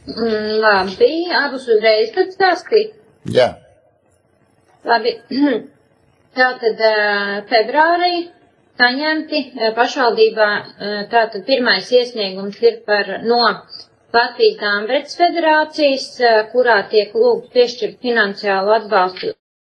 Mm, labi, abus uzreiz tad stāstīt. Jā. Labi, tātad februārī saņemti pašvaldībā, tātad pirmais iesniegums ir par no Latvijas Dāmbrets federācijas, kurā tiek lūgt piešķirt finansiālu atbalstu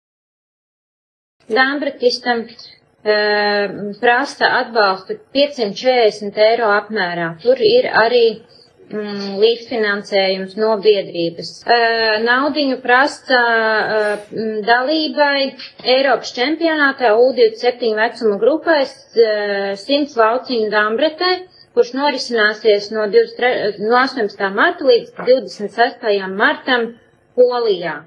Dāmbretistam, prasa atbalstu piecsimt četrdesmit eiro apmērā. Tur ir arī mm, līdzfinansējums no biedrības. Naudiņu prasa dalībai Eiropas čempionātā U divdesmit septiņu vecuma grupais simts lauciņu Dāmbretē, kurš norisināsies no, divdesmit no astoņpadsmitā marta līdz divdesmit sestajam martam Polijā.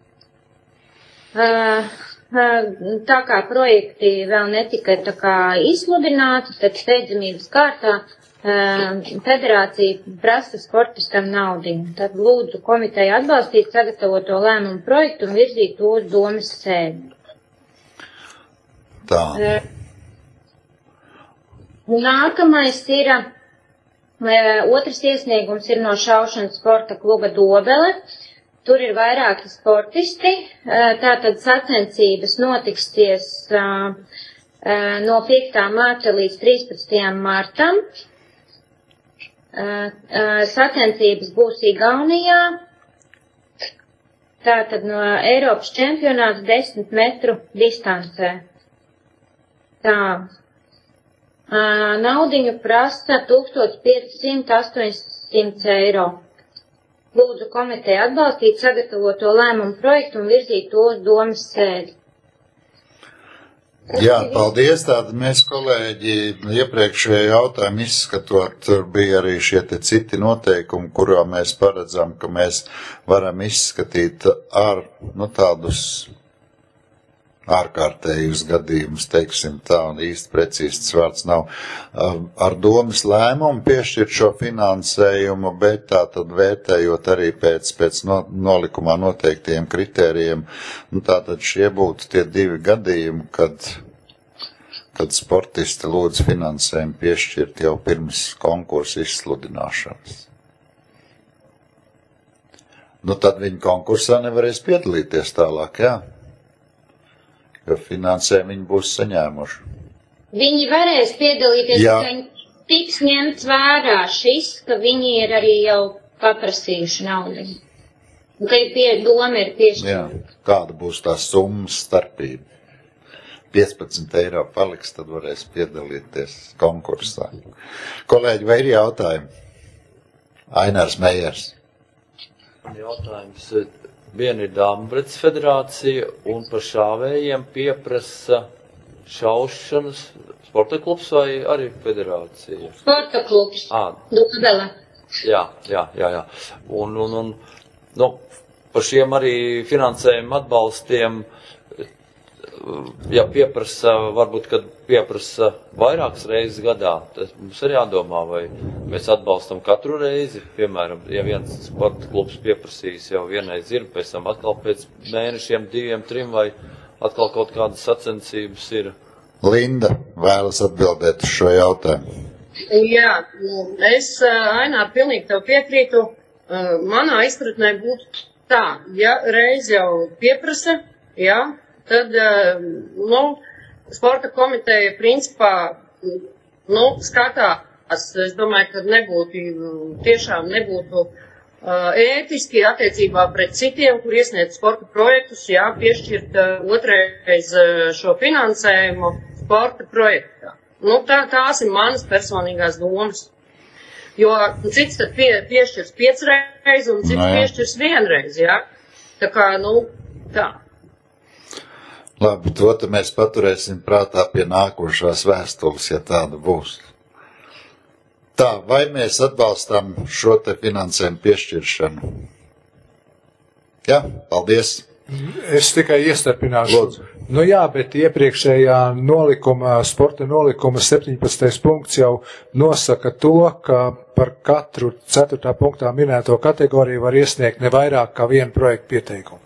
Tā kā projekti vēl netika tā kā izsludināti, tad steidzamības kārtā federācija prasa sportistam naudiņu. Tad lūdzu komiteju atbalstīt sagatavoto lēmumu projektu un virzīt to uz domes sēdi. Tā. Nākamais ir, otrs iesniegums ir no šaušanas sporta kluba Dobele. Tur ir vairāki sportisti, tātad sacensības notiksies no piektā marta līdz trīspadsmitajam martam. Sacensības būs Igaunijā, tātad no Eiropas čempionāts desmit metru distancē. Tā. Naudiņu prasa tūkstoš piecsimt astoņdesmit eiro. Lūdzu komiteju atbalstīt sagatavoto lēmumu projektu un virzīt to uz domes sēdi. Jā, paldies. Tātad mēs, kolēģi, iepriekšējā jautājumu izskatot, tur bija arī šie te citi noteikumi, kurā mēs paredzam, ka mēs varam izskatīt ar, nu, tādus ārkārtējus gadījumus, teiksim tā, un īsti precīsts vārds nav, ar domas lēmumu piešķirt šo finansējumu, bet tā tad vērtējot arī pēc, pēc no, nolikumā noteiktiem kritērijiem, un tā tad šie būtu tie divi gadījumi, kad, kad sportisti lūdz finansējumu piešķirt jau pirms konkursa izsludināšanas. Nu, tad viņi konkursā nevarēs piedalīties tālāk, jā? Jo finansējumu viņi būs saņēmuši. Viņi varēs piedalīties, jā. Ka viņi tiks ņemts vērā šis, ka viņi ir arī jau paprasījuši naudu. Un ka pie, doma ir piešķirta. Jā, kāda būs tā summas starpība? piecpadsmit eiro paliks, tad varēs piedalīties konkursā. Kolēģi, vai ir jautājumi? Ainārs Meijers. Jautājums. Viena ir Dāmbrets federācija un par šāvējiem pieprasa šaušanas sporta klubs vai arī federācija? Sporta klubs. Ā. Dobele. Jā, jā, jā, jā. Un, un, un, nu, par šiem arī finansējuma atbalstiem, ja pieprasa, varbūt, kad pieprasa vairākas reizes gadā, tad mums ir jādomā, vai mēs atbalstam katru reizi. Piemēram, ja viens sporta klubs pieprasīs jau vienreiz ir, pēc tam atkal pēc mēnešiem, diviem, trim, vai atkal kaut kādas sacensības ir. Linda vēlas atbildēt uz šo jautājumu. Jā, es, Ainā, pilnīgi tev piekrītu. Manā izpratnē būtu tā, ja reiz jau pieprasa, jā, tad, nu, sporta komiteja principā, nu, skatās, es domāju, ka nebūtu, tiešām nebūtu uh, ētiski attiecībā pret citiem, kur iesniedz sporta projektus, jā, piešķirt uh, otrais uh, šo finansējumu sporta projektā. Nu, tā, tās ir manas personīgās domas. Jo cits tad pie, piešķirs piecreiz un cits no, piešķirs vienreiz, jā. Tā kā, nu, tā. Labi, to tad mēs paturēsim prātā pie nākošās vēstules, ja tāda būs. Tā, vai mēs atbalstam šo te finansējumu piešķiršanu? Jā, paldies. Es tikai iestarpināšu. Lūdzu. Nu jā, bet iepriekšējā nolikuma, sporta nolikuma septiņpadsmitais punkts jau nosaka to, ka par katru ceturtā punktā minēto kategoriju var iesniegt ne vairāk kā vienu projektu pieteikumu.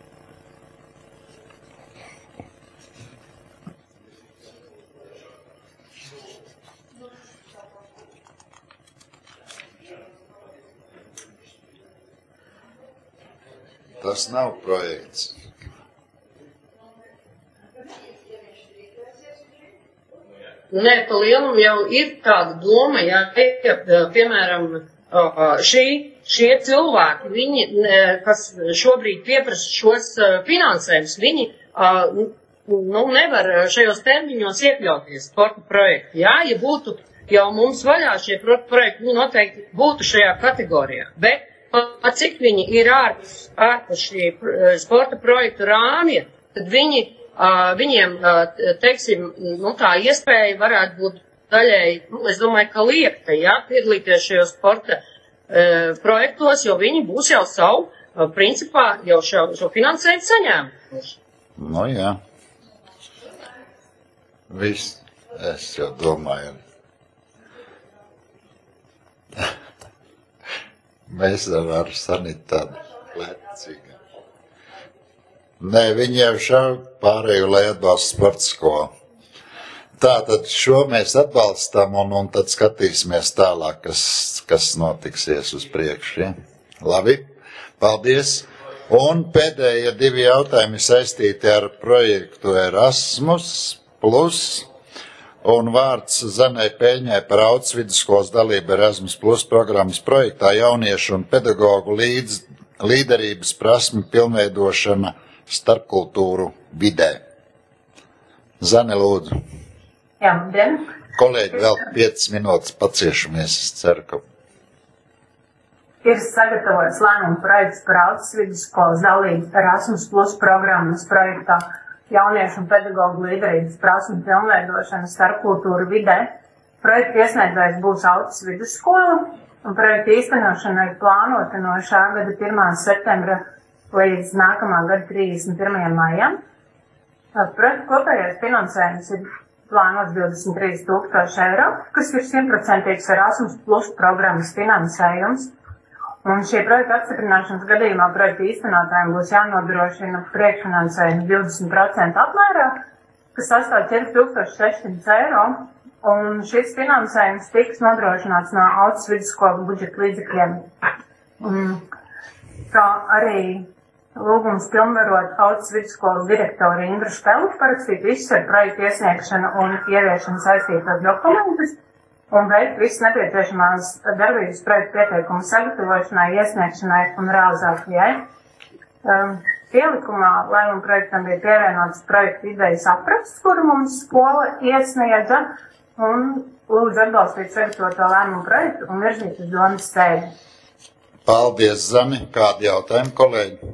Tas nav projekts. Nē, pa lielumu jau ir tāda doma, jā, ka, piemēram, šī, šie cilvēki, viņi, kas šobrīd pieprasa šos finansējumus, viņi nu, nevar šajos termiņos iekļauties sporta projektu. Jā, ja būtu jau mums vaļā šie projekti, viņi noteikti būtu šajā kategorijā. Bet, cik viņi ir ārpus, ārpus šī sporta projektu rāmja, tad viņi viņiem, teiksim, nu, tā iespēja varētu būt daļēji, nu, es domāju, ka liekta, jā, piedalīties šajos sporta e, projektos, jo viņi būs jau savu, principā, jau šo, šo finansējumu saņēmuši. Nu, jā. Viss, es jau domāju. Mēs ar Sanitu tādu lecīgu. Nē, viņi jau šā pārēju, lai atbalsta sporta skolu. Tātad šo mēs atbalstam un, un tad skatīsimies tālāk, kas, kas notiksies uz priekšu. Ja? Labi, paldies. Un pēdējie divi jautājumi saistīti ar projektu Erasmus plus un vārds Zanai Pēņai par Autas vidusskolas dalību Erasmus plus programmas projektā jauniešu un pedagogu līdz, līderības prasmi pilnveidošana starpkultūru vidē. Zane, lūdzu. Jā, dien. Kolēģi, vēl piecas minūtes paciešamies, es ceru, ka... Ir sagatavots lēmumu projekts par Autas vidusskolas dalību Erasmus plus programmas projektā jauniešu un pedagogu līderības prasmi pilnveidošana starpkultūru vidē. Projekta iesniedzējs būs Autas vidusskola, un projekta īstenošana ir plānota no šā gada pirmā septembra līdz nākamā gada trīsdesmit pirmajam maijam. Projekta kopējais finansējums ir plānots divdesmit trīs tūkstoši eiro, kas ir simtprocentīgs Erasmus plus programmas finansējums. Un šī projekta apstiprināšanas gadījumā projekta īstenotājiem būs jānodrošina priekšfinansējumu divdesmit procentu apmērā, kas sastāv četri tūkstoši sešsimt eiro. Un šis finansējums tiks nodrošināts no Autas vidusskolas budžeta līdzekļiem. Kā arī lūgums pilnvarot Autas vidusskolas direktoru Indru Špelu parakstīt visus ar projektu iesniegšanu un ieviešanu saistītos dokumentus un veikt visas nepieciešamās darbības projektu pieteikumu sagatavošanai, iesniegšanai un realizācijai. Um, pielikumā lēmuma projektam bija pievienots projektu idejas apraksts, kuru mums skola iesniedza, un lūdzu atbalstīt sagatavoto lēmumu projektu un virzīt uz domas sēdi. Paldies, Zani. Kādi jautājumi, kolēģi?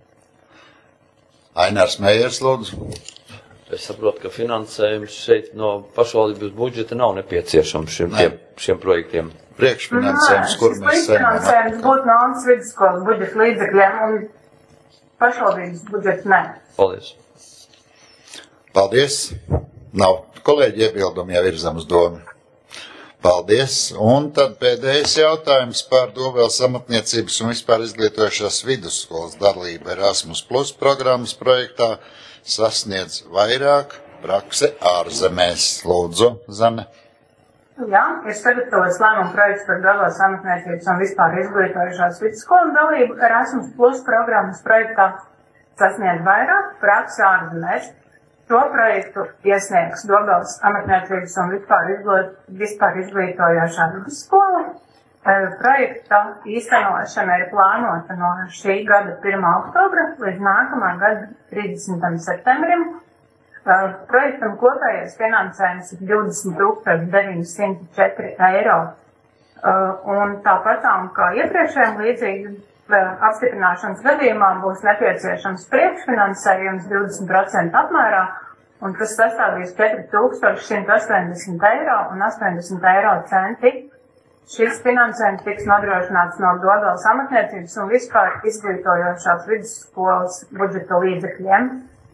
Ainārs Meijers, lūdzu. Es saprotu, ka finansējums šeit no pašvaldības budžeta nav nepieciešams šiem, tiem, šiem projektiem. Priekšfinansējums, kur mēs saņemam. Priekšfinansējums būtu no Autas vidusskolas budžeta līdzekļiem un pašvaldības budžeta ne. Paldies. Paldies. Nav kolēģi iebildumi, jau virzam uz domu. Paldies. Un tad pēdējais jautājums par Dobeles amatniecības un vispār izglītojošās vidusskolas dalību Erasmus plus programmas projektā sasniedz vairāk prakse ārzemēs. Lūdzu, Zane. Jā, ir sagatavots lēmumu projekts par Dobeles amatniecības un vispār izglītojošās vidusskolas dalību Erasmus plus programmas projektā sasniedz vairāk prakse ārzemēs. Šo projektu iesniegs Dobeles amatniecības un vispār, izglīt, vispār izglītojošā vidusskola. Projekta īstenošana ir plānota no šī gada pirmā oktobra līdz nākamā gada trīsdesmitam septembrim. Projektam kopējais finansējums ir divdesmit tūkstoši deviņi simti četri eiro. Un tāpatām kā iepriekšējiem līdzīgi apstiprināšanas gadījumā būs nepieciešams priekšfinansējums divdesmit procentu apmērā, un tas sastāvīs četri tūkstoši simt astoņdesmit eiro un astoņdesmit eiro centi. Šis finansējums tiks nodrošināts no Dobeles amatniecības un vispār izglītojošās vidusskolas budžeta līdzekļiem.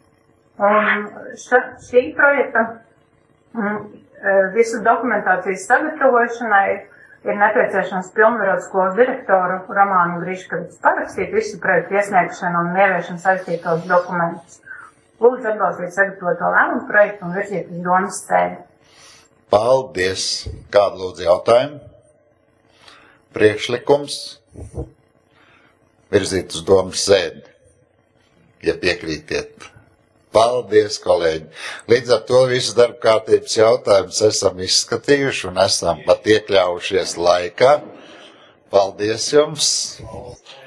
Un ša, šī projekta m, visu dokumentācijas sagatavošanai ir nepieciešams pilnvarot skolas direktoru Romānu Griškevicu parakstīt visu projektu iesniegšanu un ieviešanu saistītos dokumentus. Lūdzu atbalstīt sagatavoto lēmumu projektu un virzīt uz domas sēdi. Paldies! Kādu lūdzu jautājumu? Priekšlikums virzīt uz domas sēdi. ja piekrītiet. Paldies, kolēģi! Līdz ar to visu darba kārtības jautājumus esam izskatījuši un esam pat iekļaujušies laikā. Paldies jums!